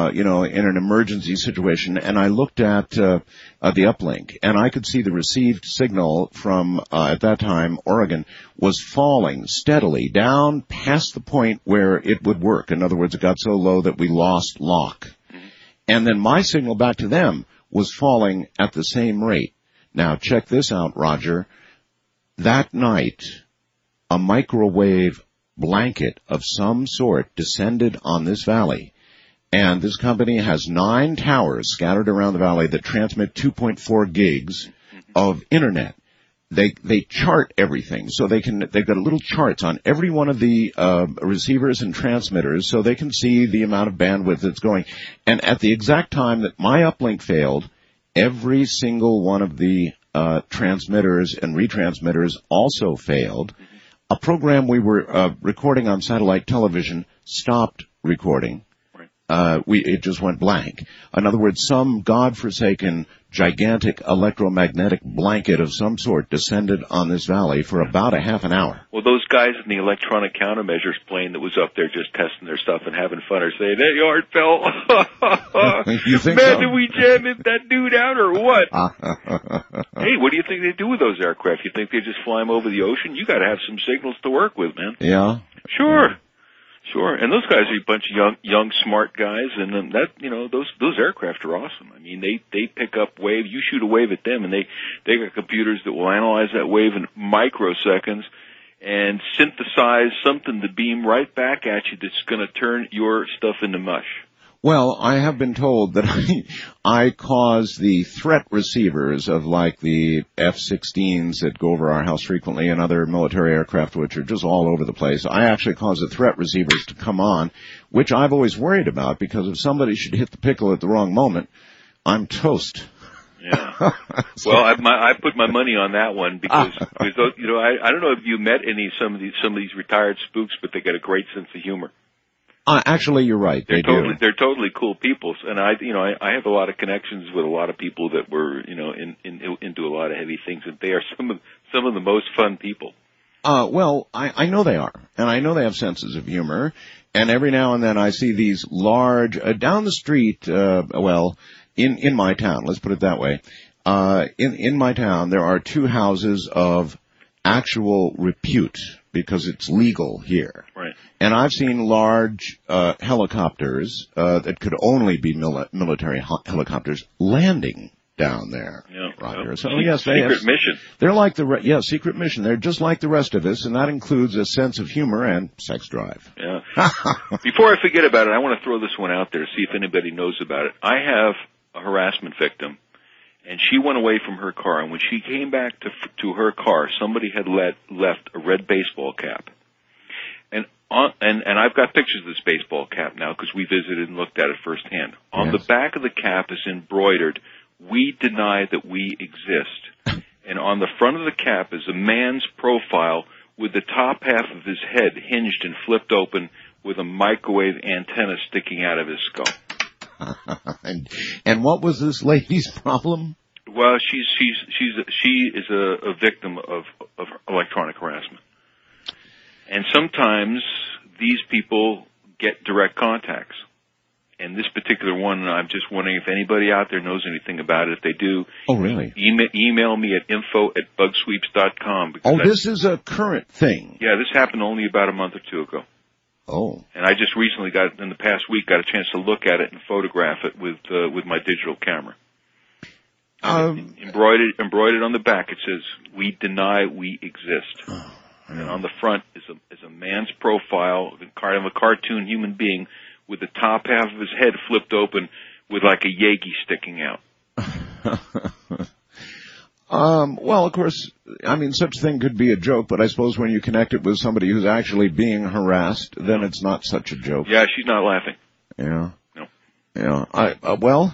an emergency situation, and I looked at the uplink, and I could see the received signal from, at that time, Oregon, was falling steadily down past the point where it would work. In other words, it got so low that we lost lock. And then my signal back to them was falling at the same rate. Now, check this out, Roger. That night, a microwave blanket of some sort descended on this valley, and this company has 9 towers scattered around the valley that transmit 2.4 gigs of internet. They chart everything, so they've got little charts on every one of the receivers and transmitters, so they can see the amount of bandwidth that's going. And at the exact time that my uplink failed, every single one of the transmitters and retransmitters also failed. A program we were recording on satellite television stopped recording. It just went blank. In other words, some godforsaken, gigantic electromagnetic blanket of some sort descended on this valley for about a half an hour. Well, those guys in the electronic countermeasures plane that was up there just testing their stuff and having fun are saying, "Hey, Art fell." You think Man, so? did we jam that dude out or what? Hey, what do you think they do with those aircraft? You think they just fly them over the ocean? You got to have some signals to work with, man. Yeah. Sure. And those guys are a bunch of young, smart guys, and those aircraft are awesome. I mean, they pick up wave. You shoot a wave at them, and they got computers that will analyze that wave in microseconds and synthesize something to beam right back at you that's going to turn your stuff into mush. Well, I have been told that I cause the threat receivers of like the F-16s that go over our house frequently and other military aircraft which are just all over the place. I actually cause the threat receivers to come on, which I've always worried about because if somebody should hit the pickle at the wrong moment, I'm toast. Yeah. Well, I put my money on that one because you know, I don't know if you met some of these retired spooks, but they got a great sense of humor. Actually, you're right. They're totally cool people, and I have a lot of connections with a lot of people that were, you know, into a lot of heavy things, and they are some of the most fun people. Well, I know they are, and I know they have senses of humor, and every now and then I see these large, down the street, in my town, let's put it that way, in my town there are 2 houses of actual repute, because it's legal here. Right. And I've seen large, helicopters, that could only be military helicopters landing down there, Roger. So yes, secret mission. They're like secret mission. They're just like the rest of us, and that includes a sense of humor and sex drive. Yeah. Before I forget about it, I want to throw this one out there, see if anybody knows about it. I have a harassment victim, and she went away from her car, and when she came back to her car, somebody had left a red baseball cap. And I've got pictures of this baseball cap now because we visited and looked at it firsthand. On the back of the cap is embroidered, "We deny that we exist." And on the front of the cap is a man's profile with the top half of his head hinged and flipped open with a microwave antenna sticking out of his skull. And what was this lady's problem? Well, she is a victim of electronic harassment. And sometimes these people get direct contacts. And this particular one, I'm just wondering if anybody out there knows anything about it. If they do, really? Email me at info@bugsweeps.com. Oh, this is a current thing. Yeah, this happened only about a month or 2 ago. Oh. And I just recently in the past week, got a chance to look at it and photograph it with my digital camera. Embroidered on the back, it says, "We deny we exist." Oh. And on the front is a man's profile, kind of a cartoon human being, with the top half of his head flipped open with like a Yagi sticking out. Well, of course, I mean, such a thing could be a joke, but I suppose when you connect it with somebody who's actually being harassed, then it's not such a joke. Yeah, she's not laughing. Yeah. No. Yeah.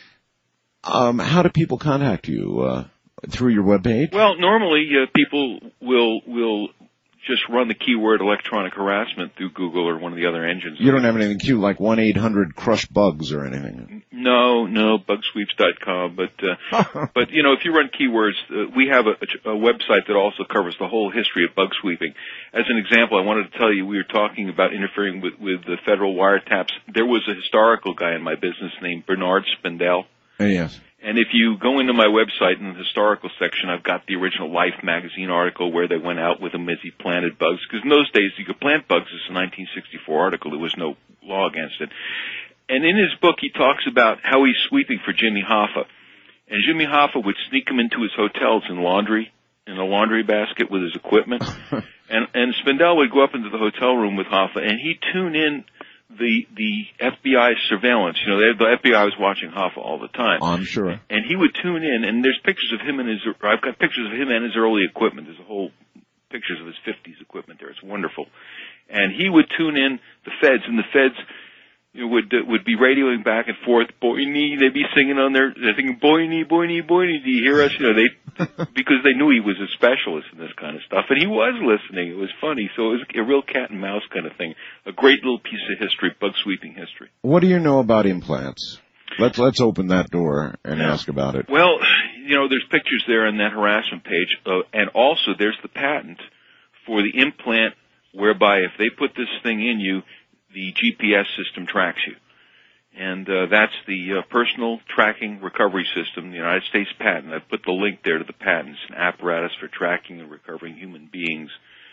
How do people contact you? Through your webpage? Well, normally people will just run the keyword electronic harassment through Google or one of the other engines. You don't have anything cute like 1-800-CRUSH-BUGS or anything? No, bugsweeps.com. But you know, if you run keywords, we have a website that also covers the whole history of bug sweeping. As an example, I wanted to tell you, we were talking about interfering with the federal wiretaps. There was a historical guy in my business named Bernard Spindell. Yes. And if you go into my website in the historical section, I've got the original Life magazine article where they went out with him as he planted bugs. Because in those days, you could plant bugs. It's a 1964 article. There was no law against it. And in his book, he talks about how he's sweeping for Jimmy Hoffa. And Jimmy Hoffa would sneak him into his hotels in a laundry basket with his equipment. and Spindell would go up into the hotel room with Hoffa, and he'd tune in the FBI surveillance. You know, the FBI was watching Hoffa all the time. I'm sure. And he would tune in, and there's pictures of him I've got pictures of him and his early equipment. There's a whole pictures of his 50s equipment there. It's wonderful. And he would tune in the feds, and the feds, you know, would be radioing back and forth. Boyni, they'd be singing they're thinking, Boyni, Boyni, Boyni, do you hear us? You know, because they knew he was a specialist in this kind of stuff. And he was listening. It was funny. So it was a real cat and mouse kind of thing. A great little piece of history, bug sweeping history. What do you know about implants? Let's open that door and ask about it. Well, you know, there's pictures there on that harassment page. And also there's the patent for the implant whereby if they put this thing in you, the GPS system tracks you. And that's the Personal Tracking Recovery System, the United States patent. I've put the link there to the patent. It's an apparatus for tracking and recovering human beings,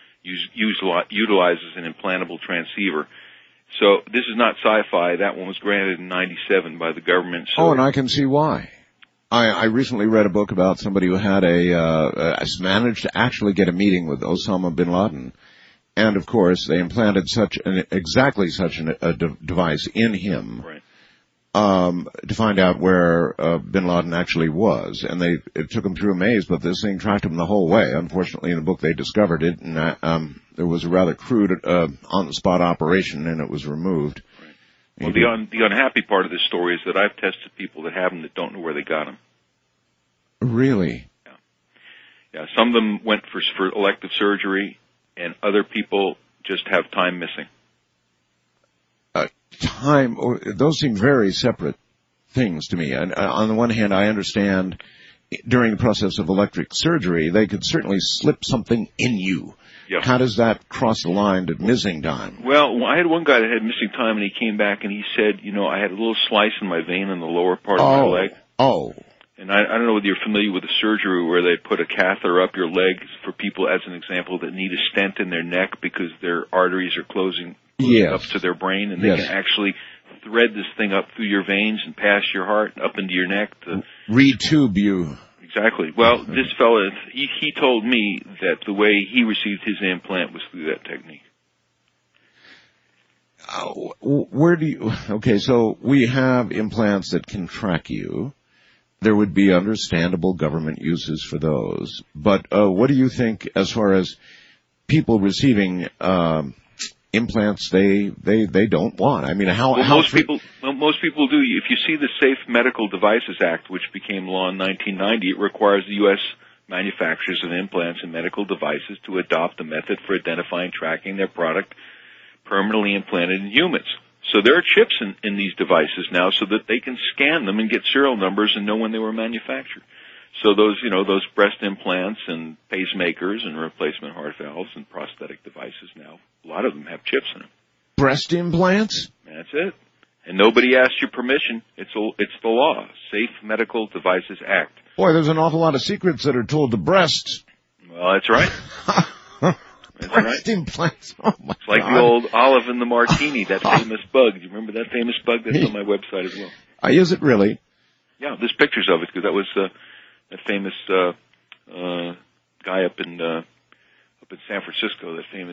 utilizes an implantable transceiver. So this is not sci-fi. That one was granted in 97 by the government. So and I can see why. I recently read a book about somebody who had managed to actually get a meeting with Osama bin Laden. And, of course, they implanted exactly such a device in him, right, to find out where bin Laden actually was. And it took them through a maze, but this thing tracked him the whole way. Unfortunately, in the book, they discovered it, and there was a rather crude on-the-spot operation, and it was removed. Right. Well, the unhappy part of this story is that I've tested people that have them that don't know where they got them. Really? Yeah, some of them went for elective surgery, and other people just have time missing. Those seem very separate things to me. And on the one hand, I understand during the process of electric surgery, they could certainly slip something in you. Yep. How does that cross the line to missing time? Well, I had one guy that had missing time, and he came back and he said, I had a little slice in my vein in the lower part of my leg. Oh. And I don't know whether you're familiar with the surgery where they put a catheter up your leg for people, as an example, that need a stent in their neck because their arteries are closing up to their brain, and they can actually thread this thing up through your veins and past your heart up into your neck. Retube you. Exactly. Well, this fella, he told me that the way he received his implant was through that technique. Okay, so we have implants that can track you. There would be understandable government uses for those. But what do you think as far as people receiving implants they don't want? I mean, most people do. If you see the Safe Medical Devices Act, which became law in 1990, it requires the U.S. manufacturers of implants and medical devices to adopt a method for identifying, tracking their product permanently implanted in humans. So there are chips in these devices now so that they can scan them and get serial numbers and know when they were manufactured. So those breast implants and pacemakers and replacement heart valves and prosthetic devices now, a lot of them have chips in them. Breast implants? That's it. And nobody asked your permission. It's the law. Safe Medical Devices Act. Boy, there's an awful lot of secrets that are told to breasts. Well, that's right. That's breast implants. Oh my It's like God. the old olive in the martini, that famous bug. Do you remember that famous bug? That's on my website as well. Is it really? Yeah, there's pictures of it because that was that famous guy up in San Francisco, that famous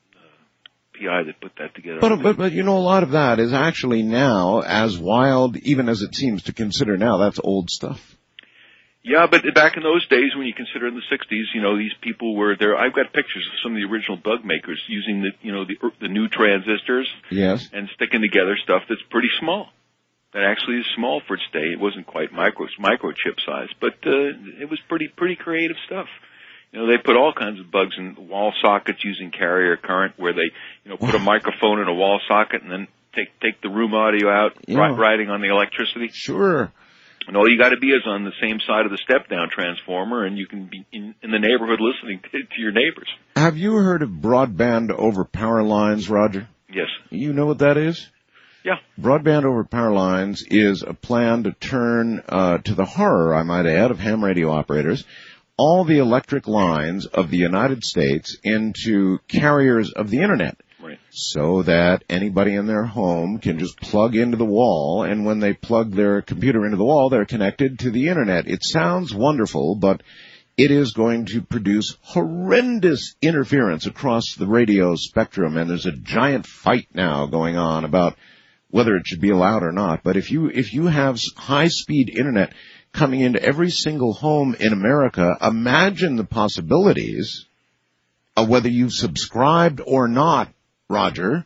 PI that put that together. But a lot of that is actually now as wild, even as it seems to consider now. That's old stuff. Yeah, but back in those days, when you consider in the 60s, these people were there. I've got pictures of some of the original bug makers using the new transistors. Yes. And sticking together stuff that's pretty small. That actually is small for its day. It wasn't quite microchip size, but it was pretty creative stuff. They put all kinds of bugs in wall sockets using carrier current, where they put a microphone in a wall socket and then take the room audio out, riding on the electricity. Sure. And all you got to be is on the same side of the step-down transformer, and you can be in the neighborhood listening to your neighbors. Have you heard of broadband over power lines, Roger? Yes. You know what that is? Yeah. Broadband over power lines is a plan to turn, to the horror, I might add, of ham radio operators, all the electric lines of the United States into carriers of the Internet. Right. So that anybody in their home can just plug into the wall, and when they plug their computer into the wall, they're connected to the Internet. It sounds wonderful, but it is going to produce horrendous interference across the radio spectrum, and there's a giant fight now going on about whether it should be allowed or not. But if you have high-speed Internet coming into every single home in America, imagine the possibilities of whether you've subscribed or not, Roger,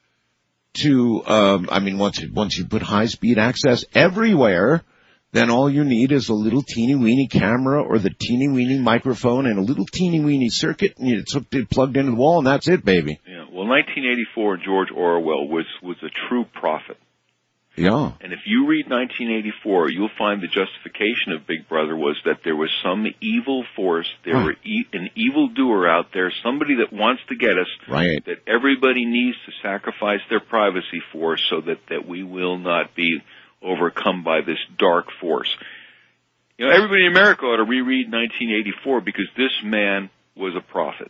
to, once you put high-speed access everywhere, then all you need is a little teeny-weeny camera or the teeny-weeny microphone and a little teeny-weeny circuit, and it's plugged into the wall, and that's it, baby. Yeah. Well, 1984, George Orwell was a true prophet. Yeah. And if you read 1984, you'll find the justification of Big Brother was that there was some evil force, an evildoer out there, somebody that wants to get us, right, that everybody needs to sacrifice their privacy for, so that we will not be overcome by this dark force. Everybody in America ought to reread 1984 because this man was a prophet.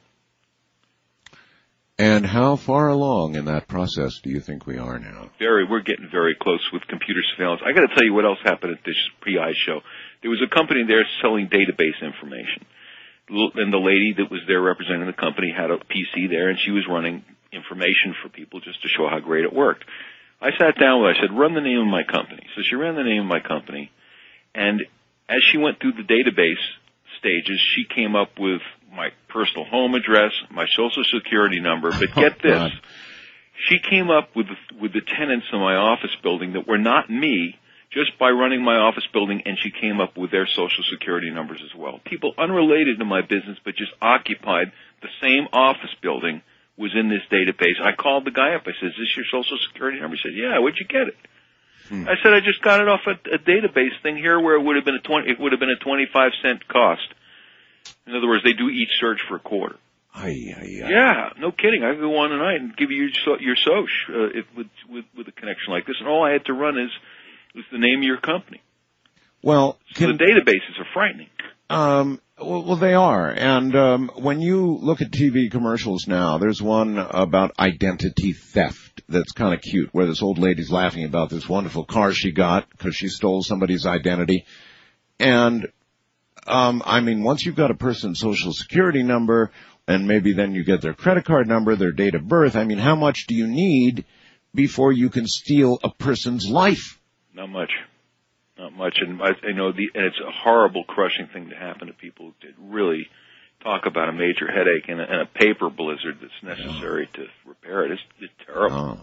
And how far along in that process do you think we are now? We're getting very close with computer surveillance. I got to tell you what else happened at this PI show. There was a company there selling database information. And the lady that was there representing the company had a PC there, and she was running information for people just to show how great it worked. I sat down with her. I said, run the name of my company. So she ran the name of my company. And as she went through the database stages, she came up with my personal home address, my social security number. But get this. God. She came up with the tenants in my office building that were not me, just by running my office building, and she came up with their Social Security numbers as well. People unrelated to my business but just occupied the same office building was in this database. I called the guy up. I said, "Is this your Social Security number?" He said, "Yeah, where'd you get it?" I said, "I just got it off a database thing here where it would have been a 25-cent cost." In other words, they do each search for a quarter. Yeah, no kidding. I could go on tonight and give you your Soch with a connection like this, and all I had to run is the name of your company. Well, so the databases are frightening. Well, they are. And when you look at TV commercials now, there's one about identity theft that's kind of cute, where this old lady's laughing about this wonderful car she got because she stole somebody's identity. And I mean, once you've got a person's Social Security number, and maybe then you get their credit card number, their date of birth, I mean, how much do you need before you can steal a person's life? Not much. Not much. And I know and it's a horrible, crushing thing to happen to people that really talk about a major headache and a paper blizzard that's necessary to repair it. It's terrible.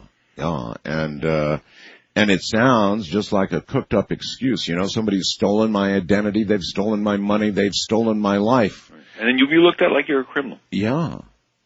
And it sounds just like a cooked up excuse. You know, somebody's stolen my identity, they've stolen my money, they've stolen my life. Right. And then you'll be looked at like you're a criminal. Yeah.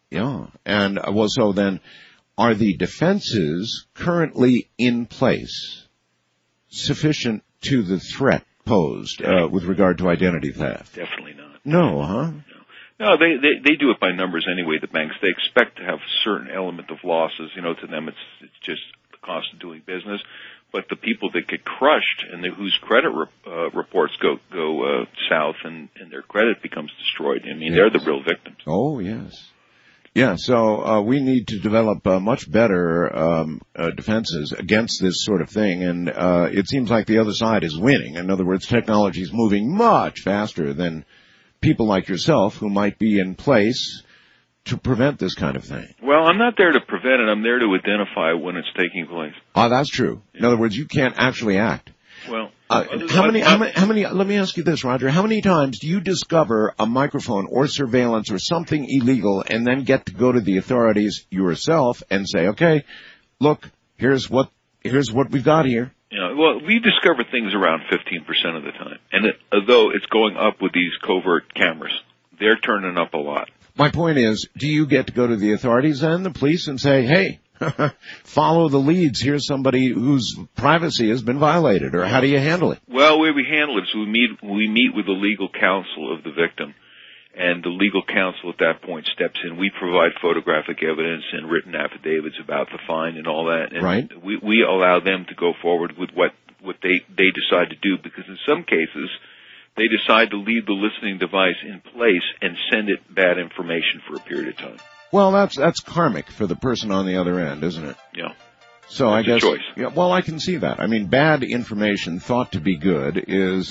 And so then, are the defenses currently in place sufficient to the threat posed with regard to identity theft? Definitely not. No, huh? No, they do it by numbers anyway, the banks. They expect to have a certain element of losses. You know, to them it's just the cost of doing business. But the people that get crushed and whose credit reports go south and their credit becomes destroyed, I mean, they're the real victims. Oh, yes. Yeah, so we need to develop much better defenses against this sort of thing, and it seems like the other side is winning. In other words, technology is moving much faster than people like yourself who might be in place to prevent this kind of thing. Well, I'm not there to prevent it. I'm there to identify when it's taking place. Oh, that's true. In other words, you can't actually act. Well, how many, let me ask you this, Roger, how many times do you discover a microphone or surveillance or something illegal and then get to go to the authorities yourself and say, okay, look, here's what we've got here? Well, we discover things around 15% of the time. And although it's going up with these covert cameras, they're turning up a lot. My point is, do you get to go to the authorities then, the police, and say, hey, follow the leads, here's somebody whose privacy has been violated, or how do you handle it? Well, the way we handle it is we meet with the legal counsel of the victim, and the legal counsel at that point steps in. We provide photographic evidence and written affidavits about the fine and all that, and right. we allow them to go forward with what they decide to do, because in some cases they decide to leave the listening device in place and send it bad information for a period of time. Well, that's karmic for the person on the other end, isn't it? Yeah. So that's I guess, a choice. Yeah, well, I can see that. I mean, bad information thought to be good is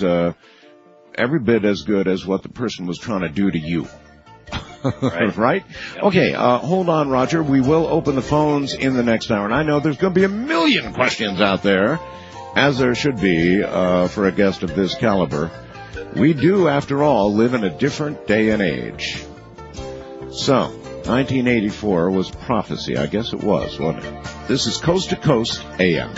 every bit as good as what the person was trying to do to you. Right? Right? Yep. Okay, hold on, Roger. We will open the phones in the next hour, and I know there's going to be a million questions out there, as there should be for a guest of this caliber. We do, after all, live in a different day and age. So, 1984 was prophecy. I guess it was, wasn't it? This is Coast to Coast AM.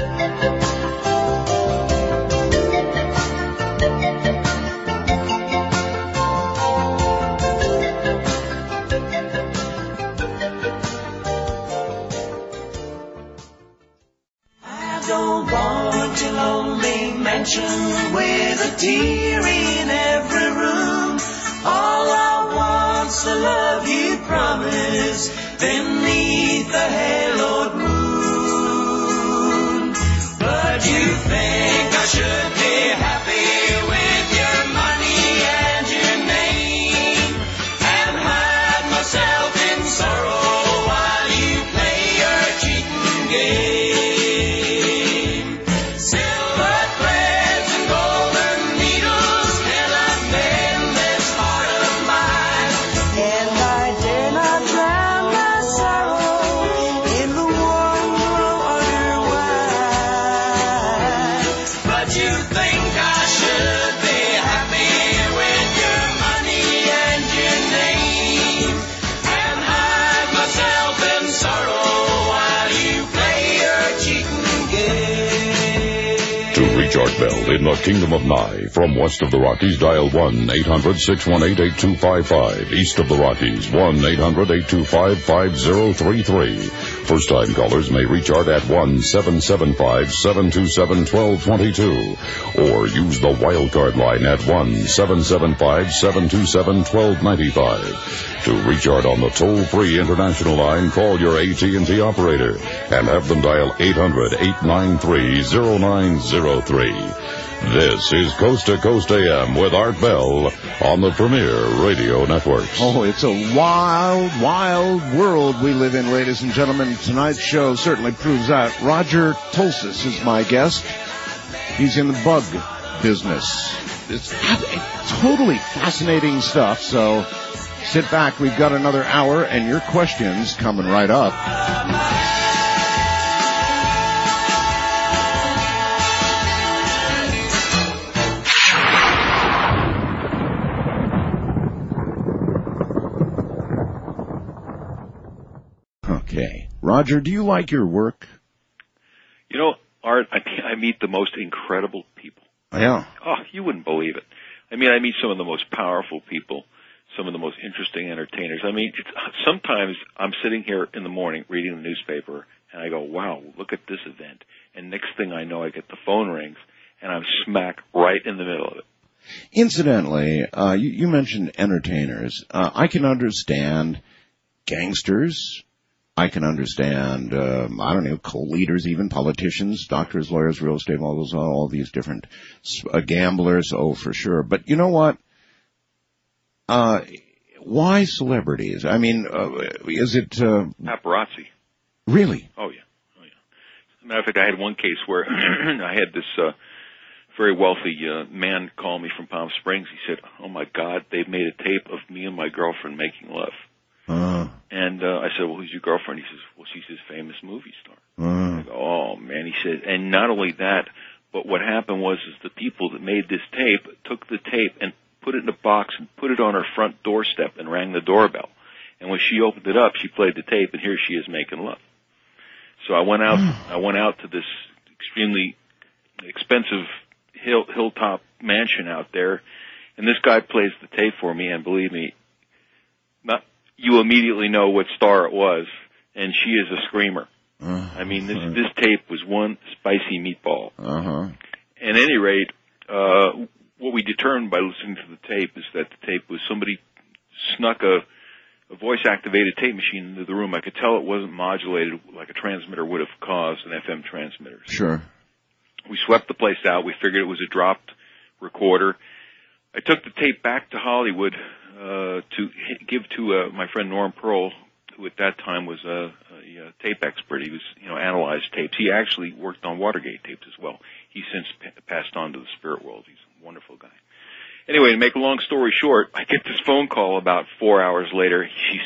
I don't want a lonely mansion with a tear in every room. All I want's the love you promised beneath the haloed moon. But you think I should be happy with your money and your name, and hide myself in sorrow while you play your cheating game. Silver threads and golden needles cannot mend this heart of mine, and I dare not drown my sorrow Reach Art Bell in the Kingdom of Nye. From west of the Rockies, dial 1-800-618-8255. East of the Rockies, 1-800-825-5033. First-time callers may reach Art at 1-775-727-1222. Or use the wildcard line at 1-775-727-1295. To reach Art on the toll-free international line, call your AT&T operator and have them dial 800-893-0903. This is Coast to Coast AM with Art Bell on the Premier Radio Network. Oh, it's a wild, wild world we live in, ladies and gentlemen. Tonight's show certainly proves that. Roger Tulsis is my guest. He's in the bug business. It's totally fascinating stuff, so sit back. We've got another hour, and your questions coming right up. Okay. Roger, do you like your work? You know, Art, I meet the most incredible people. Yeah. Oh, you wouldn't believe it. I mean, I meet some of the most powerful people, some of the most interesting entertainers. I mean, sometimes I'm sitting here in the morning reading the newspaper, and I go, wow, look at this event. And next thing I know, I get the phone rings, and I'm smack right in the middle of it. Incidentally, you mentioned entertainers. I can understand gangsters. I can understand, co-leaders, even politicians, doctors, lawyers, real estate moguls, all these different gamblers. Oh, for sure. But you know what? Why celebrities? I mean, is it paparazzi? Really? Oh yeah. As a matter of fact, I had one case where I had this very wealthy man call me from Palm Springs. He said, "Oh my God, they've made a tape of me and my girlfriend making love." And I said, "Well, who's your girlfriend?" He says, "Well, she's his famous movie star." I go, "Oh man," he said, and not only that, but what happened was the people that made this tape took the tape and put it in a box and put it on her front doorstep and rang the doorbell. And when she opened it up, she played the tape, and here she is making love. So I went out to this extremely expensive hilltop mansion out there, and this guy plays the tape for me, and believe me, you immediately know what star it was, and she is a screamer. I mean, this tape was one spicy meatball. At any rate, what we determined by listening to the tape is that the tape was somebody snuck a voice-activated tape machine into the room. I could tell it wasn't modulated like a transmitter would have caused an FM transmitter. Sure. We swept the place out. We figured it was a dropped recorder. I took the tape back to Hollywood to give to my friend Norm Pearl, who at that time was a tape expert. He was, analyzed tapes. He actually worked on Watergate tapes as well. He's since passed on to the spirit world. He's a wonderful guy. Anyway, to make a long story short, I get this phone call about 4 hours later.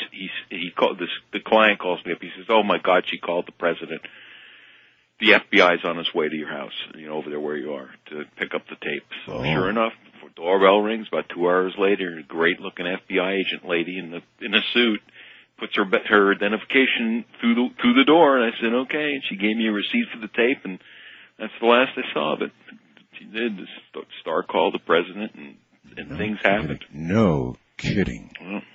The client calls me up. He says, "Oh my God, she called the president. The FBI's on its way to your house, over there where you are, to pick up the tape." So sure enough, doorbell rings. About 2 hours later, a great-looking FBI agent lady in a suit puts her identification through the door, and I said, "Okay," and she gave me a receipt for the tape, and that's the last I saw of it. She did. The star called the president, and things happened. No kidding.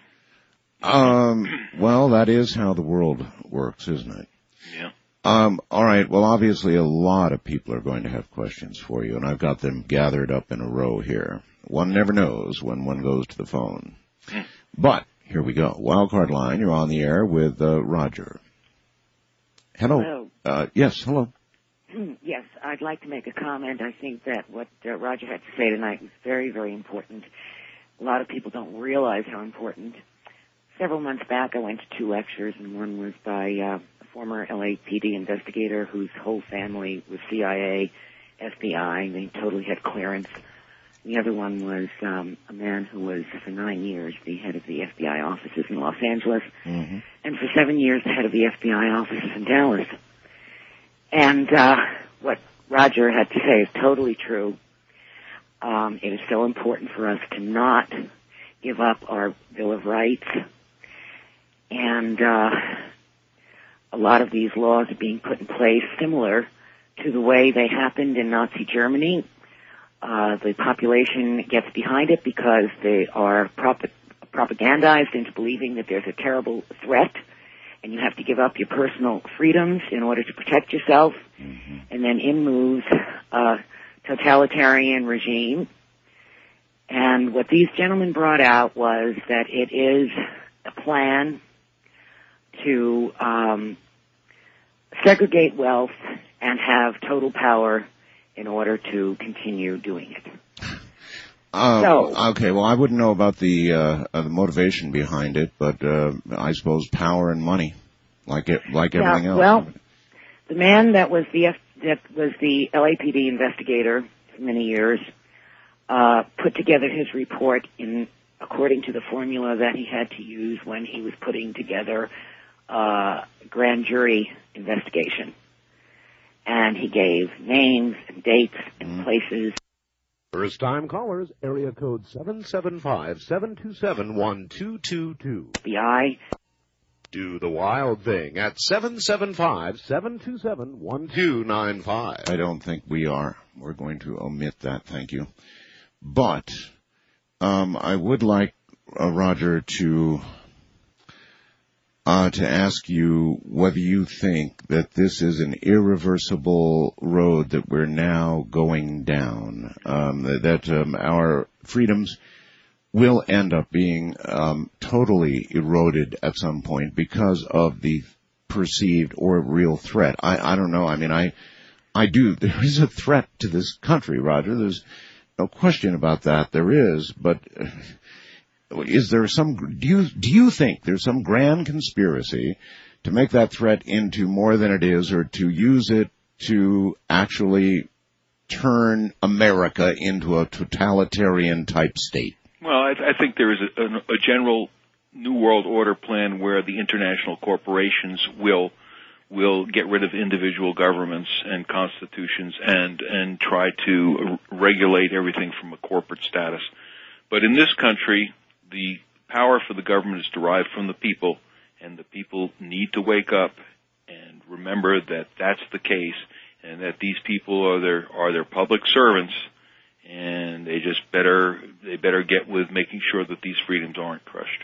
Well, that is how the world works, isn't it? Yeah. All right. Well, obviously a lot of people are going to have questions for you, and I've got them gathered up in a row here. One never knows when one goes to the phone. But here we go. Wildcard line, you're on the air with Roger. Hello. Yes, hello. Yes, I'd like to make a comment. I think that what Roger had to say tonight was very, very important. A lot of people don't realize how important. Several months back, I went to 2 lectures, and one was by a former LAPD investigator whose whole family was CIA, FBI. They totally had clearance. The other one was a man who was, for 9 years, the head of the FBI offices in Los Angeles, and for 7 years, the head of the FBI offices in Dallas. And what Roger had to say is totally true. It is so important for us to not give up our Bill of Rights. And a lot of these laws are being put in place similar to the way they happened in Nazi Germany. The population gets behind it because they are propagandized into believing that there's a terrible threat and you have to give up your personal freedoms in order to protect yourself. Mm-hmm. And then in moves a totalitarian regime. And what these gentlemen brought out was that it is a plan to segregate wealth and have total power in order to continue doing it. Okay, well, I wouldn't know about the motivation behind it, but I suppose power and money, like everything else. Well, the man that was the LAPD investigator for many years put together his report according to the formula that he had to use when he was putting together grand jury investigation. And he gave names and dates and places. First-time callers, area code 775-727-1222. FBI. Do the wild thing at 775-727-1295. I don't think we are. We're going to omit that, thank you. But I would like, Roger, to ask you whether you think that this is an irreversible road that we're now going down, that our freedoms will end up being totally eroded at some point because of the perceived or real threat. I don't know. I mean, I do. There is a threat to this country, Roger. There's no question about that. There is, but is there some, do you think there's some grand conspiracy to make that threat into more than it is, or to use it to actually turn America into a totalitarian type state? Well, I think there is a general New World Order plan where the international corporations will get rid of individual governments and constitutions and try to regulate everything from a corporate status. But in this country, the power for the government is derived from the people, and the people need to wake up and remember that that's the case, and that these people are their public servants, and they better get with making sure that these freedoms aren't crushed.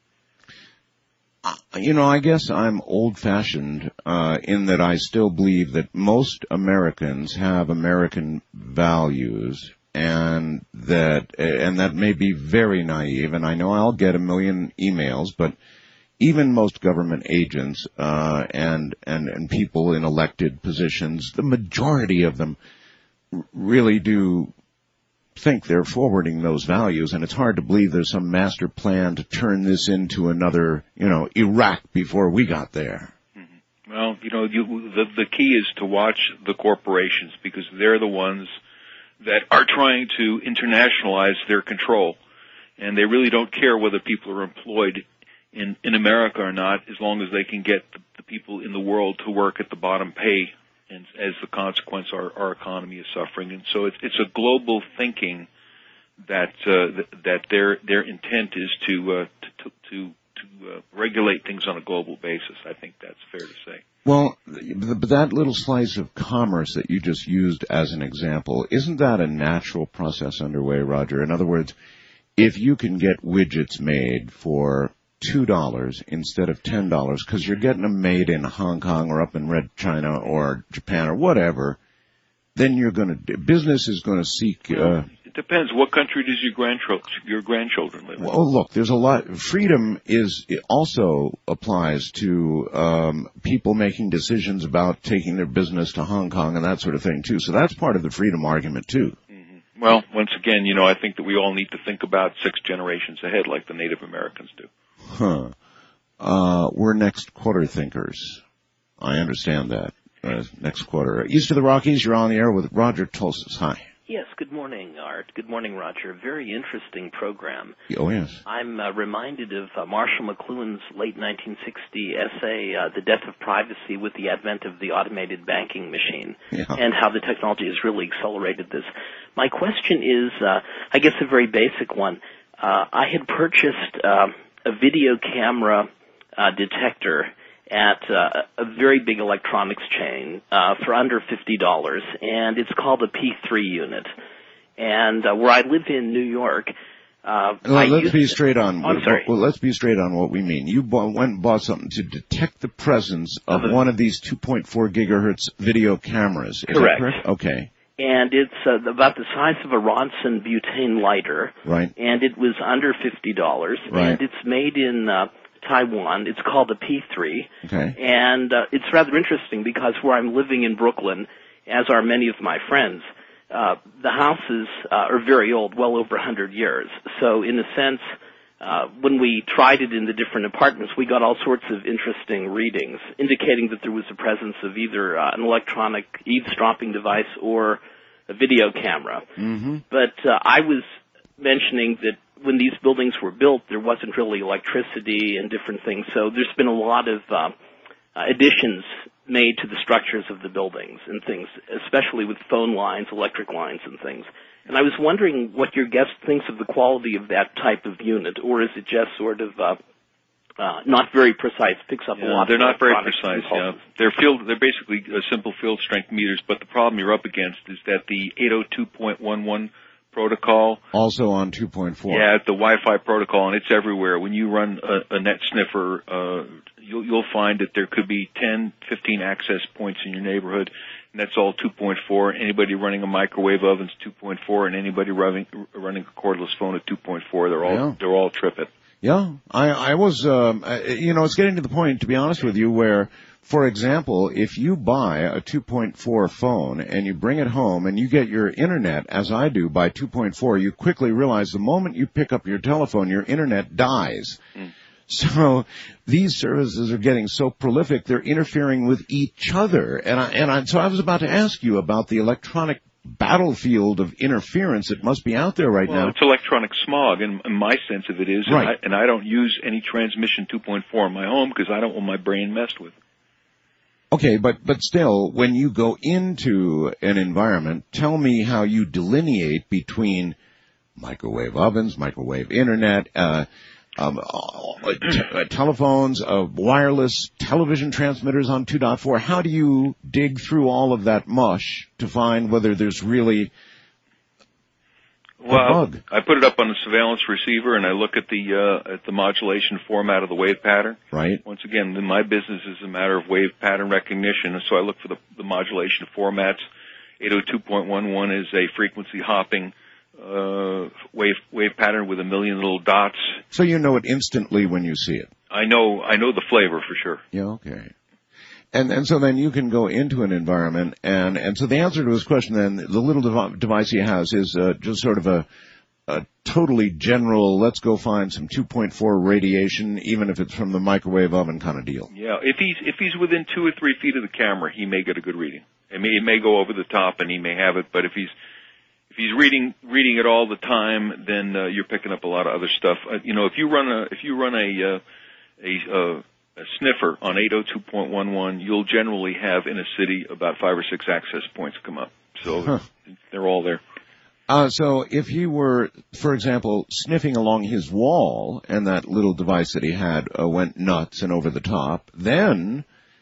I guess I'm old-fashioned in that I still believe that most Americans have American values, and that may be very naive, and I know I'll get a million emails, but even most government agents and people in elected positions, the majority of them really do think they're forwarding those values, and it's hard to believe there's some master plan to turn this into another, Iraq before we got there. Mm-hmm. Well, the key is to watch the corporations, because they're the ones that are trying to internationalize their control, and they really don't care whether people are employed in America or not, as long as they can get the people in the world to work at the bottom pay. And as the consequence, our economy is suffering. And so it's a global thinking that their intent is to regulate things on a global basis. I think that's fair to say. Well, but that little slice of commerce that you just used as an example, isn't that a natural process underway, Roger? In other words, if you can get widgets made for $2 instead of $10 because you're getting them made in Hong Kong or up in Red China or Japan or whatever, then business is going to seek. It depends. What country does your grandchildren live in? Well, look, there's a lot. Freedom also applies to people making decisions about taking their business to Hong Kong and that sort of thing too. So that's part of the freedom argument too. Mm-hmm. Well, once again, I think that we all need to think about 6 generations ahead, like the Native Americans do. We're next quarter thinkers. I understand that. Next quarter. East of the Rockies, you're on the air with Roger Tulsis. Hi. Yes, good morning, Art. Good morning, Roger. Very interesting program. Oh, yes. I'm reminded of Marshall McLuhan's late 1960 essay, The Death of Privacy with the Advent of the Automated Banking Machine, and how the technology has really accelerated this. My question is, I guess a very basic one. I had purchased a video camera detector, at a very big electronics chain for under $50, and it's called a P3 unit. And where I live in New York, let's be straight on. I'm sorry. Well, let's be straight on what we mean. You went and bought something to detect the presence of one of these 2.4 gigahertz video cameras. Is Correct. That correct? Okay. And it's about the size of a Ronson butane lighter. Right. And it was under $50. Right. And it's made in Taiwan. It's called the P3. Okay. And it's rather interesting because where I'm living in Brooklyn, as are many of my friends, the houses are very old, well over 100 years. So in a sense, when we tried it in the different apartments, we got all sorts of interesting readings, indicating that there was a presence of either an electronic eavesdropping device or a video camera. Mm-hmm. But I was mentioning that when these buildings were built, there wasn't really electricity and different things. So there's been a lot of additions made to the structures of the buildings and things, especially with phone lines, electric lines, and things. And I was wondering what your guest thinks of the quality of that type of unit, or is it just sort of not very precise, picks up a lot. They're of not very electronics precise. impulses. They're basically simple field strength meters, but the problem you're up against is that the 802.11 protocol. Also on 2.4. Yeah, the Wi-Fi protocol, and it's everywhere. When you run a net sniffer, you'll find that there could be 10, 15 access points in your neighborhood, and that's all 2.4. Anybody running a microwave oven's 2.4, and anybody running a cordless phone at 2.4, they're all tripping. Yeah, I was, it's getting to the point, to be honest with you, where, for example, if you buy a 2.4 phone and you bring it home and you get your internet, as I do, by 2.4, you quickly realize the moment you pick up your telephone, your internet dies. Mm. So these services are getting so prolific, they're interfering with each other. So I was about to ask you about the electronic battlefield of interference that must be out there right now. It's electronic smog, and my sense of it is, right. and I don't use any transmission 2.4 in my home because I don't want my brain messed with. Okay, but still, when you go into an environment, tell me how you delineate between microwave ovens, microwave internet, telephones, wireless television transmitters on 2.4. How do you dig through all of that mush to find whether there's really a bug? I put it up on the surveillance receiver, and I look at the modulation format of the wave pattern. Right. Once again, my business is a matter of wave pattern recognition, and so I look for the modulation formats. 802.11 is a frequency hopping wave pattern with a million little dots. So you know it instantly when you see it. I know the flavor for sure. Yeah, okay. And so then you can go into an environment, and so the answer to his question then, the little device he has is just sort of a totally general, let's go find some 2.4 radiation, even if it's from the microwave oven kind of deal. Yeah, if he's within 2 or 3 feet of the camera, he may get a good reading. It may go over the top, and he may have it, but if he's reading it all the time, then you're picking up a lot of other stuff. If you run a sniffer on 802.11, you'll generally have in a city about 5 or 6 access points come up. So they're all there. So if he were, for example, sniffing along his wall and that little device that he had went nuts and over the top, then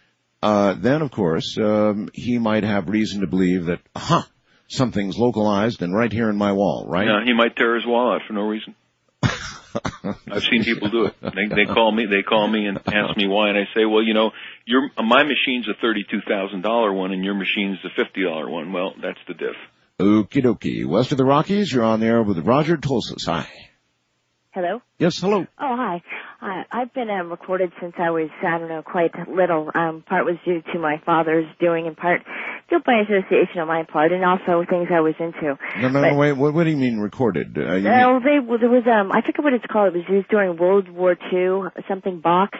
of course, he might have reason to believe that, something's localized and right here in my wall, right? Yeah, he might tear his wall out for no reason. I've seen people do it. They call me and ask me why, and I say, well, my machine's a $32,000 one and your machine's a $50 one. Well, that's the diff. Okie dokie. West of the Rockies, you're on the air with Roger Tulsis. Hi. Hello? Yes, hello. Oh, hi. I've been recorded since I was, quite little. Part was due to my father's doing, and part due by association on my part, and also things I was into. No, wait. What do you mean recorded? There was, I forget what it's called. It was used during World War II, something box.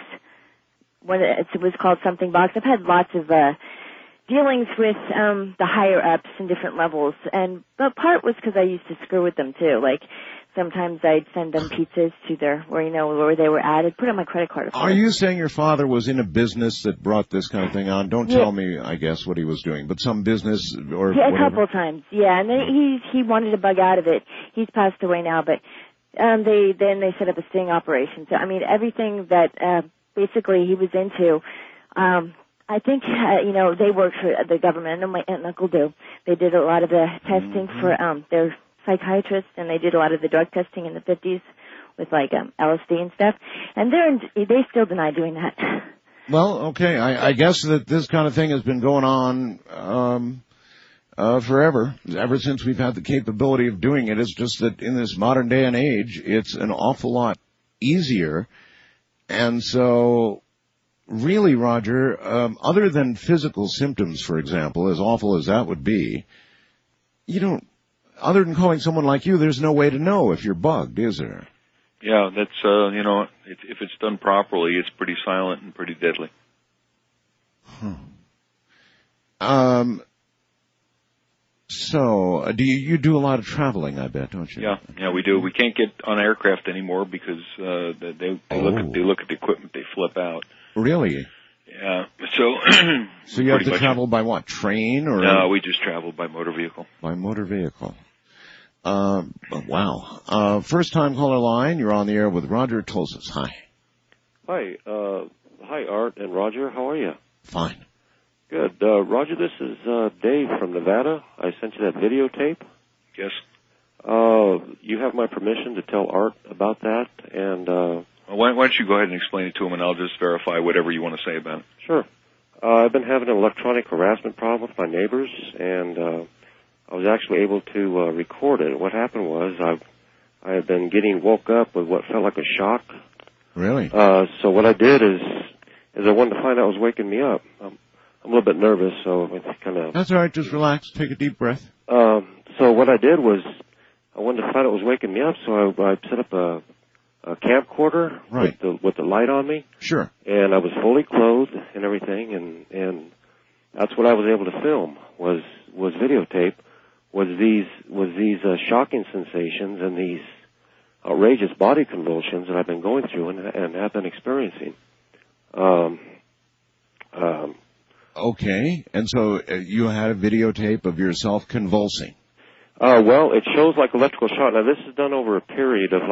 It was called something box. I've had lots of dealings with the higher ups in different levels, but part was because I used to screw with them too. Like sometimes I'd send them pizzas to where they were at. I'd put on my credit card. Are you saying your father was in a business that brought this kind of thing on? Don't tell me, I guess, what he was doing, but some business or whatever. A couple of times, yeah. And then he wanted to bug out of it. He's passed away now, but they set up a sting operation. So everything that basically he was into. I think, they worked for the government, and my aunt and uncle do. They did a lot of the testing for, their psychiatrists, and they did a lot of the drug testing in the 50s with, like, LSD and stuff. And they still deny doing that. Well, okay, I guess that this kind of thing has been going on, forever, ever since we've had the capability of doing it. It's just that in this modern day and age, it's an awful lot easier. And so, really, Roger, other than physical symptoms, for example, as awful as that would be, other than calling someone like you, there's no way to know if you're bugged, is there? Yeah, that's, if it's done properly, it's pretty silent and pretty deadly. So, do you do a lot of traveling, I bet, don't you? Yeah, we do. We can't get on aircraft anymore because they look at the equipment, they flip out. Really? Yeah. So so you have to travel by what? Train or? No, we just travel by motor vehicle. By motor vehicle. Wow. First time caller line, you're on the air with Roger Tulsis. Hi. Hi. Hi, Art and Roger. How are you? Fine. Good. Roger, this is Dave from Nevada. I sent you that videotape. Yes. You have my permission to tell Art about that, and why don't you go ahead and explain it to him, and I'll just verify whatever you want to say about it. Sure. I've been having an electronic harassment problem with my neighbors, and I was actually able to record it. What happened was I had been getting woke up with what felt like a shock. Really? So what I did is I wanted to find out what was waking me up. I'm a little bit nervous, so it's kind of... That's all right. Just relax. Take a deep breath. So what I did was I wanted to find out what was waking me up, so I set up a camcorder with the light on me. Sure. And I was fully clothed and everything, and that's what I was able to film was videotape. Was these shocking sensations and these outrageous body convulsions that I've been going through and have been experiencing. Okay, and so you had a videotape of yourself convulsing. Well, it shows like electrical shock. Now this is done over a period of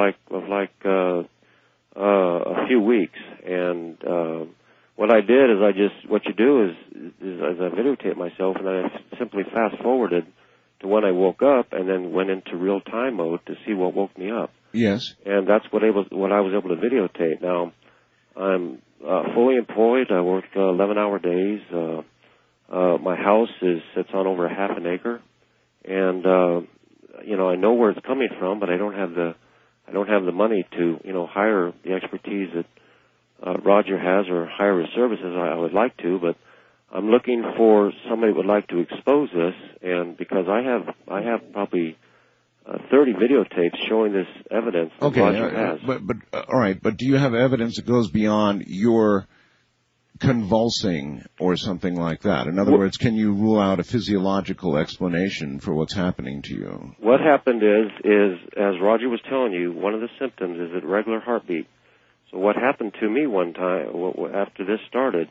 a few weeks, and what I did is what you do is I videotape myself, and I simply fast forwarded to when I woke up, and then went into real time mode to see what woke me up. Yes. And that's what I was able to videotape. Now, I'm fully employed. I work 11-hour days. My house sits on over a half an acre, and I know where it's coming from, but I don't have the money to hire the expertise that Roger has or hire his services. I would like to, but I'm looking for somebody who would like to expose this, and because I have probably 30 videotapes showing this evidence that Roger has. But all right, but do you have evidence that goes beyond your convulsing or something like that? In other words, can you rule out a physiological explanation for what's happening to you? What happened is as Roger was telling you, one of the symptoms is irregular heartbeat. So what happened to me one time after this started,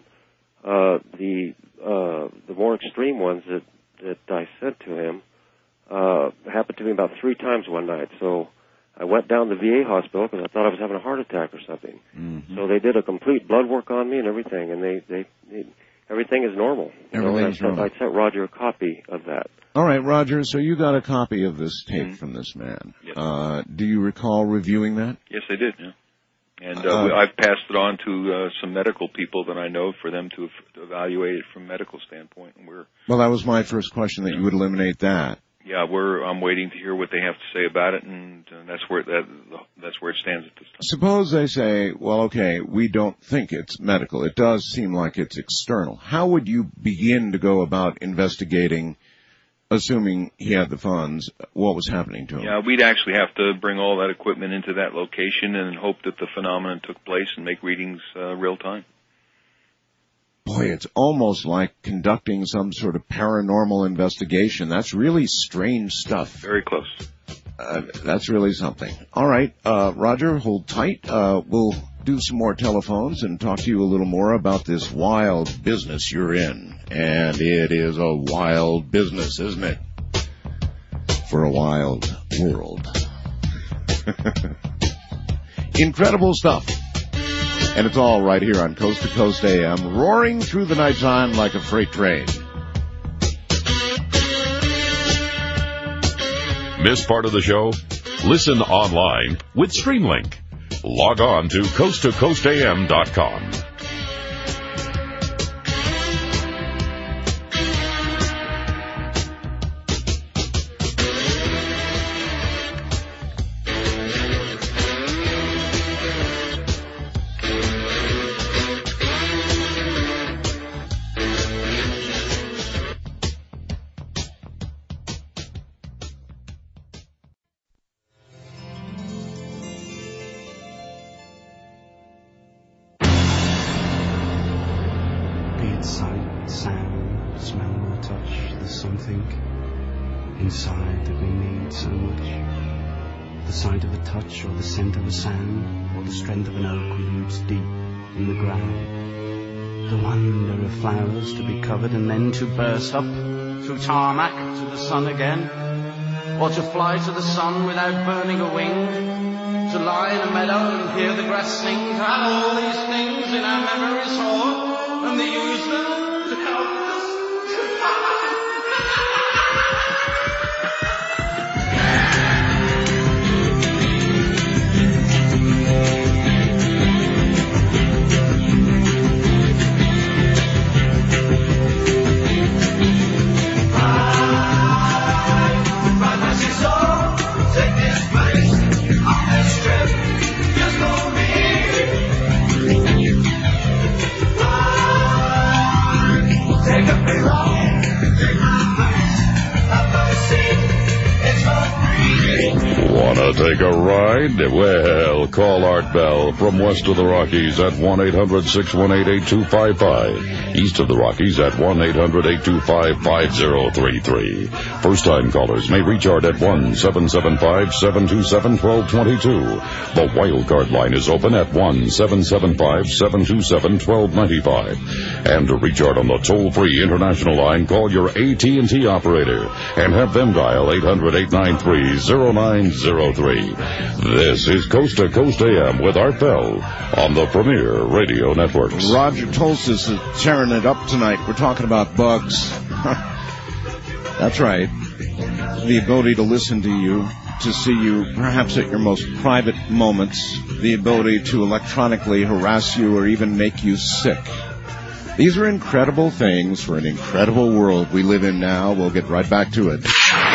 the more extreme ones that I sent to him happened to me about 3 times one night. So I went down to the VA hospital because I thought I was having a heart attack or something. Mm-hmm. So they did a complete blood work on me and everything, and they everything is normal. Everything's normal. I sent Roger a copy of that. All right, Roger, so you got a copy of this tape from this man. Yes. Do you recall reviewing that? Yes, I did, yeah. And I've passed it on to some medical people that I know for them to evaluate it from a medical standpoint. And well, that was my first question, that you would eliminate that. Yeah, I'm waiting to hear what they have to say about it, and that's where it stands at this time. Suppose they say, well, okay, we don't think it's medical. It does seem like it's external. How would you begin to go about investigating, assuming he had the funds, what was happening to him? Yeah, we'd actually have to bring all that equipment into that location and hope that the phenomenon took place and make readings real time. Boy, it's almost like conducting some sort of paranormal investigation. That's really strange stuff. Very close. That's really something. All right, Roger, hold tight. We'll do some more telephones and talk to you a little more about this wild business you're in. And it is a wild business, isn't it? For a wild world. Incredible stuff. And it's all right here on Coast to Coast AM, roaring through the nighttime like a freight train. Miss part of the show? Listen online with Streamlink. Log on to coasttocoastam.com. Inside that we need so much. The sight of a touch, or the scent of a sound, or the strength of an oak roots deep in the ground. The wonder of flowers to be covered and then to burst up through tarmac to the sun again, or to fly to the sun without burning a wing, to lie in a meadow and hear the grass sing, to have all these things in our memory stored, and to use them to help us to Wanna take a ride? Well, call Art Bell from west of the Rockies at 1-800-618-8255. East of the Rockies at 1-800-825-5033. First-time callers may reach Art at 1-775-727-1222. The wildcard line is open at 1-775-727-1295. And to reach Art on the toll-free international line, call your AT&T operator and have them dial 800-893-0903. This is Coast to Coast AM with Art Bell on the Premier Radio Networks. Roger Tolstis is tearing it up tonight. We're talking about bugs. That's right. The ability to listen to you, to see you perhaps at your most private moments, the ability to electronically harass you or even make you sick. These are incredible things for an incredible world we live in now. We'll get right back to it.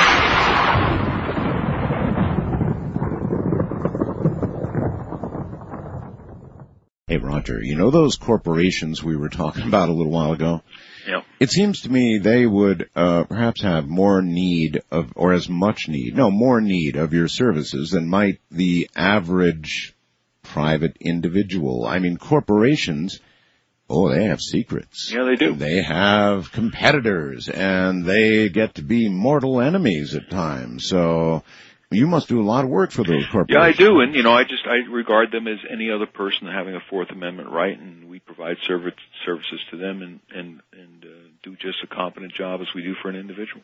Hey, Roger, you know those corporations we were talking about a little while ago? Yeah. It seems to me they would perhaps have more need of, or as much need, no, more need of your services than might the average private individual. I mean, corporations, oh, they have secrets. Yeah, they do. They have competitors, and they get to be mortal enemies at times. So you must do a lot of work for those corporations. Yeah, I do, and I regard them as any other person having a Fourth Amendment right, and we provide services to them and do just a competent job as we do for an individual.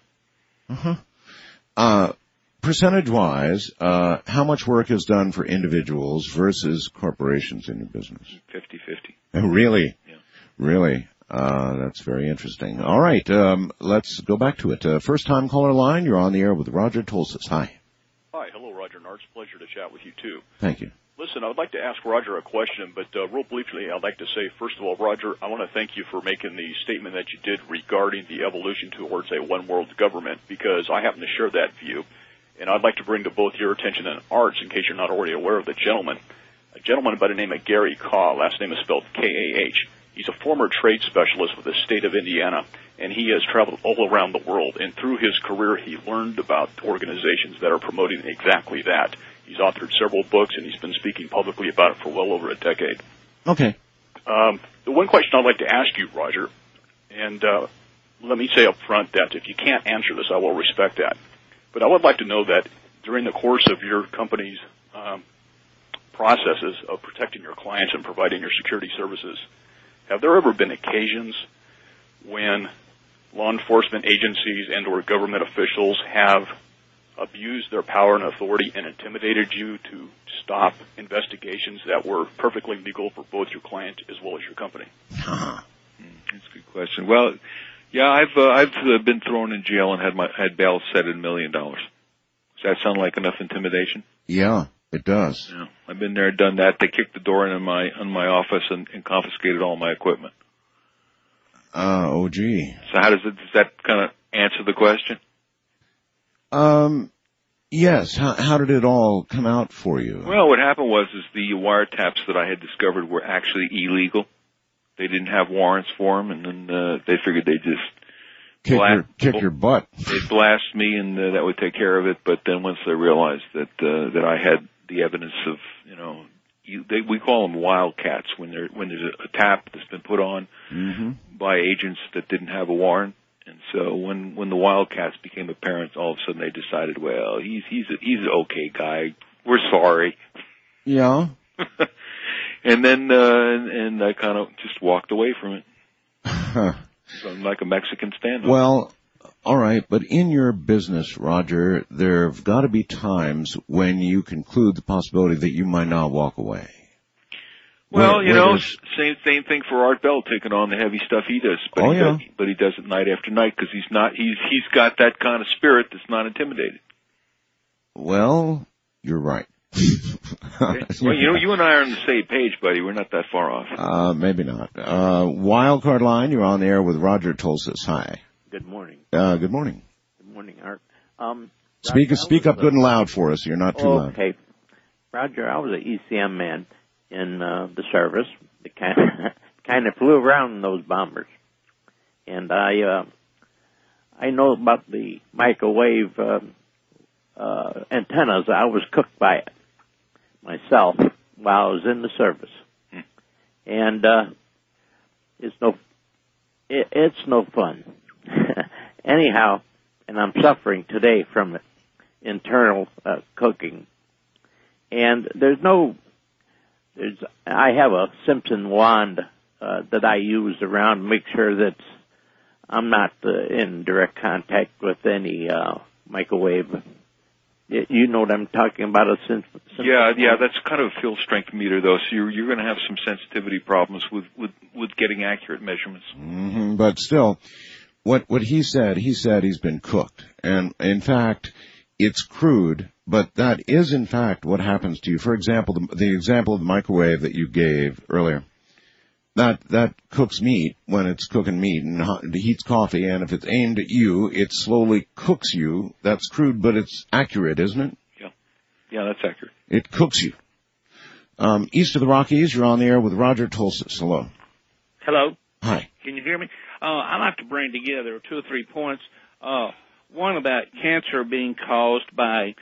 Percentage-wise, how much work is done for individuals versus corporations in your business? 50-50. Oh, really? Yeah. Really? That's very interesting. All right, let's go back to it. First-time caller line, you're on the air with Roger Tolstis. Hi. Hi, hello, Roger Nartz. Pleasure to chat with you, too. Thank you. Listen, I would like to ask Roger a question, but real briefly, I'd like to say, first of all, Roger, I want to thank you for making the statement that you did regarding the evolution towards a one-world government, because I happen to share that view, and I'd like to bring to both your attention and Art's, in case you're not already aware of the gentleman, a gentleman by the name of Gary Kaw, last name is spelled K-A-H. He's a former trade specialist with the state of Indiana, and he has traveled all around the world, and through his career, he learned about organizations that are promoting exactly that. He's authored several books, and he's been speaking publicly about it for well over a decade. Okay. The one question I'd like to ask you, Roger, and let me say up front that if you can't answer this, I will respect that. But I would like to know that during the course of your company's processes of protecting your clients and providing your security services, have there ever been occasions when law enforcement agencies and or government officials have abused their power and authority and intimidated you to stop investigations that were perfectly legal for both your client as well as your company? That's a good question. Well, yeah, I've been thrown in jail and had bail set at $1 million. Does that sound like enough intimidation? Yeah, it does. Yeah, I've been there, done that. They kicked the door in my office and confiscated all my equipment. Oh, gee. So does that kind of answer the question? Yes. How did it all come out for you? Well, what happened was the wiretaps that I had discovered were actually illegal. They didn't have warrants for them, and then they figured they'd just kick your butt. They'd blast me, and that would take care of it. But then once they realized that I had the evidence of, we call them wildcats when there's a tap that's been put on by agents that didn't have a warrant. And so when the wildcats became apparent, all of a sudden they decided, well, he's an okay guy. We're sorry. Yeah. And then and I kind of just walked away from it. So I'm like a Mexican standoff. Well, all right, but in your business, Roger, there've got to be times when you conclude the possibility that you might not walk away. Well, same thing for Art Bell taking on the heavy stuff he does, but he does it night after night because he's got that kind of spirit that's not intimidated. Well, you're right. Okay. Well, you and I are on the same page, buddy. We're not that far off. Maybe not. Wildcard line, you're on the air with Roger Tulsis. Hi. Good morning. Good morning. Good morning, Art. Speak up good and loud for us. You're not too loud. Okay. Roger, I was an ECM man in the service. The kind of flew around in those bombers. And I know about the microwave antennas. I was cooked by it myself while I was in the service. And it's no fun. Anyhow, and I'm suffering today from internal cooking. And I have a Simpson wand that I use around to make sure that I'm not in direct contact with any microwave. You know what I'm talking about? Yeah, that's kind of a field strength meter, though. So you're going to have some sensitivity problems with getting accurate measurements. Mm-hmm, but still, what he said he's been cooked, and in fact, it's crude. But that is, in fact, what happens to you. For example, the example of the microwave that you gave earlier, that cooks meat when it's cooking meat and heats coffee, and if it's aimed at you, it slowly cooks you. That's crude, but it's accurate, isn't it? Yeah, that's accurate. It cooks you. East of the Rockies, you're on the air with Roger Tulsis. Hello. Hello. Hi. Can you hear me? I'd like to bring together 2 or 3 points. One about cancer being caused by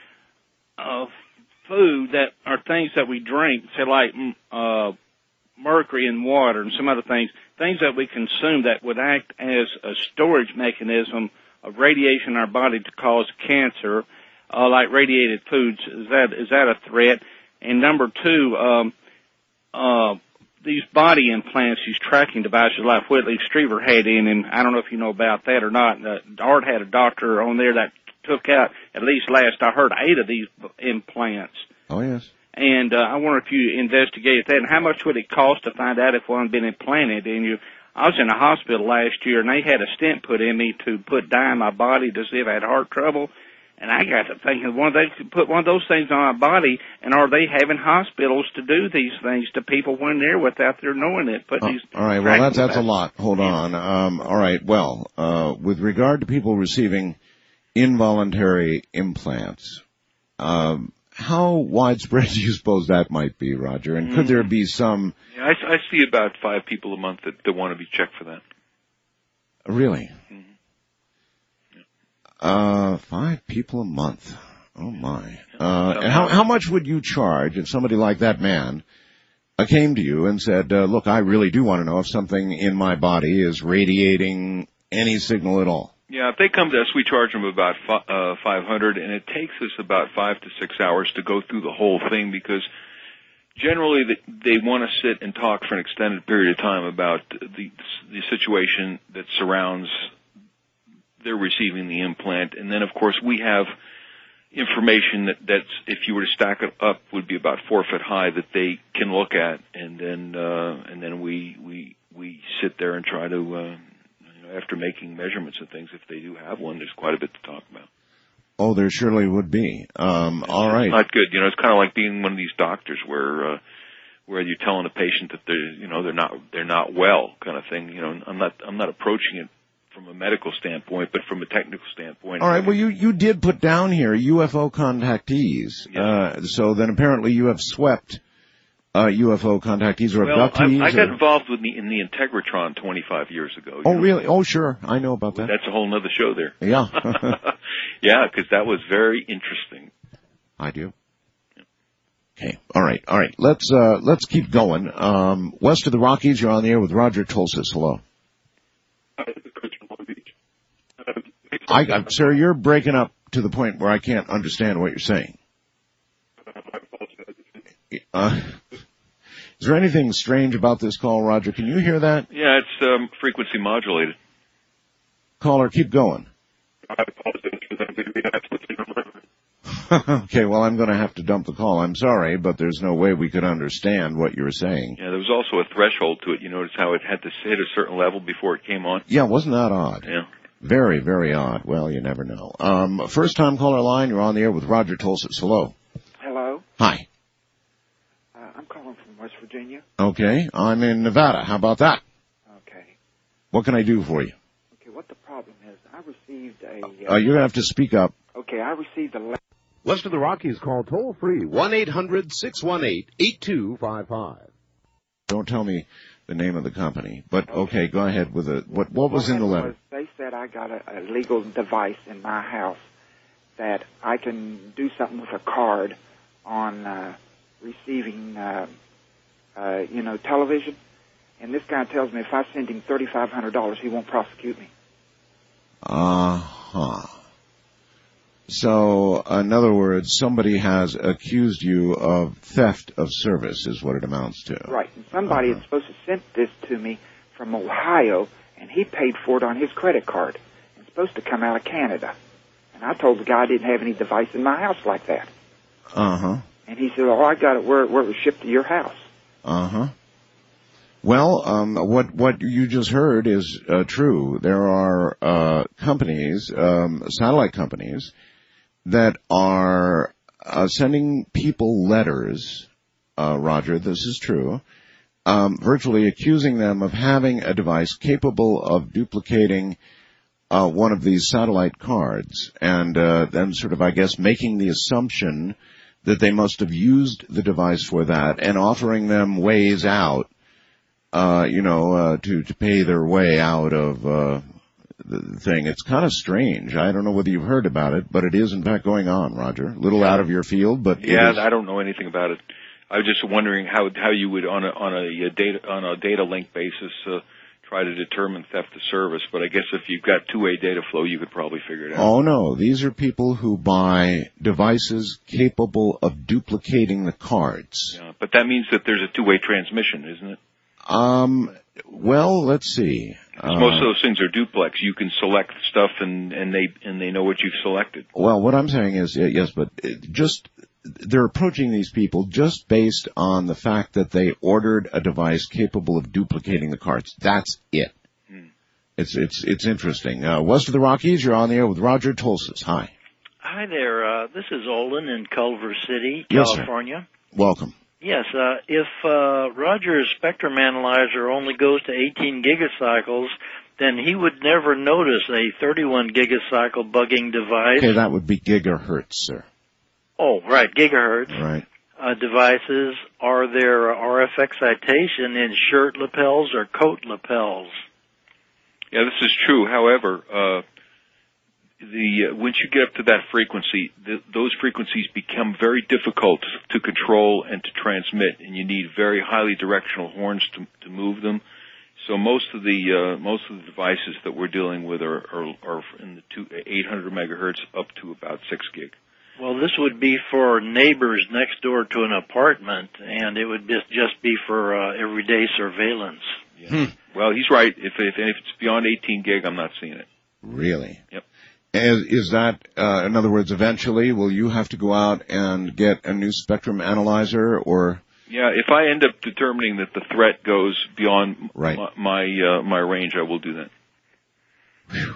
food that are things that we drink, say like mercury in water and some other things that we consume that would act as a storage mechanism of radiation in our body to cause cancer, like radiated foods. Is that a threat? And number 2, these body implants, these tracking devices like Whitley Strieber had in, and I don't know if you know about that or not. Art had a doctor on there that took out, at least last I heard, 8 of these implants. Oh, yes. And I wonder if you investigated that, and how much would it cost to find out if one had been implanted in you? I was in a hospital last year, and they had a stent put in me to put dye in my body to see if I had heart trouble. And I got to thinking, they could put one of those things on my body, and are they having hospitals to do these things to people when they're without their knowing it? All right, well, that's a lot. Hold on. All right, well, with regard to people receiving involuntary implants, how widespread do you suppose that might be, Roger? And could there be some... Yeah, I see about 5 people a month that want to be checked for that. Really? Mm-hmm. 5 people a month. Oh, my. And how much would you charge if somebody like that man came to you and said, look, I really do want to know if something in my body is radiating any signal at all? Yeah, if they come to us, we charge them about $500, and it takes us about 5 to 6 hours to go through the whole thing because generally they want to sit and talk for an extended period of time about the situation that surrounds their receiving the implant. And then, of course, we have information that's, if you were to stack it up, would be about 4 foot high that they can look at, and then we sit there and try to, after making measurements and things, if they do have one, there's quite a bit to talk about. Oh, there surely would be. All right. It's not good. It's kind of like being one of these doctors where you're telling a patient that they're not well, kind of thing. I'm not approaching it from a medical standpoint, but from a technical standpoint. All right. Well, you did put down here UFO contactees. Yes. So then apparently you have swept UFO contactees or abductees. I got involved in the Integratron 25 years ago. Oh, really? Oh, sure. I know about that. That's a whole other show there. Yeah. Yeah, because that was very interesting. I do. Okay. All right. Let's keep going. West of the Rockies, you're on the air with Roger Tulsis. Hello. Sir, you're breaking up to the point where I can't understand what you're saying. Is there anything strange about this call, Roger? Can you hear that? Yeah, it's frequency modulated. Caller, keep going. Okay, well, I'm going to have to dump the call. I'm sorry, but there's no way we could understand what you were saying. Yeah, there was also a threshold to it. You notice how it had to hit a certain level before it came on? Yeah, wasn't that odd? Yeah. Very, very odd. Well, you never know. First-time caller line, you're on the air with Roger Tulsis. Hello. Hello. Hi. I'm calling from West Virginia. Okay, I'm in Nevada. How about that? Okay. What can I do for you? Okay, what the problem is, I received a... you're going to have to speak up. Okay, I received a letter. West of the Rockies, call toll-free 1-800-618-8255. Don't tell me the name of the company, but okay, go ahead with it. What was in the letter? They said I got a legal device in my house that I can do something with a card on receiving, television. And this guy tells me if I send him $3,500, he won't prosecute me. Uh-huh. So, in other words, somebody has accused you of theft of service is what it amounts to. Right. And somebody is supposed to send this to me from Ohio, and he paid for it on his credit card. It's supposed to come out of Canada. And I told the guy I didn't have any device in my house like that. Uh-huh. And he said, I got it where it was shipped to your house. Uh-huh. Well, what you just heard is true. There are companies, satellite companies, that are sending people letters, Roger, this is true, virtually accusing them of having a device capable of duplicating one of these satellite cards, and then sort of, I guess, making the assumption that they must have used the device for that, and offering them ways out, to pay their way out of the thing. It's kind of strange. I don't know whether you've heard about it, but it is in fact going on, Roger. A little out of your field, but yeah, I don't know anything about it. I was just wondering how you would on a data link basis try to determine theft of service. But I guess if you've got two-way data flow, you could probably figure it out. Oh no, these are people who buy devices capable of duplicating the cards. Yeah, but that means that there's a two-way transmission, isn't it? Well, let's see. Most of those things are duplex. You can select stuff and they know what you've selected. Well, what I'm saying is, yes, but they're approaching these people just based on the fact that they ordered a device capable of duplicating the cards. That's it. It's interesting. West of the Rockies, you're on the air with Roger Tulsis. Hi. Hi there. This is Olin in Culver City, Yes, California. Sir. Welcome. Yes, if Roger's spectrum analyzer only goes to 18 gigacycles, then he would never notice a 31 gigacycle bugging device. Okay, that would be gigahertz, sir. Oh, right, gigahertz. Right. Devices, are there RF excitation in shirt lapels or coat lapels? Yeah, this is true. However, once you get up to that frequency, those frequencies become very difficult to control and to transmit, and you need very highly directional horns to move them. So most of the devices that we're dealing with are in the 800 megahertz up to about 6 gig. Well, this would be for neighbors next door to an apartment, and it would just be for everyday surveillance. Yeah. Well, he's right. If it's beyond 18 gig, I'm not seeing it. Really? Yep. Is that, in other words, eventually will you have to go out and get a new spectrum analyzer, or? Yeah, if I end up determining that the threat goes beyond right. my range, I will do that. Whew.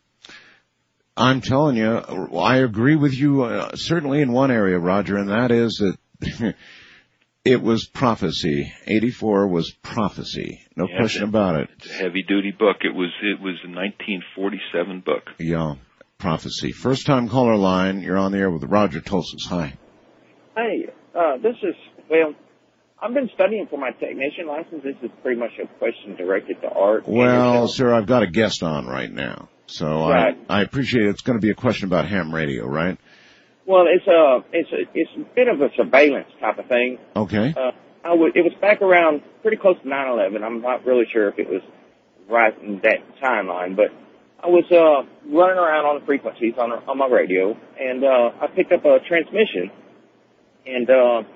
I'm telling you, I agree with you certainly in one area, Roger, and that is that it was prophecy. 84 was prophecy, no question about it. It's a heavy-duty book. It was a 1947 book. Yeah, prophecy. First-time caller line. You're on the air with Roger Tulsis. Hi. Hey, this is, well, I've been studying for my technician license. This is pretty much a question directed to Art. Well, sir, I've got a guest on right now. So right. I appreciate it. It's going to be a question about ham radio, right? Well, it's a bit of a surveillance type of thing. Okay. It was back around pretty close to 9/11. I'm not really sure if it was right in that timeline, but I was running around on the frequencies on my radio, and I picked up a transmission, and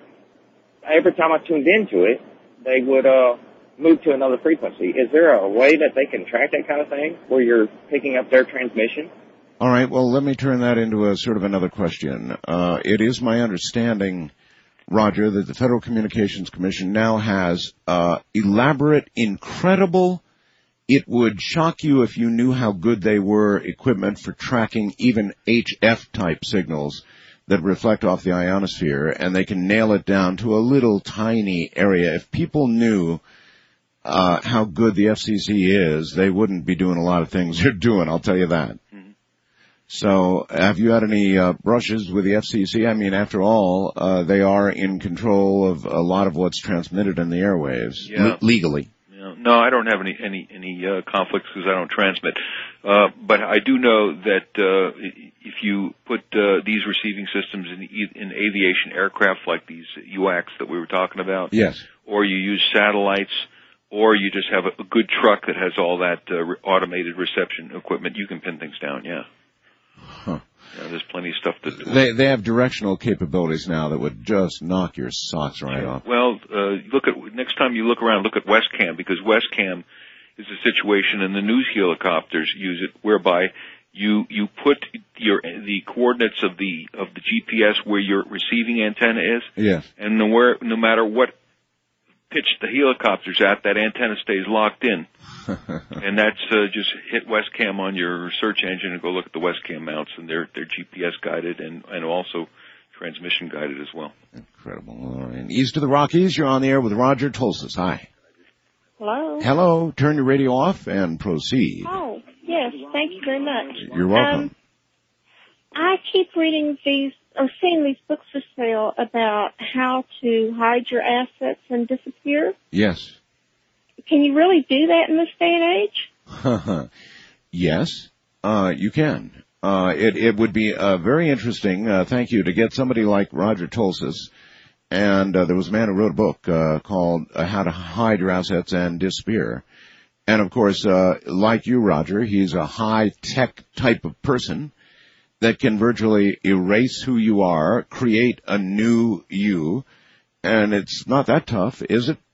every time I tuned into it, they would move to another frequency. Is there a way that they can track that kind of thing where you're picking up their transmission? All right, well, let me turn that into a sort of another question. It is my understanding, Roger, that the Federal Communications Commission now has elaborate, incredible, it would shock you if you knew how good they were, equipment for tracking even HF-type signals that reflect off the ionosphere, and they can nail it down to a little tiny area. If people knew how good the FCC is, they wouldn't be doing a lot of things they're doing, I'll tell you that. Mm-hmm. So have you had any brushes with the FCC? I mean, after all, they are in control of a lot of what's transmitted in the airwaves, legally. No, I don't have any conflicts because I don't transmit. But I do know that if you put these receiving systems in aviation aircraft like these UACs that we were talking about, yes, or you use satellites, or you just have a good truck that has all that automated reception equipment, you can pin things down, yeah. Huh. Yeah, there's plenty of stuff to do. They have directional capabilities now that would just knock your socks right off. Well, next time you look around, look at Westcam, because Westcam is a situation, and the news helicopters use it, whereby you put the coordinates of the GPS where your receiving antenna is. Yes. And no matter what pitch the helicopter's at, that antenna stays locked in. And that's just hit Westcam on your search engine and go look at the Westcam mounts, and they're GPS guided and also transmission guided as well. Incredible. All right. East of the Rockies, you're on the air with Roger Tulsis. Hi. Hello. Hello. Turn your radio off and proceed. Oh, yes. Thank you very much. You're welcome. I keep reading these or seeing these books for sale about how to hide your assets and disappear. Yes. Can you really do that in this day and age? Yes, you can. It would be very interesting, thank you, to get somebody like Roger Tulsis. And there was a man who wrote a book called How to Hide Your Assets and Disappear. And, of course, like you, Roger, he's a high-tech type of person that can virtually erase who you are, create a new you, and it's not that tough, is it?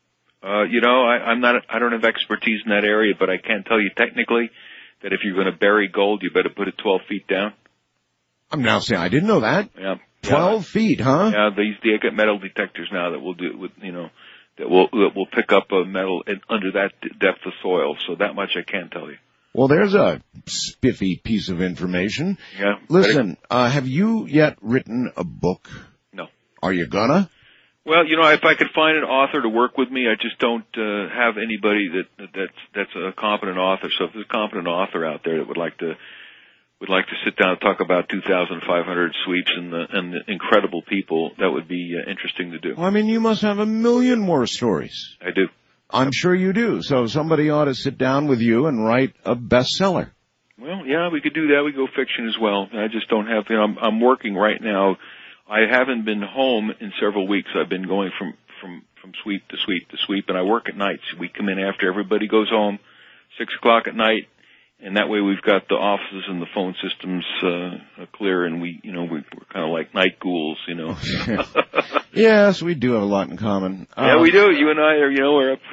I don't have expertise in that area, but I can tell you technically that if you're going to bury gold, you better put it 12 feet down. I'm now saying I didn't know that. Yeah. 12 feet, huh? Yeah, they get metal detectors now that will do it with, that will pick up a metal under that depth of soil. So that much I can tell you. Well, there's a spiffy piece of information. Yeah. Listen, have you yet written a book? No. Are you gonna? Well, if I could find an author to work with me, I just don't have anybody that's a competent author. So if there's a competent author out there that would like to sit down and talk about 2,500 sweeps and the incredible people, that would be interesting to do. Well, I mean, you must have a million more stories. I do. I'm sure you do. So somebody ought to sit down with you and write a bestseller. Well, yeah, we could do that. We go fiction as well. I just don't have. I'm working right now. I haven't been home in several weeks. I've been going from sweep to sweep to sweep, and I work at nights. We come in after everybody goes home, 6 o'clock at night, and that way we've got the offices and the phone systems clear, and we're kind of like night ghouls, Yes, we do have a lot in common. Yeah, we do. You and I are, we're up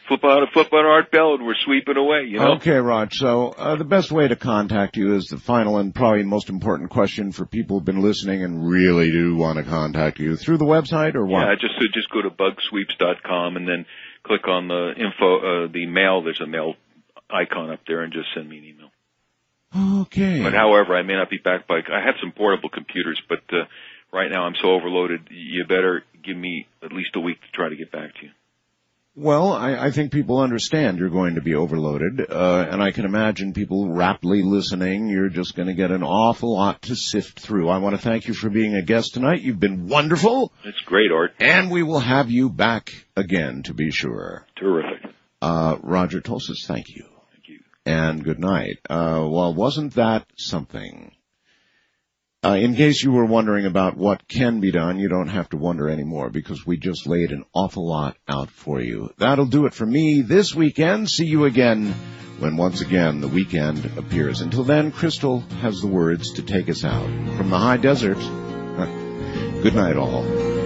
flip out a flip on Art Bell and we're sweeping away, you know? Okay, Raj. So the best way to contact you is the final and probably most important question for people who've been listening and really do want to contact you through the website or what? Yeah, just go to bugsweeps.com and then click on the info, the mail. There's a mail icon up there and just send me an email. Okay. But however, I may not be back by, I have some portable computers, but right now I'm so overloaded, you better give me at least a week to try to get back to you. Well, I think people understand you're going to be overloaded, and I can imagine people rapidly listening. You're just going to get an awful lot to sift through. I want to thank you for being a guest tonight. You've been wonderful. It's great, Art. And we will have you back again, to be sure. Terrific. Roger Tulsis, thank you. And good night. Well, wasn't that something? In case you were wondering about what can be done, you don't have to wonder anymore because we just laid an awful lot out for you. That'll do it for me this weekend. See you again when once again the weekend appears. Until then, Crystal has the words to take us out. From the high desert, good night all.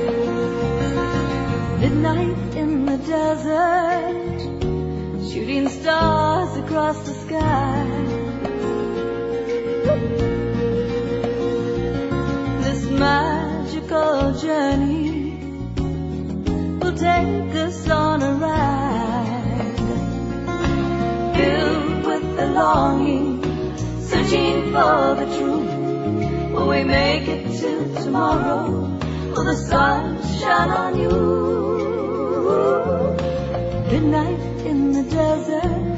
Midnight in the desert, shooting stars across the sky. This magical journey will take us on a ride, filled with the longing, searching for the truth. Will we make it to tomorrow? Will the sun shine on you? Midnight in the desert,